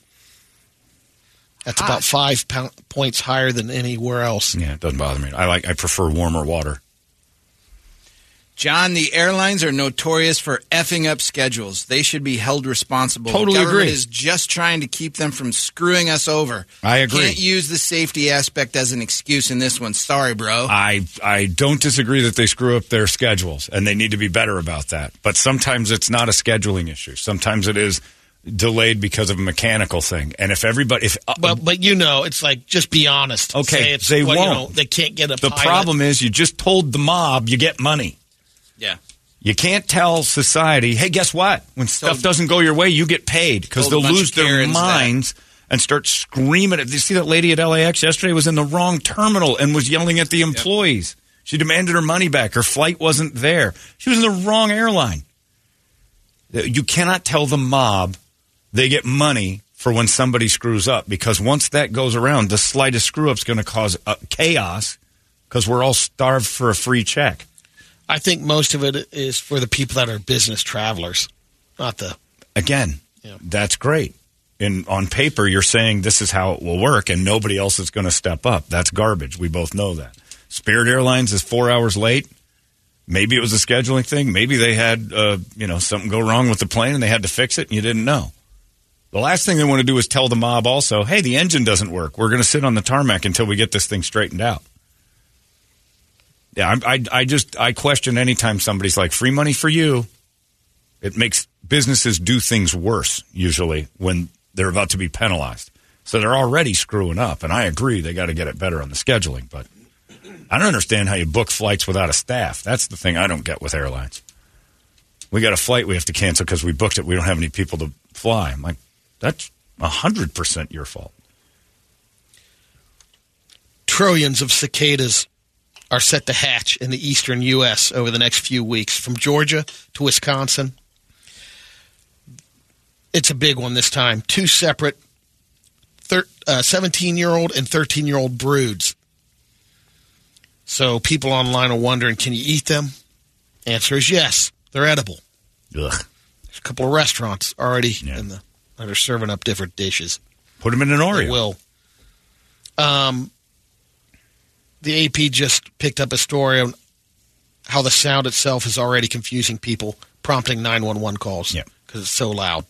That's about 5 points higher than anywhere else. Yeah, it doesn't bother me. I prefer warmer water. John, the airlines are notorious for effing up schedules. They should be held responsible. Totally the government agree. is just trying to keep them from screwing us over. I agree. Can't use the safety aspect as an excuse in this one. Sorry, bro. I don't disagree that they screw up their schedules, and they need to be better about that. But sometimes it's not a scheduling issue. Sometimes it is delayed because of a mechanical thing. And if everybody... But you know, it's like, just be honest. Okay, Say they won't. You know, they can't get a The pilot. problem is you just told the mob you get money. Yeah. You can't tell society, hey, guess what? When stuff doesn't go your way, you get paid because they'll lose their minds and start screaming. Did you see that lady at LAX yesterday was in the wrong terminal and was yelling at the employees? Yep. She demanded her money back. Her flight wasn't there. She was in the wrong airline. You cannot tell the mob they get money for when somebody screws up, because once that goes around, the slightest screw-up is going to cause chaos because we're all starved for a free check. I think most of it is for the people that are business travelers, not the... Again, That's great. On paper, you're saying this is how it will work, and nobody else is going to step up. That's garbage. We both know that. Spirit Airlines is 4 hours late. Maybe it was a scheduling thing. Maybe they had something go wrong with the plane, and they had to fix it, and you didn't know. The last thing they want to do is tell the mob also, hey, the engine doesn't work. We're going to sit on the tarmac until we get this thing straightened out. Yeah, I question any time somebody's like, free money for you. It makes businesses do things worse, usually, when they're about to be penalized. So they're already screwing up, and I agree they got to get it better on the scheduling. But I don't understand how you book flights without a staff. That's the thing I don't get with airlines. We got a flight we have to cancel because we booked it. We don't have any people to fly. I'm like, that's 100% your fault. Trillions of cicadas are set to hatch in the eastern U.S. over the next few weeks, from Georgia to Wisconsin. It's a big one this time. Two separate 17-year-old and 13-year-old broods. So people online are wondering, can you eat them? Answer is yes. They're edible. Ugh. There's a couple of restaurants already that are serving up different dishes. Put them in an Oreo. They will. The AP just picked up a story on how the sound itself is already confusing people, prompting 911 calls because it's so loud.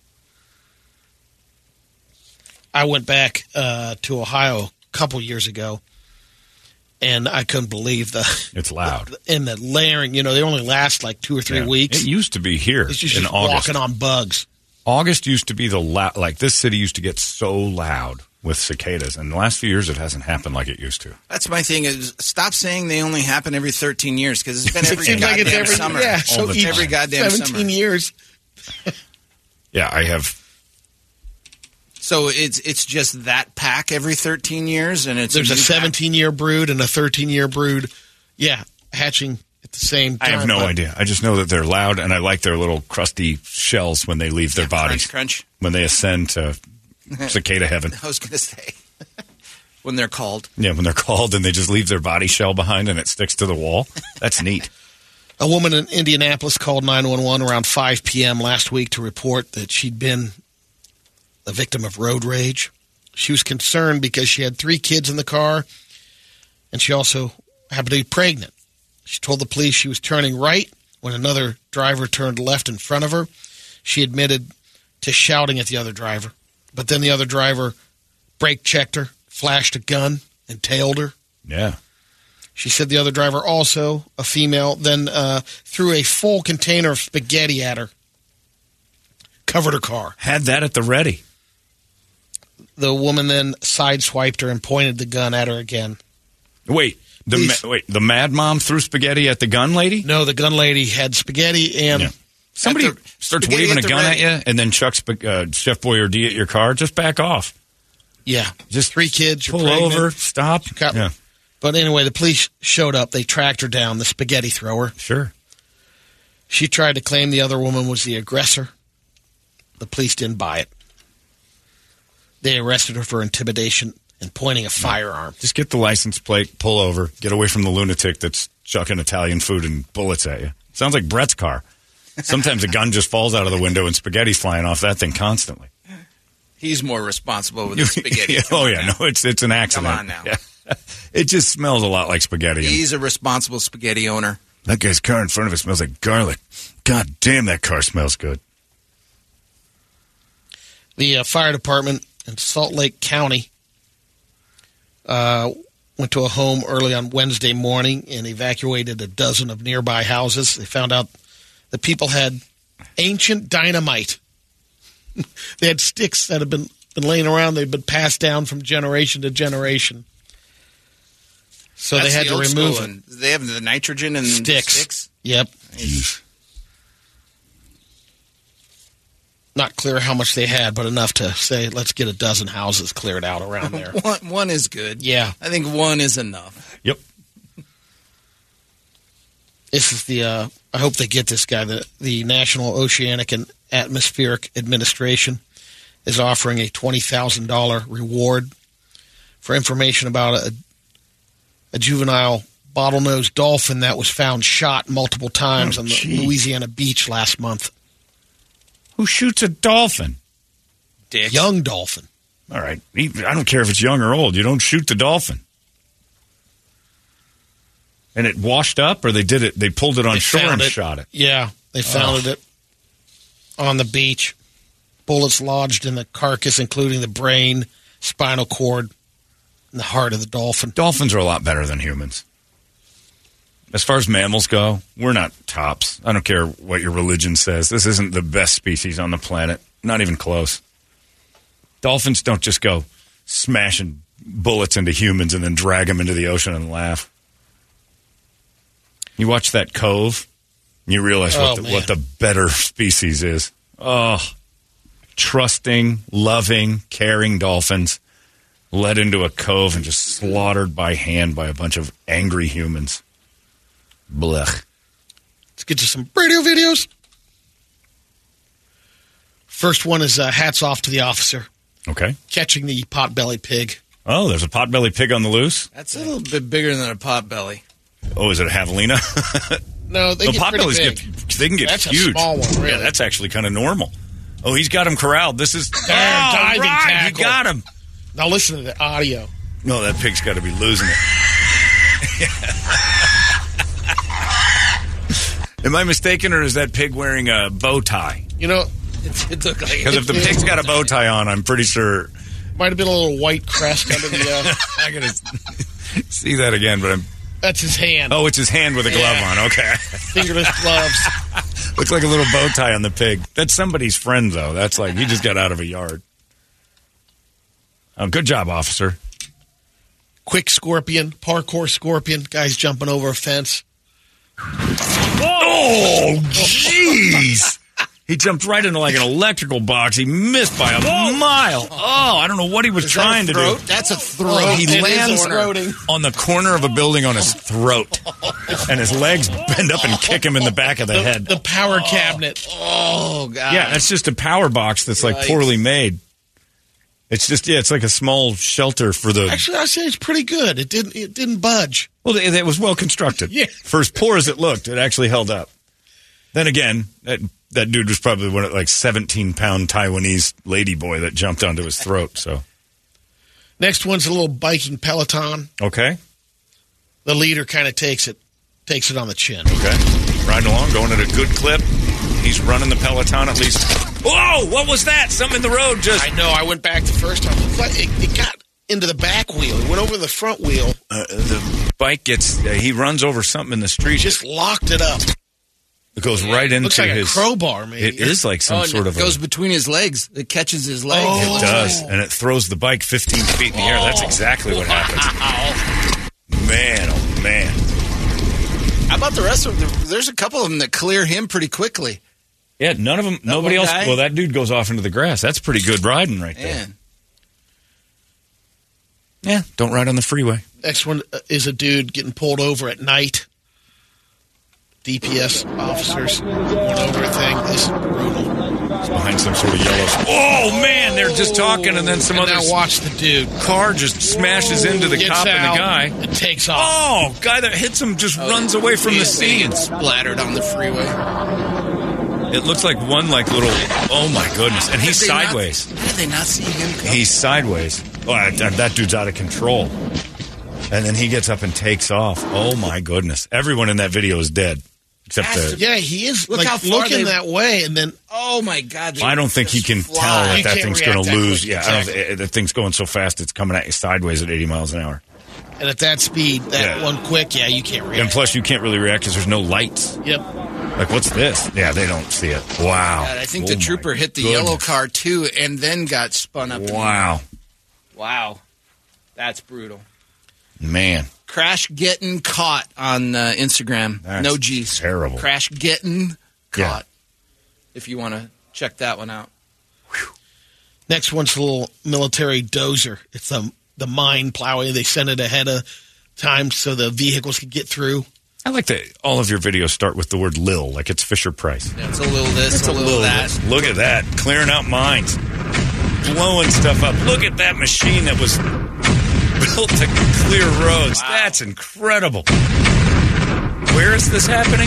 I went back to Ohio a couple years ago, and I couldn't believe it's loud. And the layering, they only last like 2 or 3 weeks. It used to be here it's just in August. Walking on bugs. August used to be this city used to get so loud with cicadas, and the last few years it hasn't happened like it used to. That's my thing is stop saying they only happen every 13 years, because it's been every goddamn summer. Yeah, so every goddamn 17 years. Yeah, I have. So it's just that pack every 13 years, and there's a 17-year brood and a 13-year brood. Yeah, hatching at the same time. I have no idea. I just know that they're loud, and I like their little crusty shells when they leave their bodies. Crunch. When they ascend to cicada heaven. I was going to say. When they're called. Yeah, when they're called and they just leave their body shell behind and it sticks to the wall. That's neat. A woman in Indianapolis called 911 around 5 p.m. last week to report that she'd been a victim of road rage. She was concerned because she had 3 kids in the car, and she also happened to be pregnant. She told the police she was turning right when another driver turned left in front of her. She admitted to shouting at the other driver, but then the other driver brake-checked her, flashed a gun, and tailed her. Yeah. She said the other driver, also a female, then threw a full container of spaghetti at her, covered her car. Had that at the ready. The woman then sideswiped her and pointed the gun at her again. Wait, the mad mom threw spaghetti at the gun lady? No, the gun lady had spaghetti and... Yeah. Somebody starts waving a gun at you and then chucks Chef Boyardee at your car, just back off. Yeah. Just 3 kids, pull over, stop. Yeah. But anyway, the police showed up. They tracked her down, the spaghetti thrower. Sure. She tried to claim the other woman was the aggressor. The police didn't buy it. They arrested her for intimidation and pointing a firearm. Just get the license plate, pull over, get away from the lunatic that's chucking Italian food and bullets at you. Sounds like Brett's car. Sometimes a gun just falls out of the window and spaghetti's flying off that thing constantly. He's more responsible with the spaghetti. Oh, yeah. No, it's an accident. Come on now. Yeah. It just smells a lot like spaghetti. He's a responsible spaghetti owner. That guy's car in front of us smells like garlic. God damn, that car smells good. The fire department in Salt Lake County went to a home early on Wednesday morning and evacuated a dozen of nearby houses. They found out the people had ancient dynamite. They had sticks that had been laying around. They'd been passed down from generation to generation. So That's they had to remove it. They have the nitrogen and sticks? Yep. Not clear how much they had, but enough to say, let's get a dozen houses cleared out around there. One is good. Yeah. I think one is enough. Yep. This is the, I hope they get this guy, the National Oceanic and Atmospheric Administration is offering a $20,000 reward for information about a juvenile bottlenose dolphin that was found shot multiple times on the Louisiana beach last month. Who shoots a dolphin? Dick. Young dolphin. All right. I don't care if it's young or old. You don't shoot the dolphin. And it washed up, or they did it? They pulled it on shore and shot it. Yeah, they found it on the beach. Bullets lodged in the carcass, including the brain, spinal cord, and the heart of the dolphin. Dolphins are a lot better than humans. As far as mammals go, we're not tops. I don't care what your religion says. This isn't the best species on the planet. Not even close. Dolphins don't just go smashing bullets into humans and then drag them into the ocean and laugh. You watch that Cove, and you realize what the better species is. Oh, trusting, loving, caring dolphins led into a cove and just slaughtered by hand by a bunch of angry humans. Blech. Let's get to some radio videos. First one is hats off to the officer. Okay. Catching the potbelly pig. Oh, there's a potbelly pig on the loose? That's a little bit bigger than a potbelly. Oh, is it a javelina? No, they get pretty big. They can get that's huge. That's a small one, really. Yeah, that's actually kind of normal. Oh, he's got him corralled. This is... diving tackle. He got him. Now listen to the audio. No, that pig's got to be losing it. Am I mistaken, or is that pig wearing a bow tie? You know, it looked like... Because if the pig's got a bow tie on, I'm pretty sure... Might have been a little white crest under the... I got to see that again, but I'm... That's his hand. Oh, it's his hand with a glove on. Okay. Fingerless gloves. Looks like a little bow tie on the pig. That's somebody's friend, though. That's like he just got out of a yard. Oh, good job, officer. Quick scorpion, parkour scorpion. Guy's jumping over a fence. Oh, jeez. He jumped right into like an electrical box. He missed by a mile. Oh, I don't know what he was trying to do. That's a throat. He lands on the corner of a building on his throat. And his legs bend up and kick him in the back of the head. The power cabinet. Oh, God. Yeah, that's just a power box that's like poorly made. It's just, it's like a small shelter for the... Actually, I say it's pretty good. It didn't budge. Well, it was well constructed. Yeah. For as poor as it looked, it actually held up. Then again, that dude was probably one of like 17-pound Taiwanese ladyboy that jumped onto his throat. So, next one's a little biking peloton. Okay. The leader kind of takes it on the chin. Okay. Riding along, going at a good clip. He's running the peloton at least. Whoa! What was that? Something in the road just... I know. I went back the first time. It got into the back wheel. It went over the front wheel. The bike gets... he runs over something in the street. Just locked it up. It goes right into Looks like his a crowbar, maybe. It is like some sort of it goes between his legs. It catches his leg. It does, and it throws the bike 15 feet in the air. That's exactly what happens. Man, oh man. How about the rest of them? There's a couple of them that clear him pretty quickly. Yeah, none of them, nobody else. guy? Well, that dude goes off into the grass. That's pretty good riding right there. Man. Yeah, don't ride on the freeway. Next one is a dude getting pulled over at night. DPS officers going over a thing. This is brutal. It's behind some sort of yellow. Oh man, they're just talking, and then some other. Now watch the dude. Car just smashes into the cop and the guy. It takes off. Oh, guy that hits him just runs away from the scene. Splattered on the freeway. It looks like one little. Oh my goodness! And he's sideways. How did they not see him come? He's sideways. Oh, that dude's out of control. And then he gets up and takes off. Oh my goodness! Everyone in that video is dead. Except yeah, he is Look how far looking that way, and then oh my God! I don't think he can tell that thing's going to lose. Yeah, exactly. the thing's going so fast it's coming at you sideways at 80 miles an hour. And at that speed, one quick, you can't react. And plus, you can't really react because there's no lights. Yep. Like, what's this? Yeah, they don't see it. Wow. God, I think the trooper hit the yellow car too, and then got spun up. Wow. Wow, that's brutal. Man. Crash getting caught on Instagram. That's no G's. Terrible. Crash getting caught. If you want to check that one out. Whew. Next one's a little military dozer. It's the mine plowing. They send it ahead of time so the vehicles can get through. I like that all of your videos start with the word Lil, like it's Fisher Price. Yeah, it's a little this, it's a little that. This. Look at that. Clearing out mines. Blowing stuff up. Look at that machine that was built to clear roads. Wow. That's incredible. Where is this happening?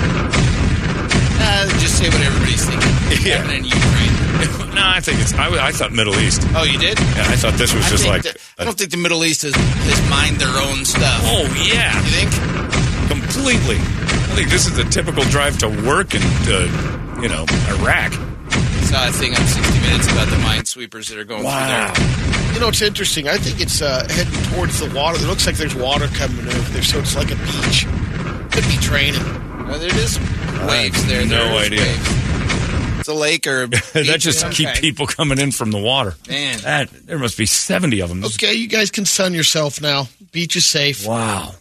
Just say what everybody's thinking. Yeah. Happening in Ukraine. No, I think I thought Middle East. Oh, you did? Yeah, I thought this was just like... I don't think the Middle East has mined their own stuff. Oh, yeah. You think? Completely. I think this is a typical drive to work in, Iraq. I saw a thing on 60 Minutes about the minesweepers that are going through there. You know, it's interesting. I think it's heading towards the water. It looks like there's water coming over there, so it's like a beach. Could be training. Well, there is waves there. No idea. Waves. It's a lake or a beach. That just keep people coming in from the water. Man. There must be 70 of them. Okay, you guys can sun yourself now. Beach is safe. Wow.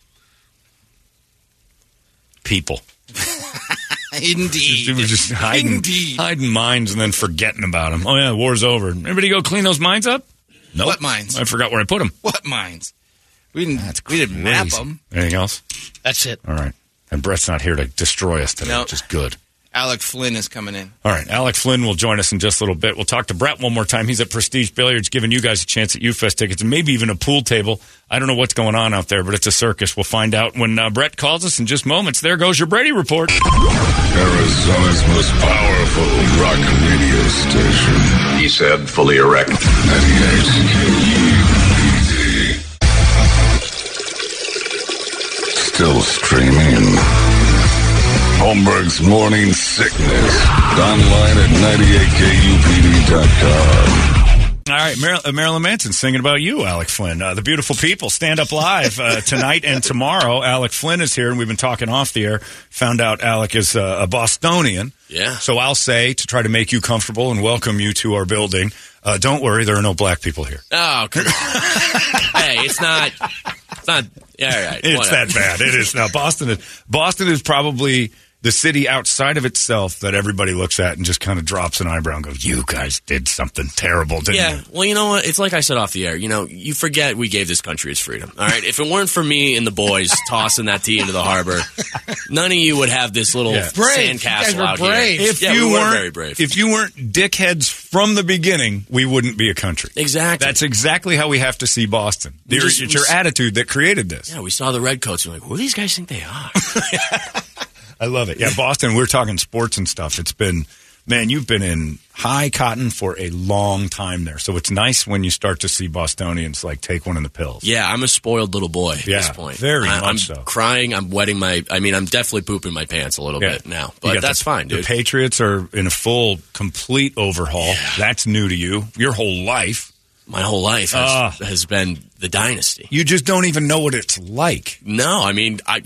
People. Indeed. Just hiding mines and then forgetting about them. Oh, yeah, war's over. Everybody go clean those mines up? Nope. What mines? I forgot where I put them. What mines? We didn't map them. Anything else? That's it. All right. And Brett's not here to destroy us today, Nope. which is good. Alec Flynn is coming in. All right. Alec Flynn will join us in just a little bit. We'll talk to Brett one more time. He's at Prestige Billiards, giving you guys a chance at UFest tickets and maybe even a pool table. I don't know what's going on out there, but it's a circus. We'll find out when Brett calls us in just moments. There goes your Brady Report. Arizona's most powerful rock radio station. He said, fully erect. 98 KUPD. Still streaming. Holmberg's Morning Sickness. Online at 98kupd.com. All right, Marilyn Manson singing about you, Alec Flynn. The Beautiful People, Stand Up Live tonight and tomorrow. Alec Flynn is here, and we've been talking off the air. Found out Alec is a Bostonian. Yeah. So I'll say, to try to make you comfortable and welcome you to our building, don't worry, there are no black people here. Oh, come on. Hey, it's not, yeah, all right. It's whatever. that bad. It is. Now, Boston is probably the city outside of itself that everybody looks at and just kind of drops an eyebrow and goes, you guys did something terrible, didn't you? Well, you know what? It's like I said off the air. You know, you forget we gave this country its freedom. All right? If it weren't for me and the boys tossing that tea into the harbor, none of you would have this little sandcastle out here. If we were very brave. If you weren't dickheads from the beginning, we wouldn't be a country. Exactly. That's exactly how we have to see Boston. It's your attitude that created this. Yeah, we saw the Redcoats and we're like, who do these guys think they are? I love it. Yeah, Boston, we're talking sports and stuff. It's been, man, you've been in high cotton for a long time there. So it's nice when you start to see Bostonians like take one in the pills. Yeah, I'm a spoiled little boy at this point. Very I'm much so. Crying, I'm wetting I'm definitely pooping my pants a little bit now. But that's fine, dude. The Patriots are in a complete overhaul. Yeah. That's new to you. Your whole life. My whole life has been the dynasty. You just don't even know what it's like. No, I mean,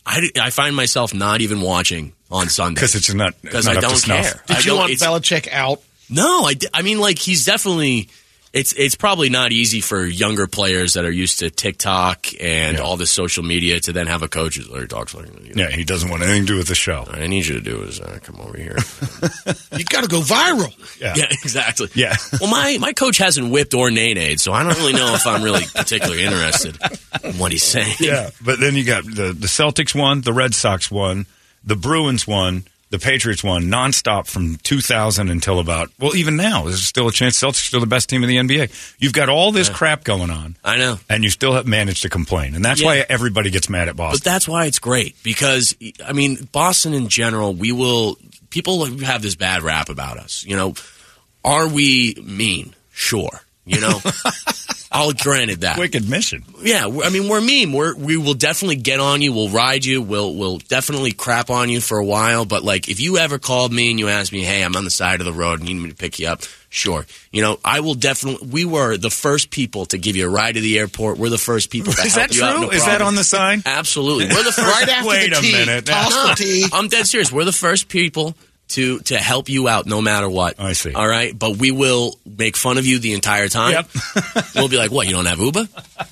I find myself not even watching on Sunday because it's not because I don't care. Did you want Belichick out? No, I mean, like, he's definitely. It's probably not easy for younger players that are used to TikTok and all this social media to then have a coach who's Larry Dog's like, yeah, he doesn't want anything to do with the show. All I need you to do is come over here. You got to go viral. Yeah, exactly. Yeah. Well, my coach hasn't whipped or nay-nayed, so I don't really know if I'm really particularly interested in what he's saying. Yeah, but then you got the Celtics won, the Red Sox won, the Bruins won, the Patriots won nonstop from 2000 until about, well, even now, there's still a chance Celtics are still the best team in the NBA. You've got all this crap going on. I know. And you still have managed to complain. And that's why everybody gets mad at Boston. But that's why it's great. Because, I mean, Boston in general, people have this bad rap about us. You know, are we mean? Sure. You know? I'll granted that. Quick admission. Yeah, I mean, we're mean. We will definitely get on you. We'll ride you. We'll definitely crap on you for a while. But, like, if you ever called me and you asked me, hey, I'm on the side of the road and you need me to pick you up, sure. You know, I will definitely. We were the first people to give you a ride to the airport. We're the first people to help you out. Is that true? Is that on the sign? Absolutely. We're the first. Right after Wait the a tea. minute. Toss the tea. I'm dead serious. We're the first people to help you out no matter what. I see. All right? But we will make fun of you the entire time. Yep. We'll be like, what, you don't have Uber?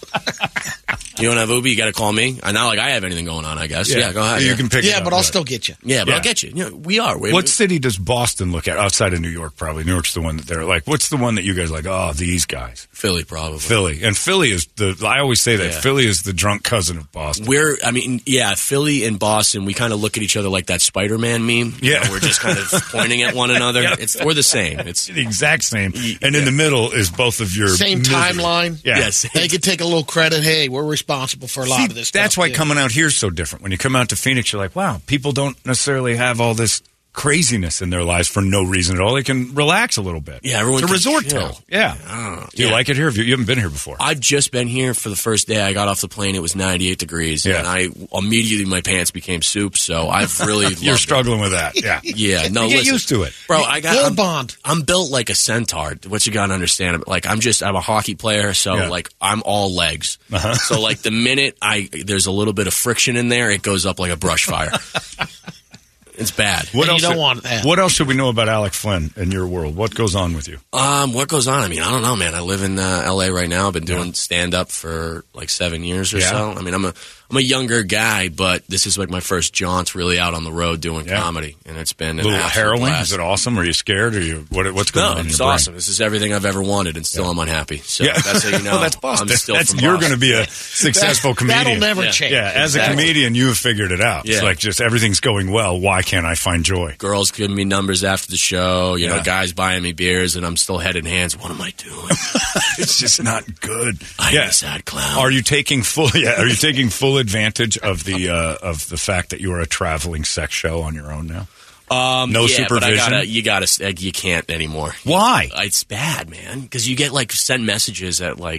You don't have Uber? You got to call me? Not like I have anything going on, I guess. Yeah, go ahead. You can pick it Yeah, up, but I'll still get you. Yeah, but I'll get you. You know, we are. What city does Boston look at outside of New York? Probably New York's the one that they're like. What's the one that you guys are like? Oh, these guys. Philly, probably. Philly, and Philly is I always say that Philly is the drunk cousin of Boston. Philly and Boston. We kind of look at each other like that Spider-Man meme. Yeah, you know, we're just kind of pointing at one another. We're the same. It's the exact same. And in the middle is both of your same misery. timeline. Yeah. Yes, they could take a little credit. Hey, we're responsible for a lot of this stuff. That's why coming out here is so different. When you come out to Phoenix, you're like, wow, people don't necessarily have all this craziness in their lives for no reason at all. They can relax a little bit. Yeah, everyone it's a can resort chill. town. Yeah. Do you like it here? You haven't been here before. I've just been here for the first day. I got off the plane. It was 98 degrees. Yeah. And I immediately, my pants became soup. So I've really You're struggling with that. Yeah. Yeah. No, get used to it. Bro, I'm built like a centaur. What you got to understand. Like, I'm a hockey player. So, like, I'm all legs. Uh-huh. So, like, the minute there's a little bit of friction in there, it goes up like a brush fire. It's bad. You don't want that. What else should we know about Alec Flynn in your world? What goes on with you? What goes on? I mean, I don't know, man. I live in L.A. right now. I've been doing stand-up for like 7 years or so. I mean, I'm a younger guy, but this is like my first jaunt really out on the a road comedy, and it's been a little harrowing. Blast. Is it awesome? Are you scared? Or what's going on? It's awesome. This is everything I've ever wanted, and still I'm unhappy. So that's how you know. Well, that's Boston. You're going to be a successful comedian. That'll never change. Yeah, as a comedian, you have figured it out. It's like just everything's going well. Why can't I find joy? Girls giving me numbers after the show. You know, guys buying me beers, and I'm still head in hands. What am I doing? It's just not good. I'm a sad clown. Are you taking full advantage of the fact that you are a traveling sex show on your own now? No supervision. But you can't anymore. Why? It's bad, man. Because you get like sent messages at like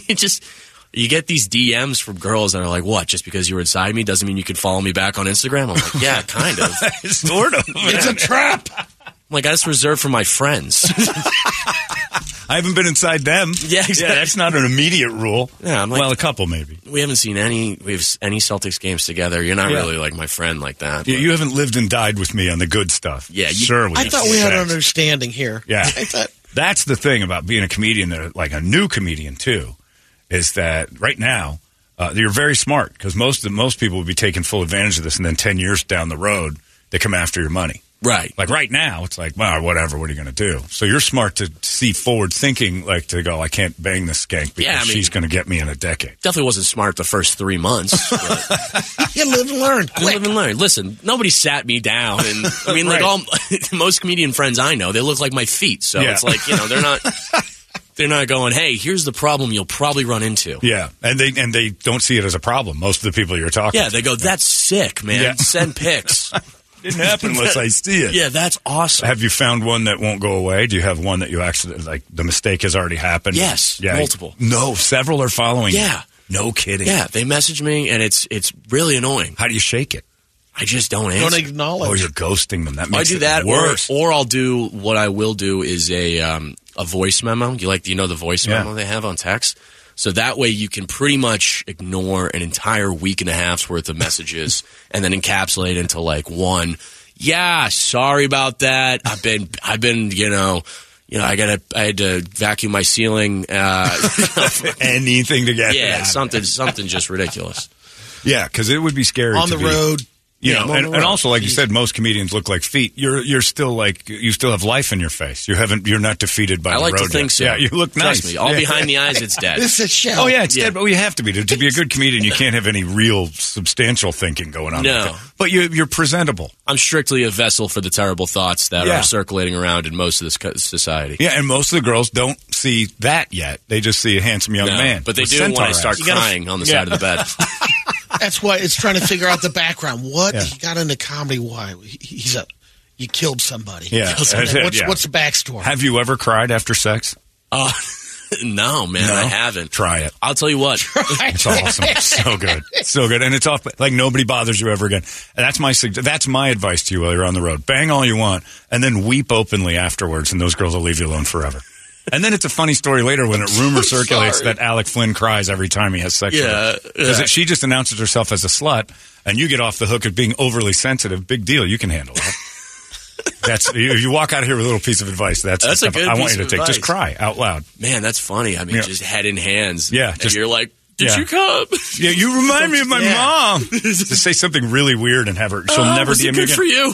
you get these DMs from girls that are like, "What? Just because you were inside me doesn't mean you could follow me back on Instagram?" I'm like, "Yeah, kind of, sort of. It's a trap." I'm like, that's reserved for my friends. I haven't been inside them. Yeah, exactly. Yeah, that's not an immediate rule. Yeah, I'm like, well, a couple maybe. We haven't seen any Celtics games together. You're not really like my friend like that. Yeah, you haven't lived and died with me on the good stuff. Yeah, I thought we had an understanding here. Yeah, that's the thing about being a comedian, like a new comedian too, is that right now you're very smart because most people would be taking full advantage of this, and then 10 years down the road they come after your money. Right. Like right now, it's like, well, whatever, what are you going to do? So you're smart to see forward thinking, like to go, I can't bang this skank because she's going to get me in a decade. Definitely wasn't smart the first 3 months. You live and learn. Quick. Live and learn. Listen, nobody sat me down. And I mean, like most comedian friends I know, they look like my feet. So it's like, they're not going, hey, here's the problem you'll probably run into. Yeah, and they don't see it as a problem. Most of the people you're talking to. Yeah, they go, that's sick, man. Yeah. Send pics. Didn't happen unless I see it. Yeah, that's awesome. Have you found one that won't go away? Do you have one that you actually, like, the mistake has already happened? Yes, multiple. No, several are following you. Yeah. No kidding. Yeah, they message me, and it's really annoying. How do you shake it? I just don't answer. Don't acknowledge. Oh, you're ghosting them. That makes I do that, worse. Or I'll do, what I will do is a voice memo. You know the voice memo they have on text? So that way you can pretty much ignore an entire week and a half's worth of messages and then encapsulate into like one. Yeah, sorry about that. I've been, I had to vacuum my ceiling. Anything to get yeah, something just ridiculous. Yeah, because it would be scary on the road. And also, like you said, most comedians look like feet. You're still like you still have life in your face. You're not defeated by the road. I like to think so. Yeah, you look nice. Trust me, all behind the eyes, it's dead. This is a shell. Oh yeah, it's dead. But you have to be to be a good comedian. You can't have any real substantial thinking going on. No, but you're presentable. I'm strictly a vessel for the terrible thoughts that are circulating around in most of this society. Yeah, and most of the girls don't see that yet. They just see a handsome young man. But they do when I start crying on the side of the bed. That's why it's trying to figure out the background. What he got into comedy? Why you killed somebody? Yeah, what's the backstory? Have you ever cried after sex? No, man, I haven't. Try it. I'll tell you what. It's awesome. So good. So good. And it's off, like nobody bothers you ever again. And that's my advice to you while you're on the road. Bang all you want and then weep openly afterwards and those girls will leave you alone forever. And then it's a funny story later when a rumor circulates that Alec Flynn cries every time he has sex with her. Because she just announces herself as a slut and you get off the hook of being overly sensitive. Big deal. You can handle that. If you walk out of here with a little piece of advice, that's the stuff I want you to take. Just cry out loud. Man, that's funny. I mean, just head in hands. Yeah. And you're like, did you come? Yeah, you remind me of my mom. Just say something really weird and have her. She'll never DM you again. Good for you.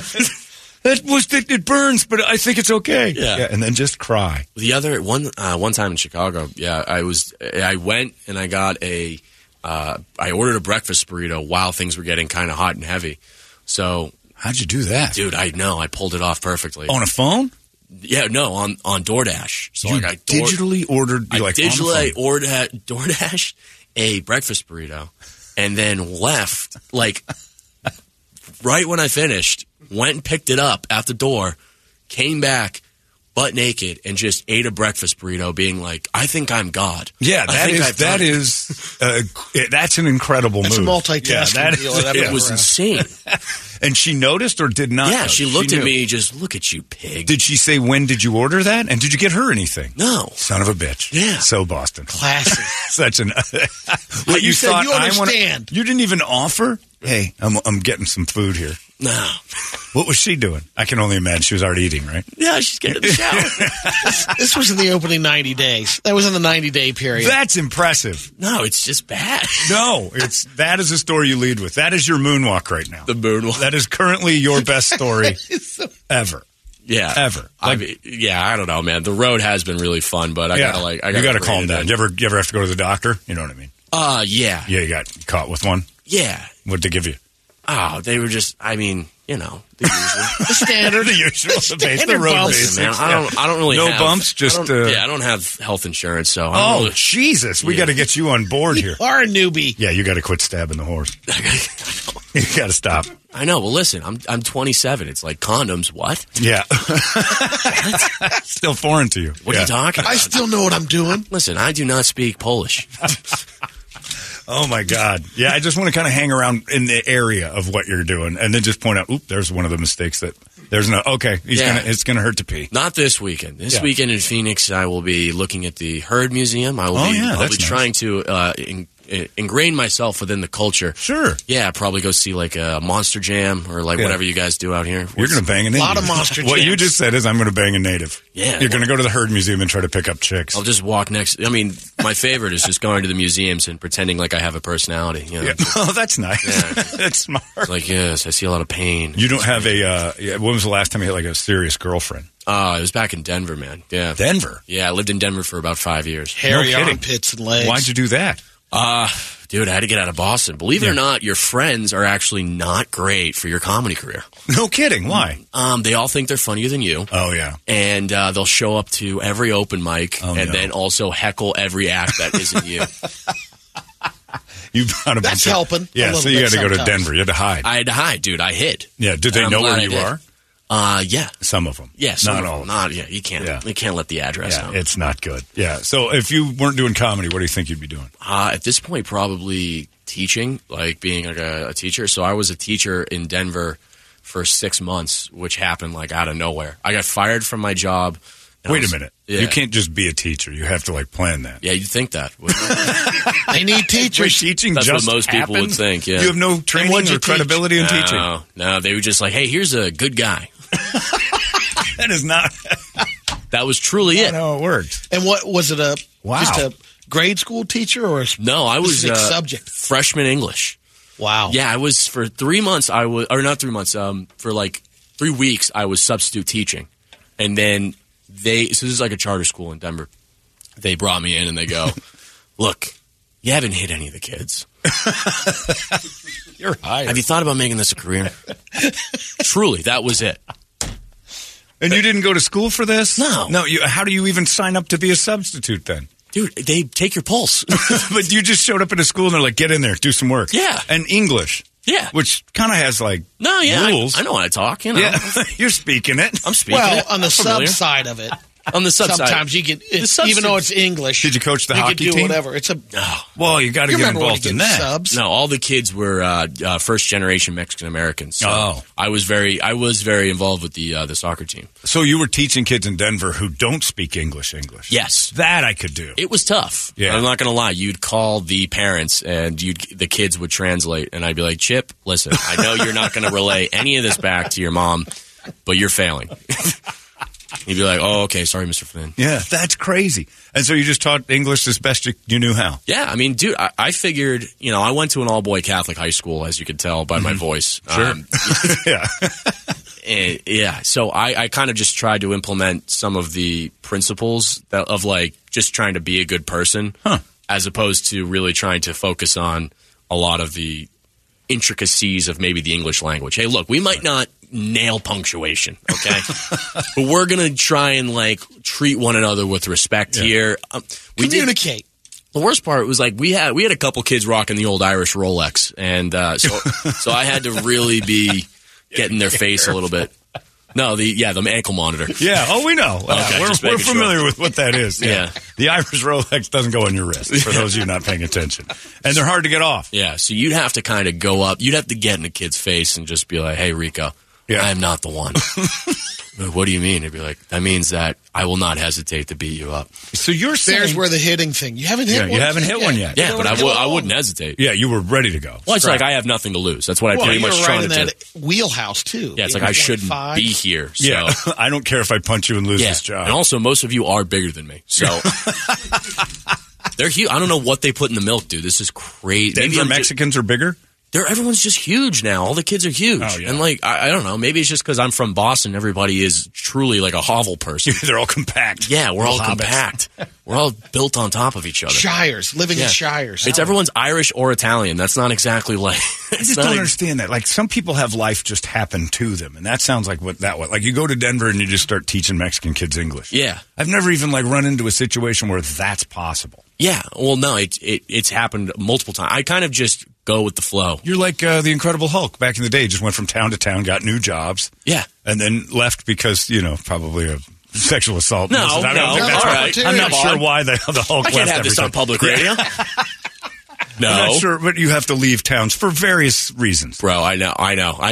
It burns, but I think it's okay. Yeah. And then just cry. The other one time in Chicago, I went and I got I ordered a breakfast burrito while things were getting kind of hot and heavy. So how'd you do that? Dude, I know. I pulled it off perfectly. On a phone? Yeah, no, on DoorDash. So you digitally ordered I ordered at DoorDash a breakfast burrito and then left like right when I finished, went and picked it up at the door, came back butt naked and just ate a breakfast burrito being like, I think I'm God. Yeah, that's an incredible move. That's a multitasking deal. It was insane. And she noticed or did not? Yeah, she looked at me just, look at you, pig. Did she say, when did you order that? And did you get her anything? No. Son of a bitch. Yeah. So Boston. Classic. Such an... What you said, you understand. You didn't even offer? Hey, I'm getting some food here. No. What was she doing? I can only imagine she was already eating, right? Yeah, she's getting in the shower. This was in the opening 90 days. That was in the 90-day period. That's impressive. No, it's just bad. No, that is a story you lead with. That is your moonwalk right now. The moonwalk. That is currently your best story ever. Yeah. Ever. I don't know, man. The road has been really fun, but I gotta calm down. You ever have to go to the doctor? You know what I mean? Yeah. Yeah, you got caught with one? Yeah. What'd they give you? Oh, they were just, the usual. The standard. The usual. The road basics. Man, I don't really have... No bumps, just... I don't have health insurance, so... Jesus. We got to get you on board here. You are a newbie. Yeah, you got to quit stabbing the horse. You got to stop. I know. Well, listen, I'm 27. It's like condoms. What? Yeah. Still foreign to you. What are you talking about? I still know what I'm doing. Listen, I do not speak Polish. Oh, my God. Yeah, I just want to kind of hang around in the area of what you're doing and then just point out, there's one of the mistakes that there's no, it's going to hurt to pee. Not this weekend. This weekend in Phoenix, I will be looking at the Heard Museum. I'll be trying to ingrain myself within the culture. Sure. Yeah, probably go see like a Monster Jam or whatever you guys do out here. You're going to bang a native. A lot of Monster Jams. What you just said is I'm going to bang a native. Yeah. You're going to go to the Heard Museum and try to pick up chicks. I'll just walk next. My favorite is just going to the museums and pretending like I have a personality. You know? Yeah. Oh, that's nice. Yeah. That's smart. It's like, yes, I see a lot of pain. You don't have when was the last time you had like a serious girlfriend? It was back in Denver, man. Yeah. Denver? Yeah, I lived in Denver for about 5 years. Hairy armpits and legs. Why'd you do that? Dude, I had to get out of Boston. Believe it or not, your friends are actually not great for your comedy career. No kidding. Why? They all think they're funnier than you. Oh, yeah. And they'll show up to every open mic then also heckle every act that isn't you. That's helping. Yeah, so you had to go to Denver. You had to hide. I had to hide, dude. I hid. Yeah, did they know where you are? Yeah. Some of them. Yeah, not all. You can't. Yeah. You can't let the address out. It's not good. Yeah. So if you weren't doing comedy, what do you think you'd be doing? At this point, probably teaching, like being like a teacher. So I was a teacher in Denver for 6 months, which happened like out of nowhere. I got fired from my job And Wait a minute. Yeah. You can't just be a teacher. You have to like plan that. Yeah, you'd think that. They need teachers. Wait, teaching That's just what most people would happens? think. Yeah. You have no training or credibility in teaching. No, they were just like, hey, here's a good guy. That is not. That was truly it. How it works. And what was it? Just a grade school teacher or a No, I was specific subject? Freshman English. Wow. Yeah, I was for 3 months. Not 3 months. For like 3 weeks, I was substitute teaching, and then so this is like a charter school in Denver. They brought me in and they go, look, you haven't hit any of the kids. You're hired. Have you thought about making this a career? Truly, that was it. And you didn't go to school for this? No. No. How do you even sign up to be a substitute then? Dude, they take your pulse. But you just showed up at a school and they're like, get in there, do some work. Yeah. And English. Yeah. Which kind of has like rules. I know when I talk, you know. Yeah. You're speaking it. I'm speaking Well, it. on the I'm familiar. sub side of it. On the sub side. Sometimes you can, even though it's English. Did you coach the you hockey can do team? whatever. It's a. Well, you got to get involved in that. Subs. No, all the kids were first generation Mexican Americans. So I was very involved with the soccer team. So you were teaching kids in Denver who don't speak English. Yes, that I could do. It was tough. Yeah. I'm not going to lie. You'd call the parents and the kids would translate, and I'd be like, Chip, listen, I know you're not going to relay any of this back to your mom, but you're failing. He'd be like, oh, okay, sorry, Mr. Flynn. Yeah, that's crazy. And so you just taught English as best you knew how? Yeah, I mean, dude, I figured, I went to an all-boy Catholic high school, as you could tell by my voice. Sure. Yeah. So I kind of just tried to implement some of the principles of, like, just trying to be a good person, as opposed to really trying to focus on a lot of the intricacies of maybe the English language. Hey, look, we might not nail punctuation, okay? But we're going to try and, like, treat one another with respect here. Communicate. The worst part was, like, we had a couple kids rocking the old Irish Rolex, and so I had to really be getting their face a little bit. No, the ankle monitor. Yeah, we know. Okay, we're familiar with what that is. Yeah. The Irish Rolex doesn't go on your wrist, for those of you not paying attention. And they're hard to get off. Yeah, so you'd have to kind of go up. You'd have to get in the kid's face and just be like, hey, Rico, I am not the one. What do you mean? He'd be like, that means that I will not hesitate to beat you up. So you're saying... There's where the hitting thing. You haven't hit one. You haven't hit one yet. Yeah, but I wouldn't hesitate. Yeah, you were ready to go. Well, it's like I have nothing to lose. That's what I pretty much trying to do. that wheelhouse, too. Yeah, it's like I shouldn't be here. So. Yeah, I don't care if I punch you and lose this job. And also, most of you are bigger than me. So... They're huge. I don't know what they put in the milk, dude. This is crazy. Denver Mexicans are bigger? Everyone's just huge now. All the kids are huge. Oh, yeah. And, like, I don't know. Maybe it's just because I'm from Boston. Everybody is truly like a hovel person. They're all compact. Yeah, we're all hobbits. compact. We're all built on top of each other. Shires. Living in shires. It's everyone's Irish or Italian. That's not exactly like... I just don't understand that. Like, some people have life just happen to them, and that sounds like what that was. Like, you go to Denver and you just start teaching Mexican kids English. Yeah. I've never even, like, run into a situation where that's possible. Yeah. Well, no, it's happened multiple times. I kind of just go with the flow. You're like the Incredible Hulk back in the day. Just went from town to town, got new jobs. Yeah. And then left because, probably a sexual assault. No, I'm not sure why the Hulk left. I can't have this on public radio. No. I'm not sure, but you have to leave towns for various reasons. Bro, I know.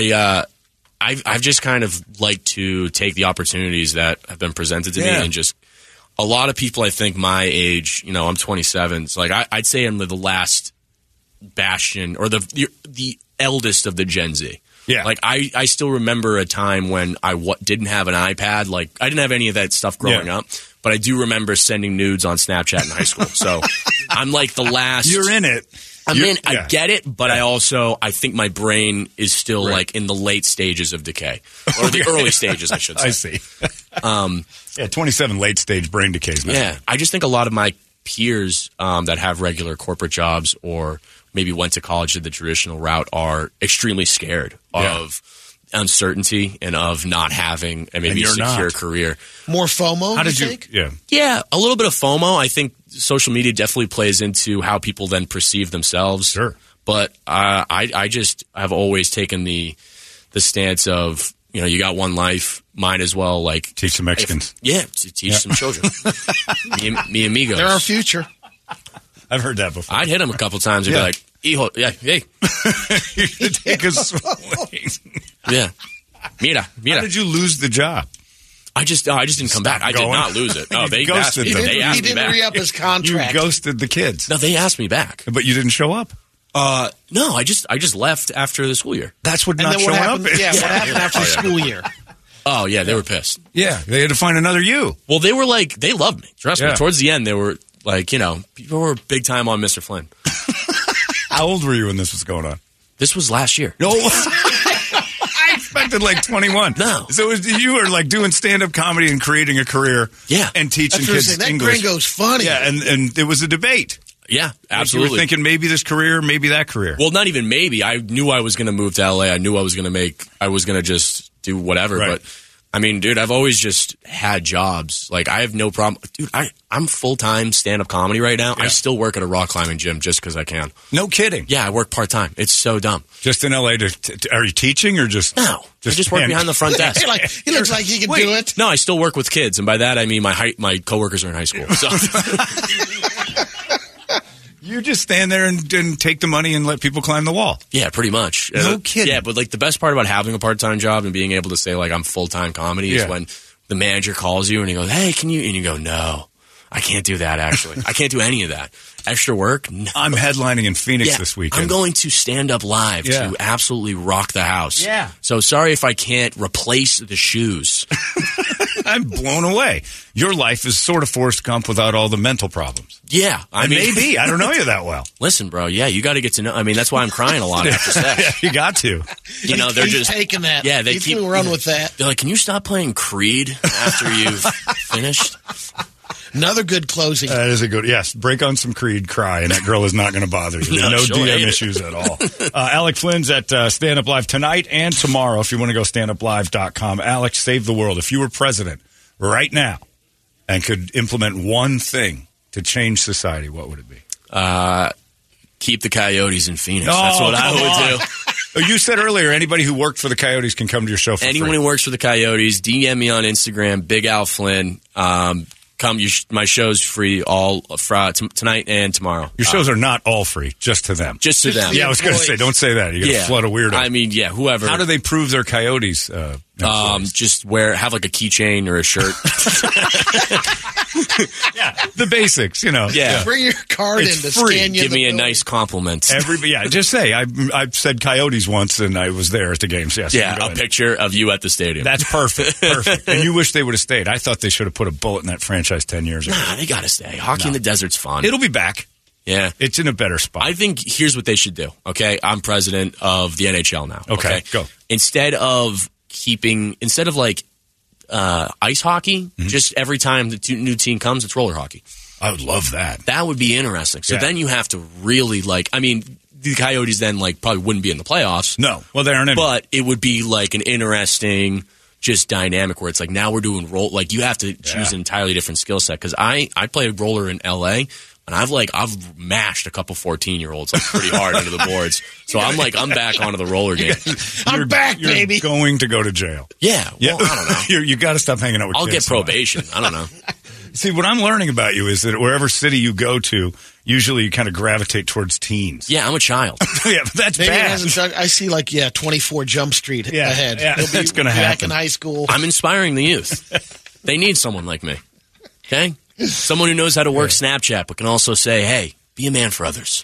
I've just kind of like to take the opportunities that have been presented to me and just... A lot of people, I think, my age, I'm 27. So, like, I'd say I'm the last bastion or the eldest of the Gen Z. Yeah. Like, I still remember a time when I didn't have an iPad. Like, I didn't have any of that stuff growing up. But I do remember sending nudes on Snapchat in high school. So, I'm like the last. You're in it. I get it, but I think my brain is still like in the late stages of decay. Or the early stages, I should say. I see. 27 late stage brain decays now. Yeah. I just think a lot of my peers that have regular corporate jobs or maybe went to college the traditional route are extremely scared of uncertainty and of not having maybe a secure career. More FOMO, How did you think? Yeah, a little bit of FOMO. I think social media definitely plays into how people then perceive themselves. Sure. But I just have always taken the stance of, you got one life, might as well, like... Teach some Mexicans. To teach some children. Mi amigos. They're our future. I've heard that before. I'd hit them a couple times and be like, hijo, hey. You take a swing. Yeah. Mira. How did you lose the job? I just didn't come back. I did not lose it. No, they asked me. They asked he me didn't back. re-up his contract. You ghosted the kids. No, they asked me back. But you didn't show up. No, I just left after the school year. That's what And not then showing what happened? up is. Yeah, what happened after the school year? Oh yeah, they were pissed. Yeah, they had to find another you. Well, they were like, they loved me. Trust me. Yeah. Towards the end, they were like, people were big time on Mr. Flynn. How old were you when this was going on? This was last year. No. I expected like 21. No. So you were like doing stand-up comedy and creating a career. Yeah. And teaching That's what I'm kids saying. That English. gringo's funny. Yeah, and it was a debate. Yeah, Like absolutely. you were thinking maybe this career, maybe that career. Well, not even maybe. I knew I was going to move to LA. I knew I was going to just do whatever. Right. But I mean, dude, I've always just had jobs. Like, I have no problem. Dude, I'm full-time stand-up comedy right now. Yeah. I still work at a rock climbing gym just because I can. No kidding. Yeah, I work part-time. It's so dumb. Just in LA are you teaching or just? No. I just work behind the front desk. He looks like he can do it. No, I still work with kids. And by that, I mean my coworkers are in high school. So. You just stand there and take the money and let people climb the wall. Yeah, pretty much. No kidding. Yeah, but like the best part about having a part-time job and being able to say like I'm full-time comedy is when the manager calls you and he goes, "Hey, can you?" And you go, "No, I can't do that. Actually, I can't do any of that. Extra work. No. I'm headlining in Phoenix this weekend. I'm going to stand up live to absolutely rock the house. Yeah. So sorry if I can't replace the shoes. I'm blown away. Your life is sort of Forrest Gump without all the mental problems. Yeah, I mean, maybe I don't know you that well. Listen, bro. Yeah, you got to get to know. I mean, that's why I'm crying a lot after sex. Yeah, you got to. You know, they're He's just taking that. Yeah, they He's keep gonna run with that. They're like, "Can you stop playing Creed after you've finished?" Another good closing. That is a good, yes. Break on some Creed, cry, and that girl is not going to bother you. No, No she'll hate DM it. issues at all. Alec Flynn's at Stand Up Live tonight and tomorrow if you want to go standuplive.com. Alex, save the world. If you were president right now and could implement one thing to change society, what would it be? Keep the Coyotes in Phoenix. That's what I would do. Oh, you said earlier anybody who worked for the Coyotes can come to your show for Anyone free. who works for the Coyotes, DM me on Instagram, Big Al Flynn. My show's free all tonight and tomorrow. Your shows are not all free, just to them. Just to them. Yeah, I was going to say, don't say that. You're going to flood a weirdo. I mean, yeah, whoever. How do they prove they're Coyotes? Just have like a keychain or a shirt. Yeah, the basics, you know. Yeah. Bring your card It's in to free. scan you. Give me a nice compliment. Just say I've said Coyotes once, and I was there at the games. Yes, Yeah, go a ahead. picture of you at the stadium. That's perfect. Perfect. And you wish they would have stayed. I thought they should have put a bullet in that franchise 10 years ago. Nah, they got to stay. Hockey in the desert's fun. It'll be back. Yeah. It's in a better spot. I think here's what they should do. Okay, I'm president of the NHL now. Okay, go. Instead of like ice hockey, just every time the new team comes, it's roller hockey. I would love that. That would be interesting. So Yeah. then you have to really the Coyotes then probably wouldn't be in the playoffs. No, well they aren't. But it would be like an interesting just dynamic where it's like now we're doing roll. Like you have to choose an entirely different skill set because I play roller in LA. And I've mashed a couple 14-year-olds like pretty hard into the boards. So I'm back onto the roller game. I'm back, You're baby. going to go to jail. Yeah. Well, I don't know. You got to stop hanging out with I'll kids get so much. probation. I don't know. See, what I'm learning about you is that wherever city you go to, usually you kind of gravitate towards teens. Yeah, I'm a child. Yeah, but that's Maybe it bad. hasn't started. I see 24 Jump Street ahead. Yeah, He'll be that's gonna back happen. in high school. I'm inspiring the youth. They need someone like me. Okay? Someone who knows how to work Snapchat but can also say, hey, be a man for others.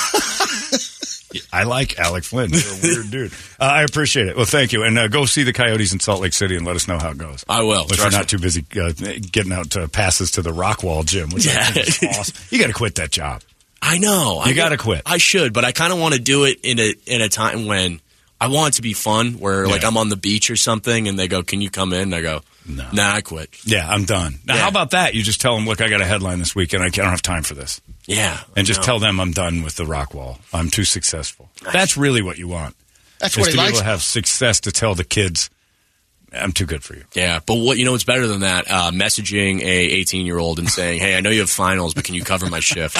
I like Alec Flynn. You're a weird dude. I appreciate it. Well, thank you. And go see the Coyotes in Salt Lake City and let us know how it goes. I will. If you're not too busy getting out passes to the Rockwall gym, which I think is awesome. You got to quit that job. I know. You got to quit. I should, but I kind of want to do it in a time when I want it to be fun, where like I'm on the beach or something, and they go, "Can you come in?" And I go, "No, I quit." Yeah, I'm done. Now, how about that? You just tell them, "Look, I got a headline this weekend. I don't have time for this." Yeah, and just tell them I'm done with the Rockwall. I'm too successful. That's really what you want. That's is what he to be likes. able to have success to tell the kids, I'm too good for you. Yeah, but what's better than that? Messaging a 18-year-old and saying, "Hey, I know you have finals, but can you cover my shift?"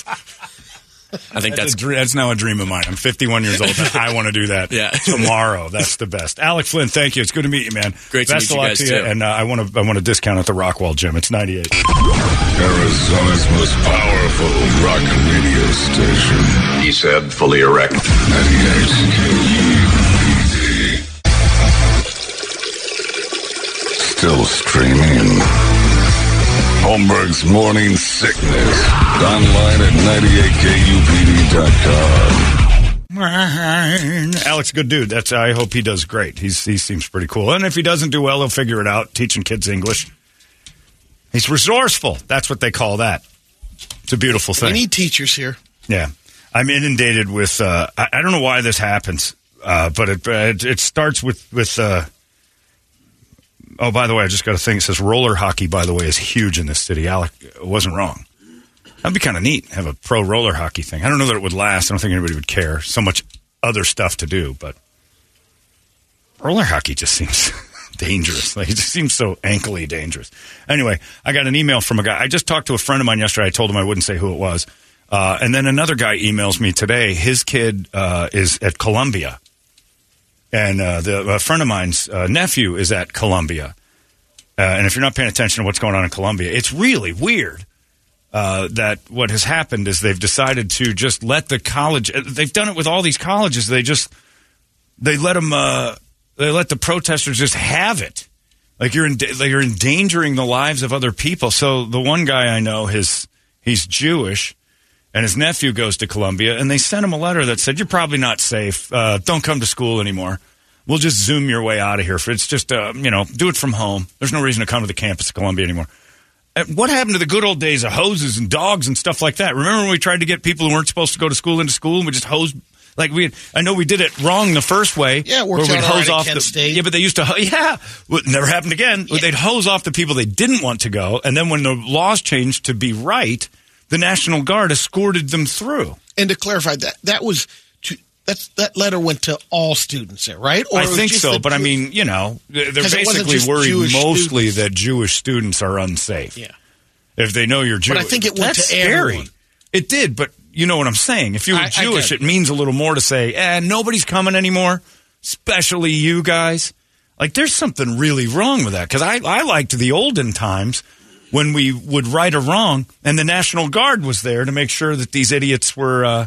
I think that's now a dream of mine. I'm 51 years old. And I want to do that tomorrow. That's the best. Alec Flynn, thank you. It's good to meet you, man. Great to Best meet of you luck guys, to you. too. And I want a discount at the Rockwall Gym. It's 98. Arizona's most powerful rock radio station. He said, fully erect. 98 KUPD. still streaming. Holmberg's Morning Sickness. Online at 98kupd.com. Alex, good dude. I hope he does great. He seems pretty cool. And if he doesn't do well, he'll figure it out, teaching kids English. He's resourceful. That's what they call that. It's a beautiful thing. We need teachers here. Yeah. I'm inundated with, I don't know why this happens, but it starts with oh, by the way, I just got a thing. It says roller hockey, by the way, is huge in this city. Alec wasn't wrong. That'd be kind of neat, have a pro roller hockey thing. I don't know that it would last. I don't think anybody would care. So much other stuff to do, but roller hockey just seems dangerous. Like, it just seems so ankly dangerous. Anyway, I got an email from a guy. I just talked to a friend of mine yesterday. I told him I wouldn't say who it was. And then another guy emails me today. His kid is at Columbia. And a friend of mine's nephew is at Columbia. And if you're not paying attention to what's going on in Columbia, it's really weird that what has happened is they've decided to just let the college. They've done it with all these colleges. They let them. They let the protesters just have it. Like you're endangering the lives of other people. So the one guy I know, he's Jewish. And his nephew goes to Columbia, and they sent him a letter that said, "You're probably not safe. Don't come to school anymore. We'll just Zoom your way out of here. It's just, do it from home. There's no reason to come to the campus of Columbia anymore." What happened to the good old days of hoses and dogs and stuff like that? Remember when we tried to get people who weren't supposed to go to school into school, and we just hosed? Like I know we did it wrong the first way. Yeah, it worked out all right at Kent State. Yeah, but they used to. It never happened again. Yeah. They'd hose off the people they didn't want to go, and then when the laws changed to be right, the National Guard escorted them through. And to clarify, that that letter went to all students there, right? Or I think so, but I mean, they're basically worried mostly that Jewish students are unsafe. Yeah. If they know you're Jewish. But I think it went to scary. everyone. It did, but you know what I'm saying. If you were Jewish, it means a little more to say, nobody's coming anymore, especially you guys. Like, there's something really wrong with that, because I liked the olden times when we would right a wrong, and the National Guard was there to make sure that these idiots were,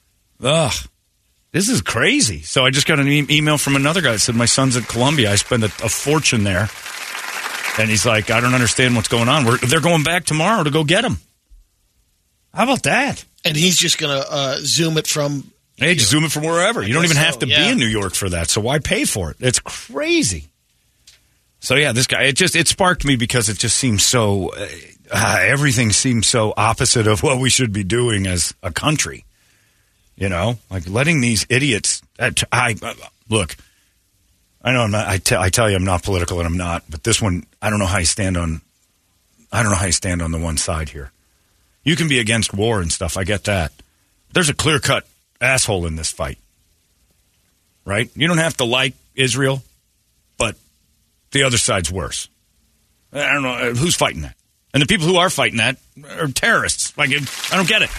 this is crazy. So I just got an email from another guy that said, my son's at Columbia. I spent a fortune there. And he's like, I don't understand what's going on. They're going back tomorrow to go get him. How about that? And he's just going to Zoom it from... Hey, just Zoom it from wherever. You don't even have to be in New York for that, so why pay for it? It's crazy. So, yeah, this guy, it sparked me because it just seems so, everything seems so opposite of what we should be doing as a country. Like letting these idiots, look, I know I'm not, I tell you I'm not political and I'm not, but this one, I don't know how you stand on the one side here. You can be against war and stuff, I get that. There's a clear-cut asshole in this fight, right? You don't have to like Israel, but the other side's worse. I don't know. Who's fighting that? And the people who are fighting that are terrorists. Like, I don't get it.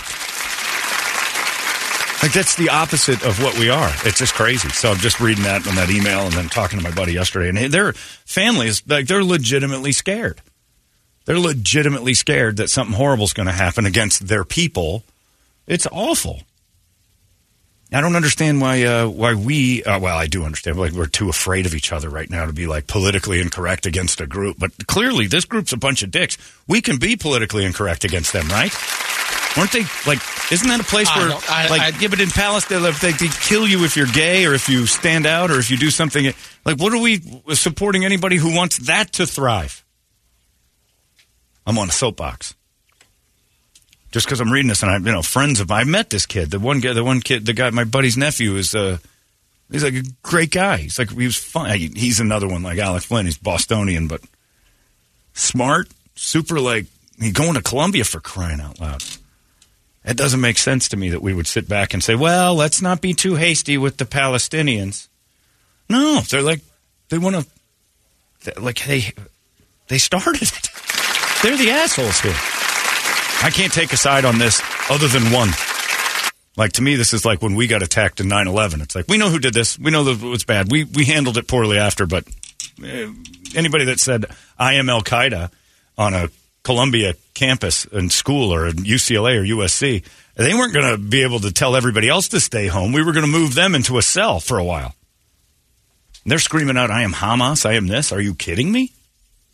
Like, that's the opposite of what we are. It's just crazy. So I'm just reading that in that email and then talking to my buddy yesterday. And their families, like, they're legitimately scared. They're legitimately scared that something horrible is going to happen against their people. It's awful. I don't understand why we, well, I do understand, like we're too afraid of each other right now to be like politically incorrect against a group. But clearly this group's a bunch of dicks. We can be politically incorrect against them, right? Weren't they, like, isn't that a place where, but in Palestine, if they kill you if you're gay or if you stand out or if you do something, like, what are we supporting anybody who wants that to thrive? I'm on a soapbox. Just because I'm reading this, and I met this kid. The guy, my buddy's nephew is, he's like a great guy. He was fun. He's another one like Alex Flynn. He's Bostonian, but smart, super, like, he's going to Columbia for crying out loud. It doesn't make sense to me that we would sit back and say, well, let's not be too hasty with the Palestinians. No, they're like, they want to, like, they started it. They're the assholes here. I can't take a side on this other than one. Like, to me, this is like when we got attacked in 9/11. It's like, we know who did this. We know that it was bad. We handled it poorly after, but anybody that said, I am Al-Qaeda on a Columbia campus in school or in UCLA or USC, they weren't going to be able to tell everybody else to stay home. We were going to move them into a cell for a while. And they're screaming out, I am Hamas, I am this. Are you kidding me?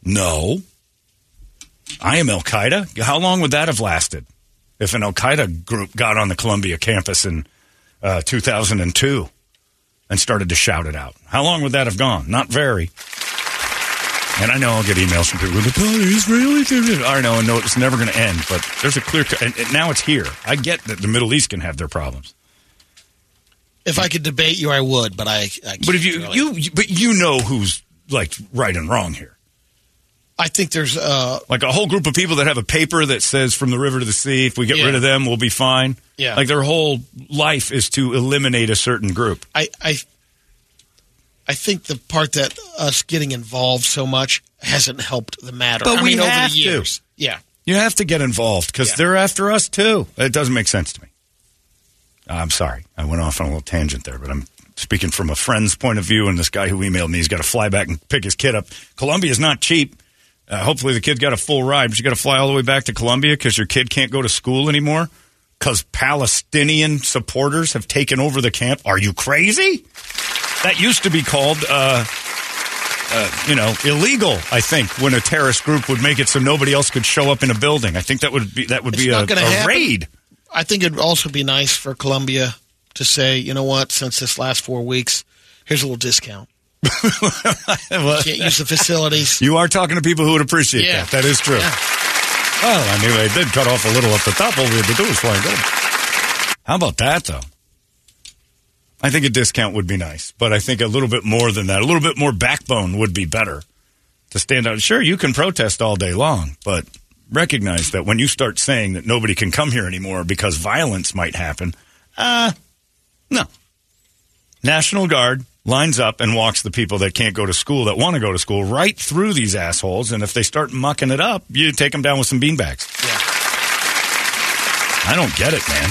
No. I am Al-Qaeda? How long would that have lasted if an Al-Qaeda group got on the Columbia campus in 2002 and started to shout it out? How long would that have gone? Not very. And I know I'll get emails from people. I know, and no, it's never going to end. But there's a clear... and now it's here. I get that the Middle East can have their problems. If I could debate you, I would, but I can't. But if but you know who's like right and wrong here. I think there's like a whole group of people that have a paper that says from the river to the sea, if we get rid of them, we'll be fine. Yeah. Like their whole life is to eliminate a certain group. I think the part that us getting involved so much hasn't helped the matter. But we over have the years. to. Yeah. You have to get involved because they're after us too. It doesn't make sense to me. I'm sorry. I went off on a little tangent there, but I'm speaking from a friend's point of view, and this guy who emailed me, he's got to fly back and pick his kid up. Columbia's not cheap. Hopefully the kid got a full ride, but you got to fly all the way back to Columbia because your kid can't go to school anymore because Palestinian supporters have taken over the camp. Are you crazy? That used to be called, illegal, I think, when a terrorist group would make it so nobody else could show up in a building. I think that would be a raid. I think it'd also be nice for Columbia to say, you know what, since this last 4 weeks, here's a little discount. Can't use the facilities. You are talking to people who would appreciate that. That is true. Yeah. Well, I mean, they did cut off a little at the top. All we had to do was fly good. How about that, though? I think a discount would be nice, but I think a little bit more than that, a little bit more backbone would be better to stand out. Sure, you can protest all day long, but recognize that when you start saying that nobody can come here anymore because violence might happen, no. National Guard lines up and walks the people that can't go to school, that want to go to school, right through these assholes, and if they start mucking it up, you take them down with some beanbags. Yeah. I don't get it, man.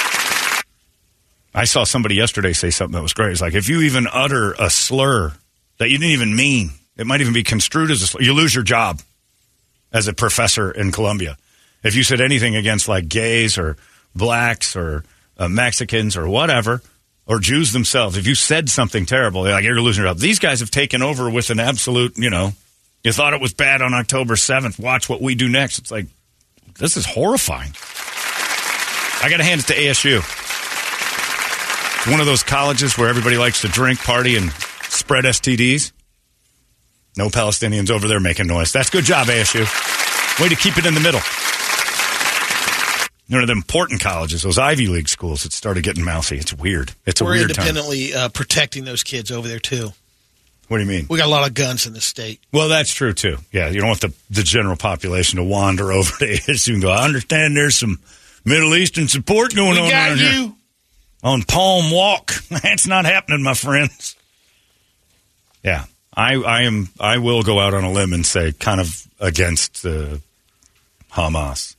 I saw somebody yesterday say something that was great. It's like, if you even utter a slur that you didn't even mean, it might even be construed as a slur, you lose your job as a professor in Columbia. If you said anything against like gays or blacks or Mexicans or whatever, or Jews themselves, if you said something terrible, like, you're losing your job. These guys have taken over with an absolute, you thought it was bad on October 7th. Watch what we do next. It's like, this is horrifying. I got to hand it to ASU. It's one of those colleges where everybody likes to drink, party, and spread STDs. No Palestinians over there making noise. That's good job, ASU. Way to keep it in the middle. One of the important colleges, those Ivy League schools, it started getting mouthy. It's weird. It's a weird time. We're independently protecting those kids over there, too. What do you mean? We got a lot of guns in the state. Well, that's true, too. Yeah, you don't want the general population to wander over to ASU and go, I understand there's some Middle Eastern support going on around here. On Palm Walk. That's not happening, my friends. Yeah, I will go out on a limb and say kind of against Hamas.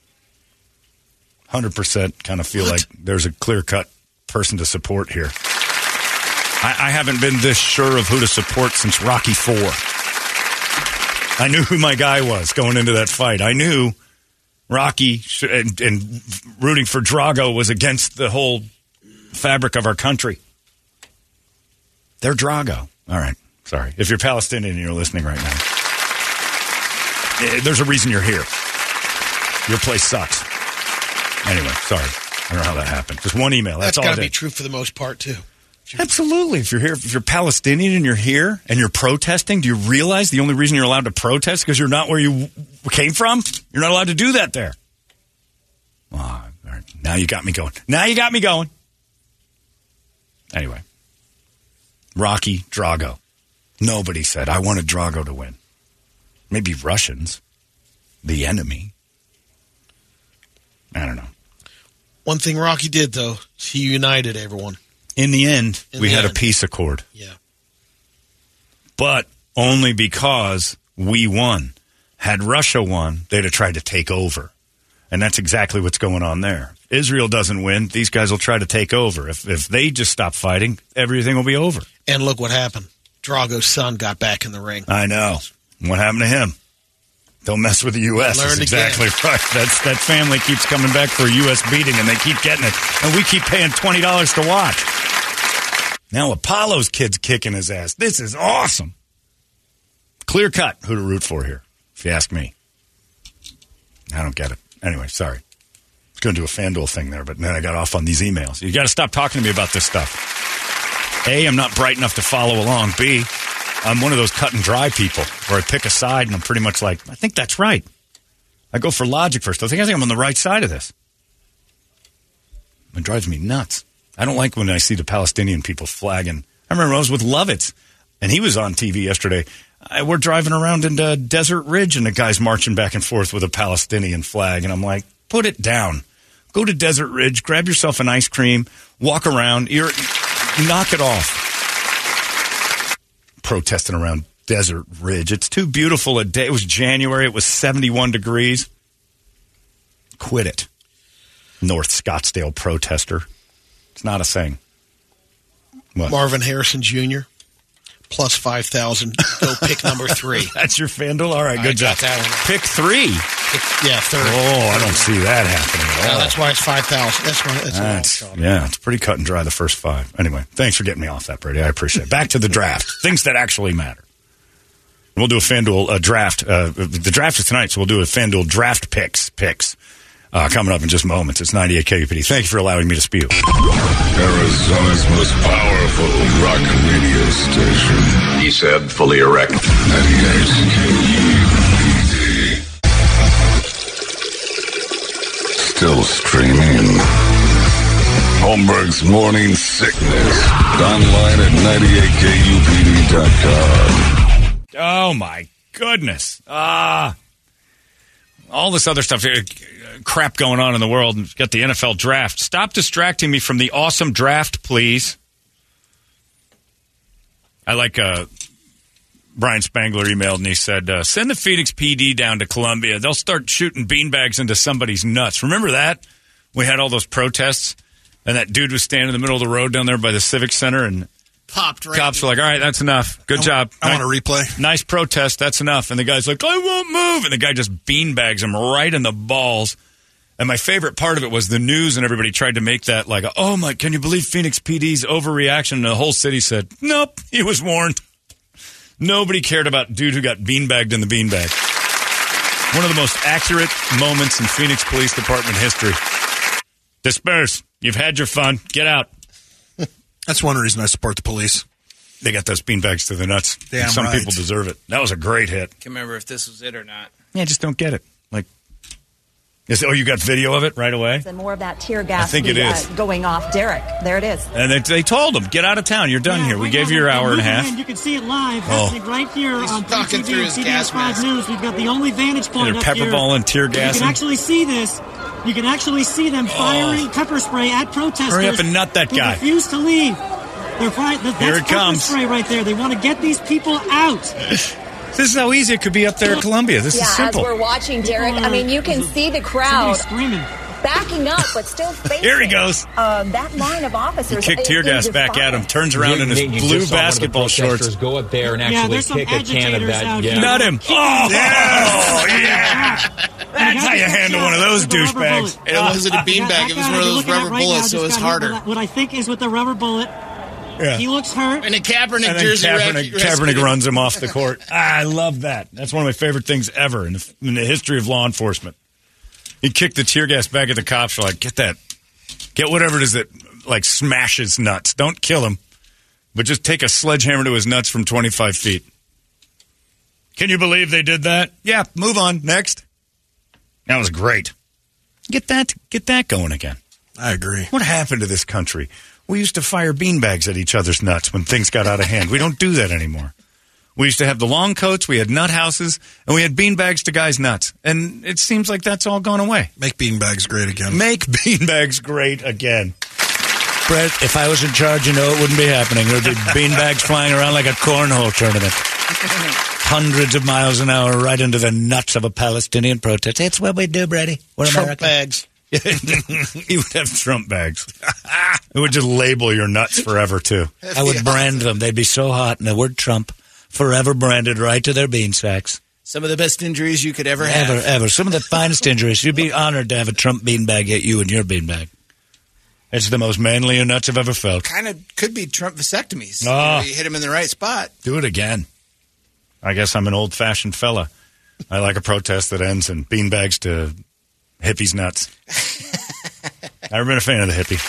100% kind of feel like there's a clear-cut person to support here. I haven't been this sure of who to support since Rocky IV. I knew who my guy was going into that fight. I knew Rocky and rooting for Drago was against the whole fabric of our country. They're Drago. All right. Sorry. If you're Palestinian and you're listening right now, there's a reason you're here. Your place sucks. Anyway, sorry. I don't know how that happened. Just one email. That's all. That's got to be true for the most part, too. Absolutely. If you're here, if you're Palestinian and you're here and you're protesting, do you realize the only reason you're allowed to protest is because you're not where you came from? You're not allowed to do that there. Oh, all right. Now you got me going. Anyway. Rocky Drago. Nobody said, I wanted Drago to win. Maybe Russians. The enemy. I don't know. One thing Rocky did, though, is he united everyone. In the end, we had a peace accord. Yeah. But only because we won. Had Russia won, they'd have tried to take over. And that's exactly what's going on there. Israel doesn't win, these guys will try to take over. If they just stop fighting, everything will be over. And look what happened. Drago's son got back in the ring. I know. What happened to him? Don't mess with the U.S. That's exactly right. That family keeps coming back for a U.S. beating, and they keep getting it. And we keep paying $20 to watch. Now Apollo's kid's kicking his ass. This is awesome. clear cut who to root for here, if you ask me. I don't get it. Anyway, sorry. I was going to do a FanDuel thing there, but then I got off on these emails. You got to stop talking to me about this stuff. A, I'm not bright enough to follow along. B, I'm one of those cut and dry people where I pick a side and I'm pretty much like, I think that's right. I go for logic first. I think I'm on the right side of this. It drives me nuts. I don't like when I see the Palestinian people flagging. I remember I was with Lovitz, and he was on TV yesterday. We're driving around into Desert Ridge, and the guy's marching back and forth with a Palestinian flag. And I'm like, put it down. Go to Desert Ridge, grab yourself an ice cream, walk around. Knock it off. Protesting around Desert Ridge. It's too beautiful a day. It was January. It was 71 degrees. Quit it. North Scottsdale protester. It's not a thing. What? Marvin Harrison Jr. plus 5,000. Go pick number 3. That's your FanDuel? All right, good job. That one. Pick 3. Third. Oh, I don't see that happening at all. No, that's why it's 5,000. It's pretty cut and dry, the first 5. Anyway, thanks for getting me off that, Brady. I appreciate it. Back to the draft. Things that actually matter. We'll do a FanDuel draft. The draft is tonight, so we'll do a FanDuel draft picks. Coming up in just moments. It's 98 KUPD. Thank you for allowing me to spew. Arizona's most powerful rock radio station. He said, fully erect. 98 KUPD. Still streaming. Holmberg's Morning Sickness. Online at 98kupd.com. Oh, my goodness. All this other stuff, crap going on in the world, and got the NFL draft. Stop distracting me from the awesome draft, please. I like Brian Spangler emailed and he said, send the Phoenix PD down to Columbia. They'll start shooting beanbags into somebody's nuts. Remember that? We had all those protests, and that dude was standing in the middle of the road down there by the Civic Center, and popped right. Cops were like, all right, that's enough. Good job. I want a replay. Nice protest. That's enough. And the guy's like, I won't move. And the guy just beanbags him right in the balls. And my favorite part of it was the news and everybody tried to make that like, oh, my, can you believe Phoenix PD's overreaction? And the whole city said, nope, he was warned. Nobody cared about dude who got beanbagged in the beanbag. One of the most accurate moments in Phoenix Police Department history. Disperse. You've had your fun. Get out. That's one reason I support the police. They got those beanbags to the nuts. Damn Some right. people deserve it. That was a great hit. Can't remember if this was it or not. Yeah, I just don't get it. Like, you got video of it right away? And more of that tear gas I think it is. Going off. Derek, there it is. And they told him, get out of town. You're done here. We gave you your hour and a half. You can see it live happening right here on talking through his CBS gas 5 mask. News. We've got the only vantage point They're up pepper here. balling, tear You gassing. can actually see this. You can actually see them firing pepper spray at protesters. Hurry up and nut that who guy. refuse to leave. They're that's Here it pepper comes. spray right there. They want to get these people out. This is how easy it could be up there at Columbia. This is simple. As we're watching, Derek, I mean, you can see the crowd screaming, backing up, but still facing. Here he goes. That line of officers. He kicked tear gas back at him, turns around in his blue basketball shorts. Go up there and actually kick a can of that. Yeah. Nut him. Oh, yeah. That's how you handle one of those douchebags. It wasn't a beanbag. It was one of those rubber bullets, so it was harder. What I think is with the rubber bullet. Yeah. He looks hurt. And a Kaepernick And then jersey. Kaepernick runs him off the court. I love that. That's one of my favorite things ever in the history of law enforcement. He kicked the tear gas back at the cops. They're like, get whatever it is that like smashes nuts. Don't kill him, but just take a sledgehammer to his nuts from 25 feet. Can you believe they did that? Yeah, move on. Next. That was great. Get that going again. I agree. What happened to this country? We used to fire beanbags at each other's nuts when things got out of hand. We don't do that anymore. We used to have the long coats, we had nut houses, and we had beanbags to guys' nuts. And it seems like that's all gone away. Make beanbags great again. Make beanbags great again. Brett, if I was in charge, it wouldn't be happening. There would be beanbags flying around like a cornhole tournament. Hundreds of miles an hour right into the nuts of a Palestinian protest. It's what we do, Brady. We're Trump American. bags. He would have Trump bags. It would just label your nuts forever, too. I would brand them. They'd be so hot, and the word Trump forever branded right to their bean sacks. Some of the best injuries you could ever have. Ever. Some of the finest injuries. You'd be honored to have a Trump beanbag hit you in your beanbag. It's the most manly your nuts have ever felt. Kind of could be Trump vasectomies. Oh. You hit him in the right spot. Do it again. I guess I'm an old-fashioned fella. I like a protest that ends in beanbags to hippies' nuts. Never been a fan of the hippie.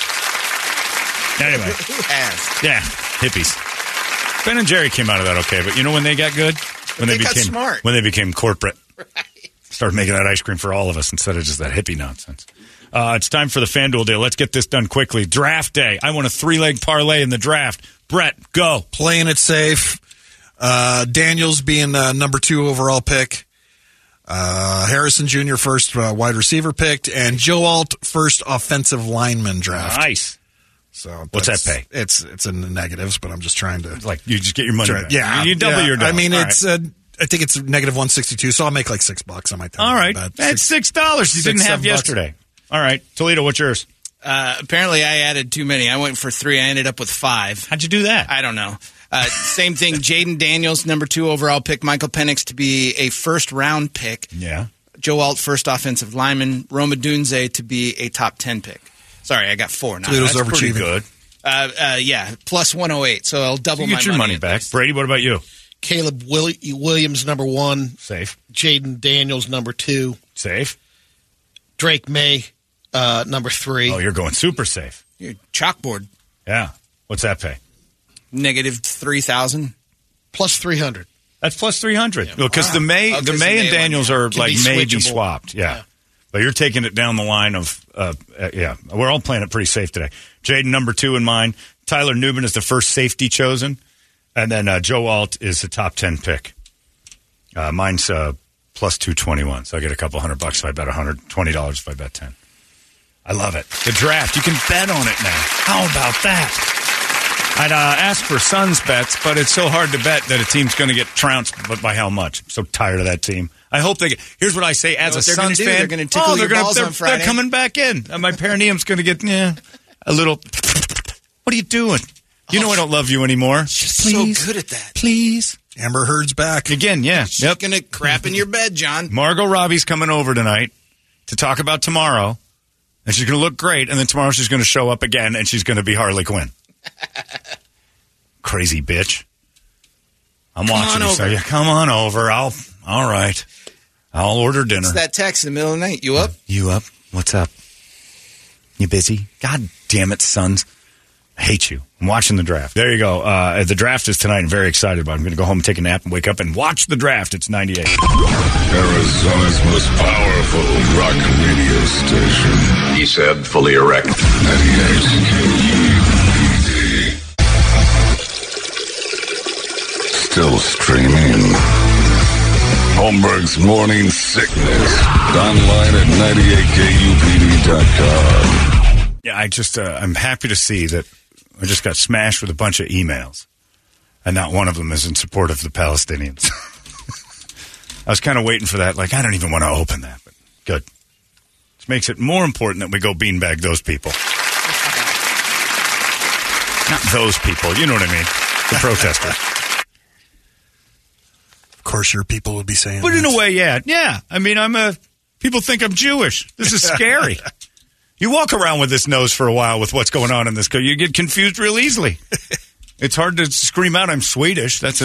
Anyway. Who has? Yeah, hippies. Ben and Jerry came out of that okay, but you know when they got good? When they got smart. When they became corporate. Right. Started making that ice cream for all of us instead of just that hippie nonsense. It's time for the FanDuel deal. Let's get this done quickly. Draft day. I want a 3-leg parlay in the draft. Brett, go. Playing it safe. Daniels being number 2 overall pick. Harrison Jr. first wide receiver picked. And Joe Alt first offensive lineman draft. Nice. So what's that pay? It's in the negatives, but I'm just trying to... Like, you just get your money back. Yeah. You double your dough. I mean, all it's... right. I think it's negative 162, so I'll make like $6 on my time. All right. That's $6 you didn't have yesterday. All right. Toledo, what's yours? Apparently, I added too many. I went for 3. I ended up with 5. How'd you do that? I don't know. Same thing. Jaden Daniels, number 2 overall pick. Michael Penix to be a first-round pick. Yeah. Joe Alt, first offensive lineman. Roma Dunze to be a top 10 pick. Sorry, I got 4 now. Toledo's That's pretty good. Yeah, plus 108. So I'll double you get your money back. Brady, what about you? Caleb Williams, number 1. Safe. Jaden Daniels, number 2. Safe. Drake May, number 3. Oh, you're going super safe. Your chalkboard. Yeah. What's that pay? Negative 3,000. Plus 300. That's plus 300. Because the May and Daniels are like maybe swapped. Yeah. But you're taking it down the line of, we're all playing it pretty safe today. Jaden, number 2 in mine. Tyler Newman is the first safety chosen. And then Joe Alt is the top 10 pick. Mine's plus 221. So I get a couple $100 if I bet $120 if I bet 10. I love it. The draft. You can bet on it now. How about that? I'd ask for Suns bets, but it's so hard to bet that a team's going to get trounced, but by how much? I'm so tired of that team. I hope they get... Here's what I say as a Suns fan. They're going to tickle your balls on Friday. They're coming back in. My perineum's going to get a little... What are you doing? You know I don't love you anymore. She's so good at that. Please. Amber Heard's back. Again, yeah. She's going to crap in your bed, John. Margot Robbie's coming over tonight to talk about tomorrow, and she's going to look great, and then tomorrow she's going to show up again, and she's going to be Harley Quinn. Crazy bitch. I'm watching you. So yeah, come on over. All right. I'll order dinner. It's that text in the middle of the night. You up? You up? What's up? You busy? God damn it, Sons. I hate you. I'm watching the draft. There you go. The draft is tonight. I'm very excited about it. I'm going to go home and take a nap and wake up and watch the draft. It's 98. Arizona's most powerful rock radio station. He said, fully erect. 98 KUPD. Still streaming. Holmberg's Morning Sickness. Online at 98KUPD.com. Yeah, I'm happy to see that I just got smashed with a bunch of emails, and not one of them is in support of the Palestinians. I was kind of waiting for that. Like, I don't even want to open that, but good. Which makes it more important that we go beanbag those people. Not those people. You know what I mean? The protesters. Of course, your people would be saying But in a way, yeah. Yeah. I mean, people think I'm Jewish. This is scary. You walk around with this nose for a while with what's going on in this country. You get confused real easily. It's hard to scream out, I'm Swedish. That's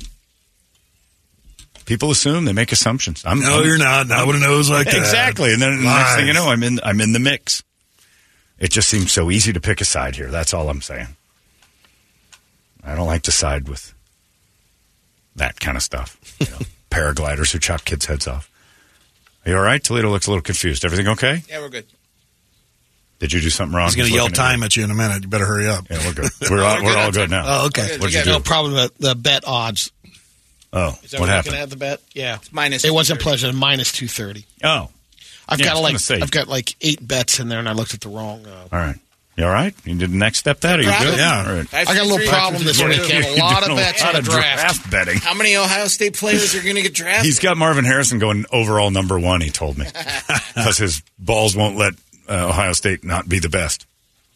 people assume, they make assumptions. You're not. Not with a nose like that. Exactly. And then the next thing you know, I'm in the mix. It just seems so easy to pick a side here. That's all I'm saying. I don't like to side with that kind of stuff. Paragliders who chop kids' heads off. Are you all right? Toledo looks a little confused. Everything okay? Yeah, we're good. Did you do something wrong? He's going to yell time at you in a minute. You better hurry up. Yeah, we're good. We're all good now. Oh, okay. What did you do? No problem. The bet odds. Oh, what happened? Looking at the bet? Yeah, it's minus. It wasn't pleasant. Minus 230. Oh, I've got like 8 bets in there, and I looked at the wrong. All right. You all right? You did the next step that? Are you good? Yeah. All right. I got a little problem this weekend. A lot of bets on the draft. Betting. How many Ohio State players are going to get drafted? He's got Marvin Harrison going overall number 1, he told me. Because his balls won't let Ohio State not be the best.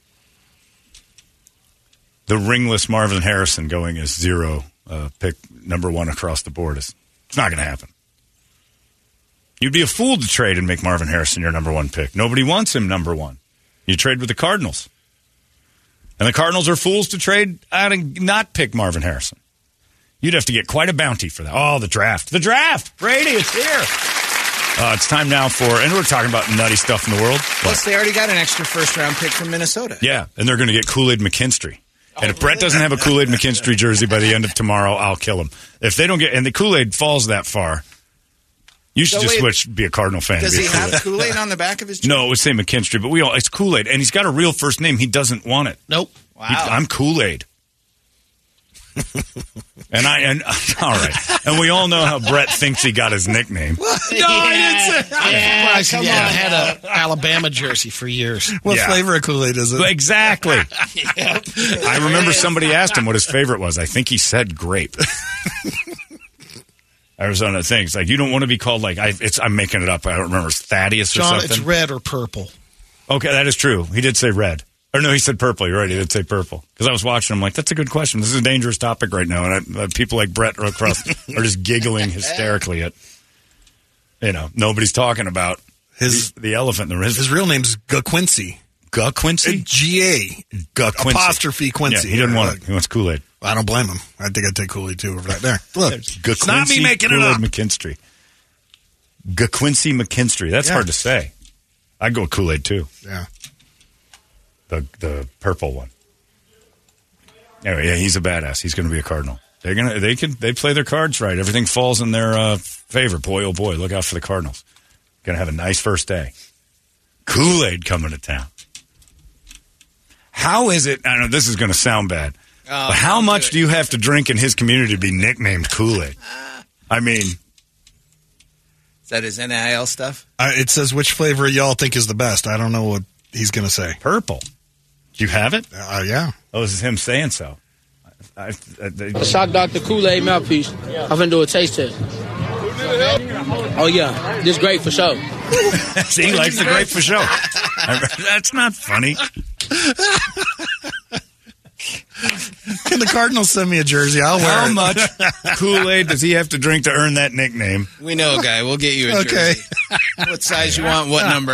The ringless Marvin Harrison going as 0 pick number 1 across the board. It's not going to happen. You'd be a fool to trade and make Marvin Harrison your number 1 pick. Nobody wants him number 1. You trade with the Cardinals. And the Cardinals are fools to trade out and not pick Marvin Harrison. You'd have to get quite a bounty for that. Oh, the draft. The draft! Brady, it's here. It's time now and we're talking about nutty stuff in the world. Plus, they already got an extra first-round pick from Minnesota. Yeah, and they're going to get Kool-Aid McKinstry. And if Brett doesn't have a Kool-Aid McKinstry jersey by the end of tomorrow, I'll kill him. If they don't and the Kool-Aid falls that far, you should be a Cardinal fan. Does he have Kool-Aid on the back of his jersey? No, it would say McKinstry, but it's Kool-Aid. And he's got a real first name. He doesn't want it. Nope. Wow. I'm Kool-Aid. and all right. And we all know how Brett thinks he got his nickname. I didn't say. I had an Alabama jersey for years. What flavor of Kool-Aid is it? Exactly. I remember somebody asked him what his favorite was. I think he said grape. Arizona things like you don't want to be called I'm making it up. I don't remember. It's Thaddeus or something. It's red or purple. Okay, that is true. He did say red. Or no, he said purple. You're right. He did say purple. Because I was watching him like, that's a good question. This is a dangerous topic right now. And people like Brett across are just giggling hysterically at, nobody's talking about the elephant in the room. His real name's Quincy. Quincy? G-A. Quincy. Apostrophe Quincy. Yeah, he didn't want it. He wants Kool-Aid. I don't blame him. I think I'd take Kool-Aid too over that there. Look, it's not me making it up. McKinstry. Quincy McKinstry. That's hard to say. I'd go with Kool-Aid too. Yeah. The purple one. Anyway, yeah, he's a badass. He's going to be a Cardinal. They play their cards right. Everything falls in their favor. Boy, oh boy, look out for the Cardinals. Going to have a nice first day. Kool-Aid coming to town. How is it? I know this is going to sound bad, but how much do you have to drink in his community to be nicknamed Kool-Aid? I mean, is that his NIL stuff? It says which flavor y'all think is the best. I don't know what he's going to say. Purple. Do you have it? Yeah. Oh, this is him saying so. Shock Dr. Kool-Aid mouthpiece. I'm going to do a taste test. Oh, yeah. This great for sure. See, he likes the grape for sure. That's not funny. Can the Cardinals send me a jersey? I'll wear it. How much Kool-Aid does he have to drink to earn that nickname? We know a guy. We'll get you a jersey. What size you want? What number?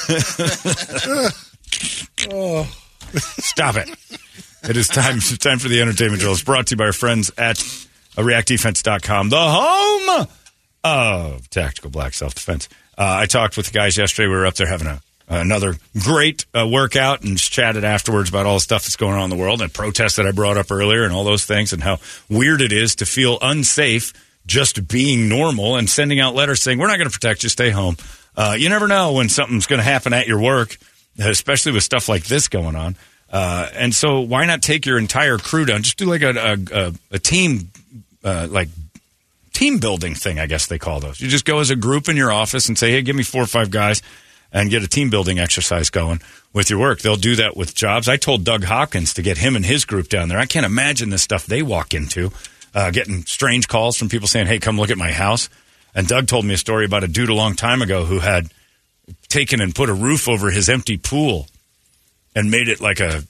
Stop it. It is time for the entertainment drill. It's brought to you by our friends at reactdefense.com, the home of tactical black self-defense. I talked with the guys yesterday. We were up there having another great workout and just chatted afterwards about all the stuff that's going on in the world and protests that I brought up earlier and all those things and how weird it is to feel unsafe just being normal and sending out letters saying, we're not going to protect you, stay home. You never know when something's going to happen at your work, especially with stuff like this going on. And so why not take your entire crew down? Just do like a team, team building thing, I guess they call those. You just go as a group in your office and say, hey, give me 4 or 5 guys and get a team building exercise going with your work. They'll do that with jobs. I told Doug Hopkins to get him and his group down there. I can't imagine the stuff they walk into, getting strange calls from people saying, hey, come look at my house. And Doug told me a story about a dude a long time ago who had taken and put a roof over his empty pool and made it like a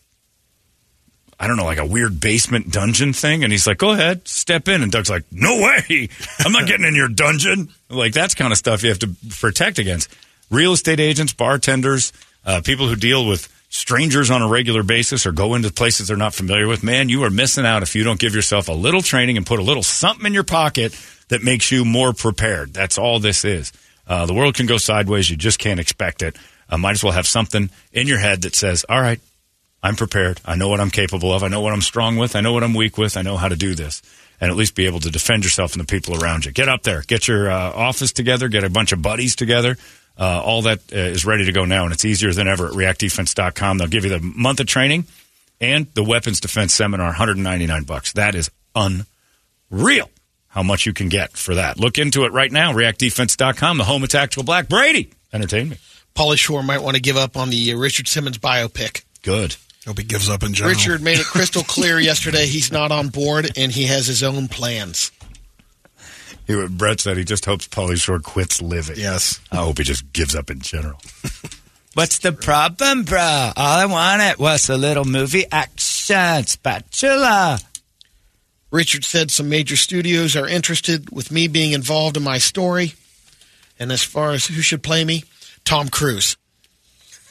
weird basement dungeon thing. And he's like, go ahead, step in. And Doug's like, no way. I'm not getting in your dungeon. Like, that's kind of stuff you have to protect against. Real estate agents, bartenders, people who deal with strangers on a regular basis or go into places they're not familiar with. Man, you are missing out if you don't give yourself a little training and put a little something in your pocket that makes you more prepared. That's all this is. The world can go sideways. You just can't expect it. Might as well have something in your head that says, all right, I'm prepared. I know what I'm capable of. I know what I'm strong with. I know what I'm weak with. I know how to do this. And at least be able to defend yourself and the people around you. Get up there. Get your office together. Get a bunch of buddies together. All that is ready to go now, and it's easier than ever at reactdefense.com. They'll give you the month of training and the weapons defense seminar, $199. That is unreal how much you can get for that. Look into it right now, reactdefense.com, the home of tactical black. Brady, entertain me. Pauly Shore might want to give up on the Richard Simmons biopic. Good. Hope he gives up in general. Richard made it crystal clear yesterday he's not on board, and he has his own plans. Brett said he just hopes Pauly Shore quits living. Yes. I hope he just gives up in general. What's the problem, bro? All I wanted was a little movie action spatula. Richard said some major studios are interested with me being involved in my story. And as far as who should play me, Tom Cruise.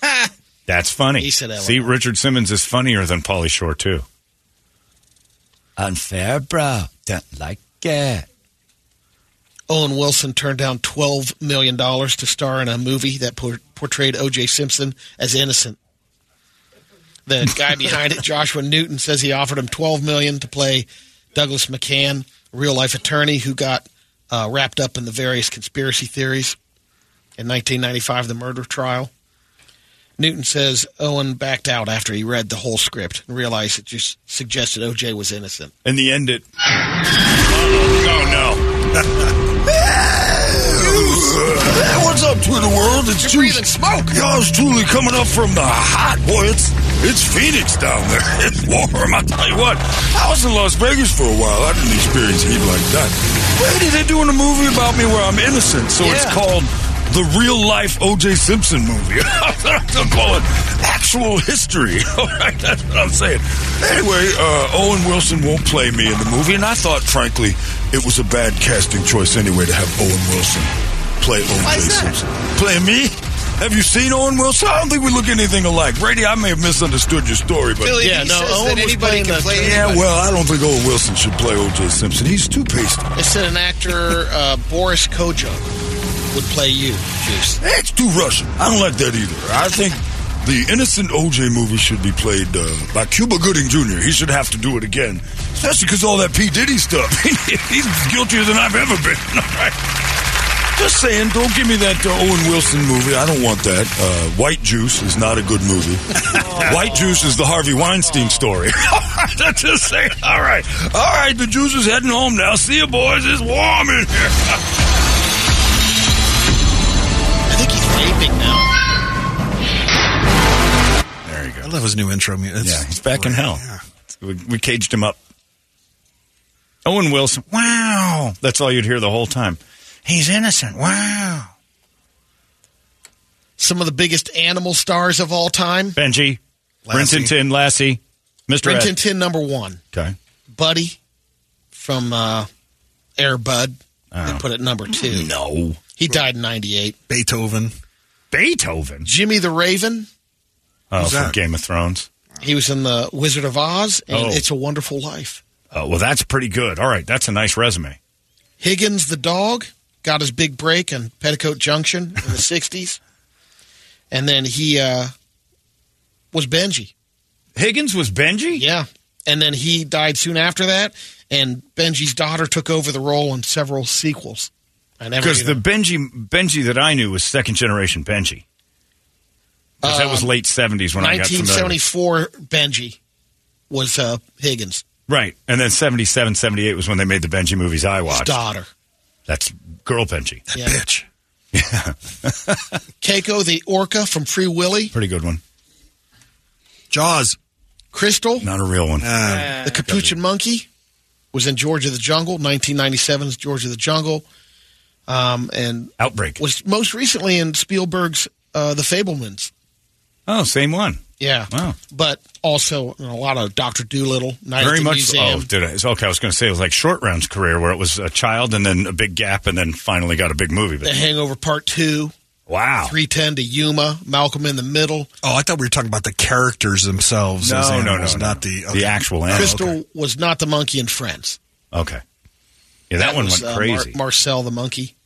That's funny. He said that. See, Richard Simmons is funnier than Pauly Shore, too. Unfair, bro. Don't like it. Owen Wilson turned down $12 million to star in a movie that portrayed O.J. Simpson as innocent. The guy behind it, Joshua Newton, says he offered him $12 million to play Douglas McCann, a real-life attorney who got wrapped up in the various conspiracy theories in 1995, the murder trial. Newton says Owen backed out after he read the whole script and realized it just suggested O.J. was innocent. In the end, it... Oh, no. Hey, what's up, Twitter world? It's You're breathing smoke. Yours truly coming up from the hot boy. It's Phoenix down there. It's warm. I'll tell you what. I was in Las Vegas for a while. I didn't experience heat like that. Lady, they're doing a movie about me where I'm innocent, so it's called the real life O.J. Simpson movie. I'm calling actual history. All right, that's what I'm saying. Anyway, Owen Wilson won't play me in the movie, and I thought, frankly, it was a bad casting choice anyway to have Owen Wilson play O.J. Simpson. Play me? Have you seen Owen Wilson? I don't think we look anything alike. Brady, I may have misunderstood your story, but Billy, Owen that anybody can play anybody. Yeah, well, I don't think Owen Wilson should play O.J. Simpson. He's too pasty. They said an actor, Boris Kodjoe, would play you, Juice. It's too Russian. I don't like that either. I think the innocent O.J. movie should be played by Cuba Gooding Jr. He should have to do it again, especially because all that P. Diddy stuff. He's guiltier than I've ever been. All right. Just saying, don't give me that Owen Wilson movie. I don't want that. White Juice is not a good movie. White Juice is the Harvey Weinstein story. That's just saying. All right. All right, the Juice is heading home now. See you, boys. It's warm in here. I think he's vaping now. There you go. I love his new intro music. Yeah, he's back in hell. Yeah. We caged him up. Owen Wilson. Wow. That's all you'd hear the whole time. He's innocent. Wow. Some of the biggest animal stars of all time. Benji. Rin Tin Tin, Lassie. Mr. Rin Tin Tin, number one. Okay. Buddy from Air Bud. They put it number two. No. He died in 98. Beethoven. Jimmy the Raven. Oh, from Game of Thrones. He was in the Wizard of Oz and It's a Wonderful Life. Oh, well, that's pretty good. All right, that's a nice resume. Higgins the dog got his big break in Petticoat Junction in the 60s. And then he was Benji. Higgins was Benji? Yeah. And then he died soon after that, and Benji's daughter took over the role in several sequels. Because the Benji that I knew was second generation Benji. Because that was late 70s when I got familiar. 1974 Benji was Higgins. Right. And then 77, 78 was when they made the Benji movies I watched. His daughter. That's girl Benji. That bitch. Yeah. Keiko the orca from Free Willy. Pretty good one. Jaws. Crystal. Not a real one. The Capuchin Monkey was in George of the Jungle, 1997's George of the Jungle. And Outbreak. Was most recently in Spielberg's The Fabelmans. Oh, same one. Yeah. Wow. But also a lot of Dr. Dolittle, Night Very at the much. Museum. Oh, did I? Okay, I was going to say it was like Short Round's career, where it was a child and then a big gap, and then finally got a big movie. But The Hangover Part 2. Wow. 310 to Yuma, Malcolm in the Middle. Oh, I thought we were talking about the characters themselves. No, as no, animals, no. not the the actual animal. Crystal was not the monkey in Friends. Okay. Yeah, that one was, went crazy. Marcel the monkey.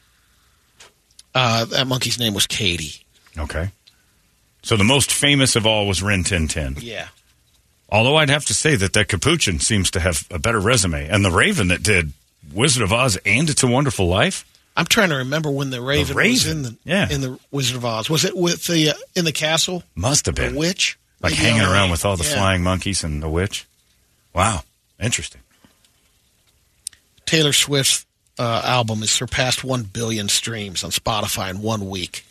That monkey's name was Katie. Okay. So the most famous of all was Rin Tin Tin. Yeah. Although I'd have to say that Capuchin seems to have a better resume. And the Raven that did Wizard of Oz and It's a Wonderful Life. I'm trying to remember when the Raven was in the Wizard of Oz. Was it with the in the castle? Must have been. The witch? Like Maybe hanging on around the- with all the flying monkeys and the witch. Wow. Interesting. Taylor Swift's album has surpassed 1 billion streams on Spotify in 1 week.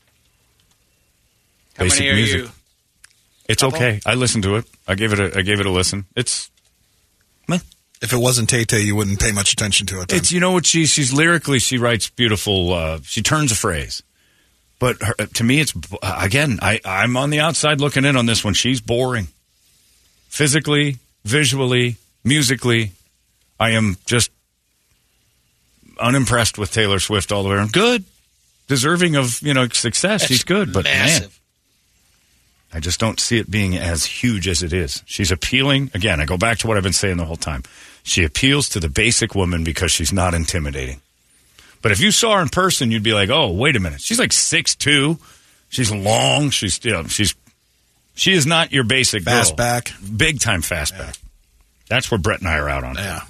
How Basic many are music. you? It's okay. I listened to it. I gave it a listen. It's If it wasn't Tay-Tay, you wouldn't pay much attention to it. Then. It's, you know what, she's lyrically, she writes beautiful, she turns a phrase. But to me, it's, again, I'm on the outside looking in on this one. She's boring. Physically, visually, musically, I am just unimpressed with Taylor Swift all the way around. Good. Deserving of, success. She's good, but massive. man. I just don't see it being as huge as it is. She's appealing. Again, I go back to what I've been saying the whole time. She appeals to the basic woman because she's not intimidating. But if you saw her in person, you'd be like, oh, wait a minute. She's like 6'2". She's long. She is not your basic girl. Fast back. Big time fast back. That's where Brett and I are out on. Yeah.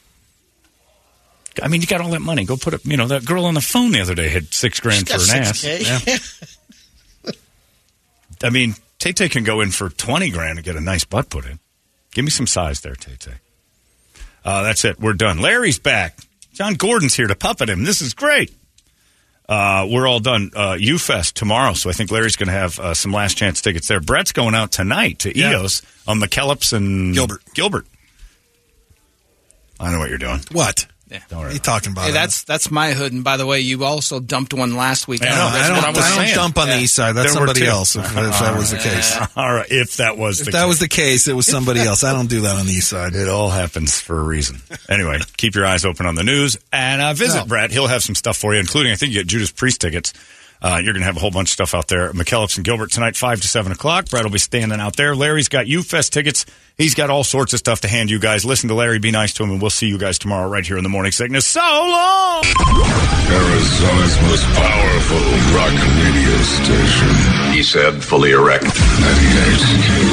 I mean, you got all that money. Go put it. That girl on the phone the other day had $6,000 for an ass. Yeah. I mean, Tay-Tay can go in for $20,000 and get a nice butt put in. Give me some size there, Tay-Tay. That's it. We're done. Larry's back. John Gordon's here to puppet him. This is great. We're all done. U-Fest tomorrow, so I think Larry's going to have some last chance tickets there. Brett's going out tonight to EOS on McKellips and Gilbert. I know what you're doing. What? Yeah. What are you talking about? Hey, that's my hood. And by the way, you also dumped one last week. I don't dump on the east side. That's somebody else. If that was the case. All right. If that was the case, it was somebody else. I don't do that on the east side. It all happens for a reason. Anyway, keep your eyes open on the news and visit Brett. He'll have some stuff for you, including I think you get Judas Priest tickets. You're going to have a whole bunch of stuff out there. McKellips and Gilbert tonight, 5 to 7 o'clock. Brett will be standing out there. Larry's got U-Fest tickets. He's got all sorts of stuff to hand you guys. Listen to Larry. Be nice to him, and we'll see you guys tomorrow right here in the Morning Sickness. So long! Arizona's most powerful rock radio station. He said, fully erect. 98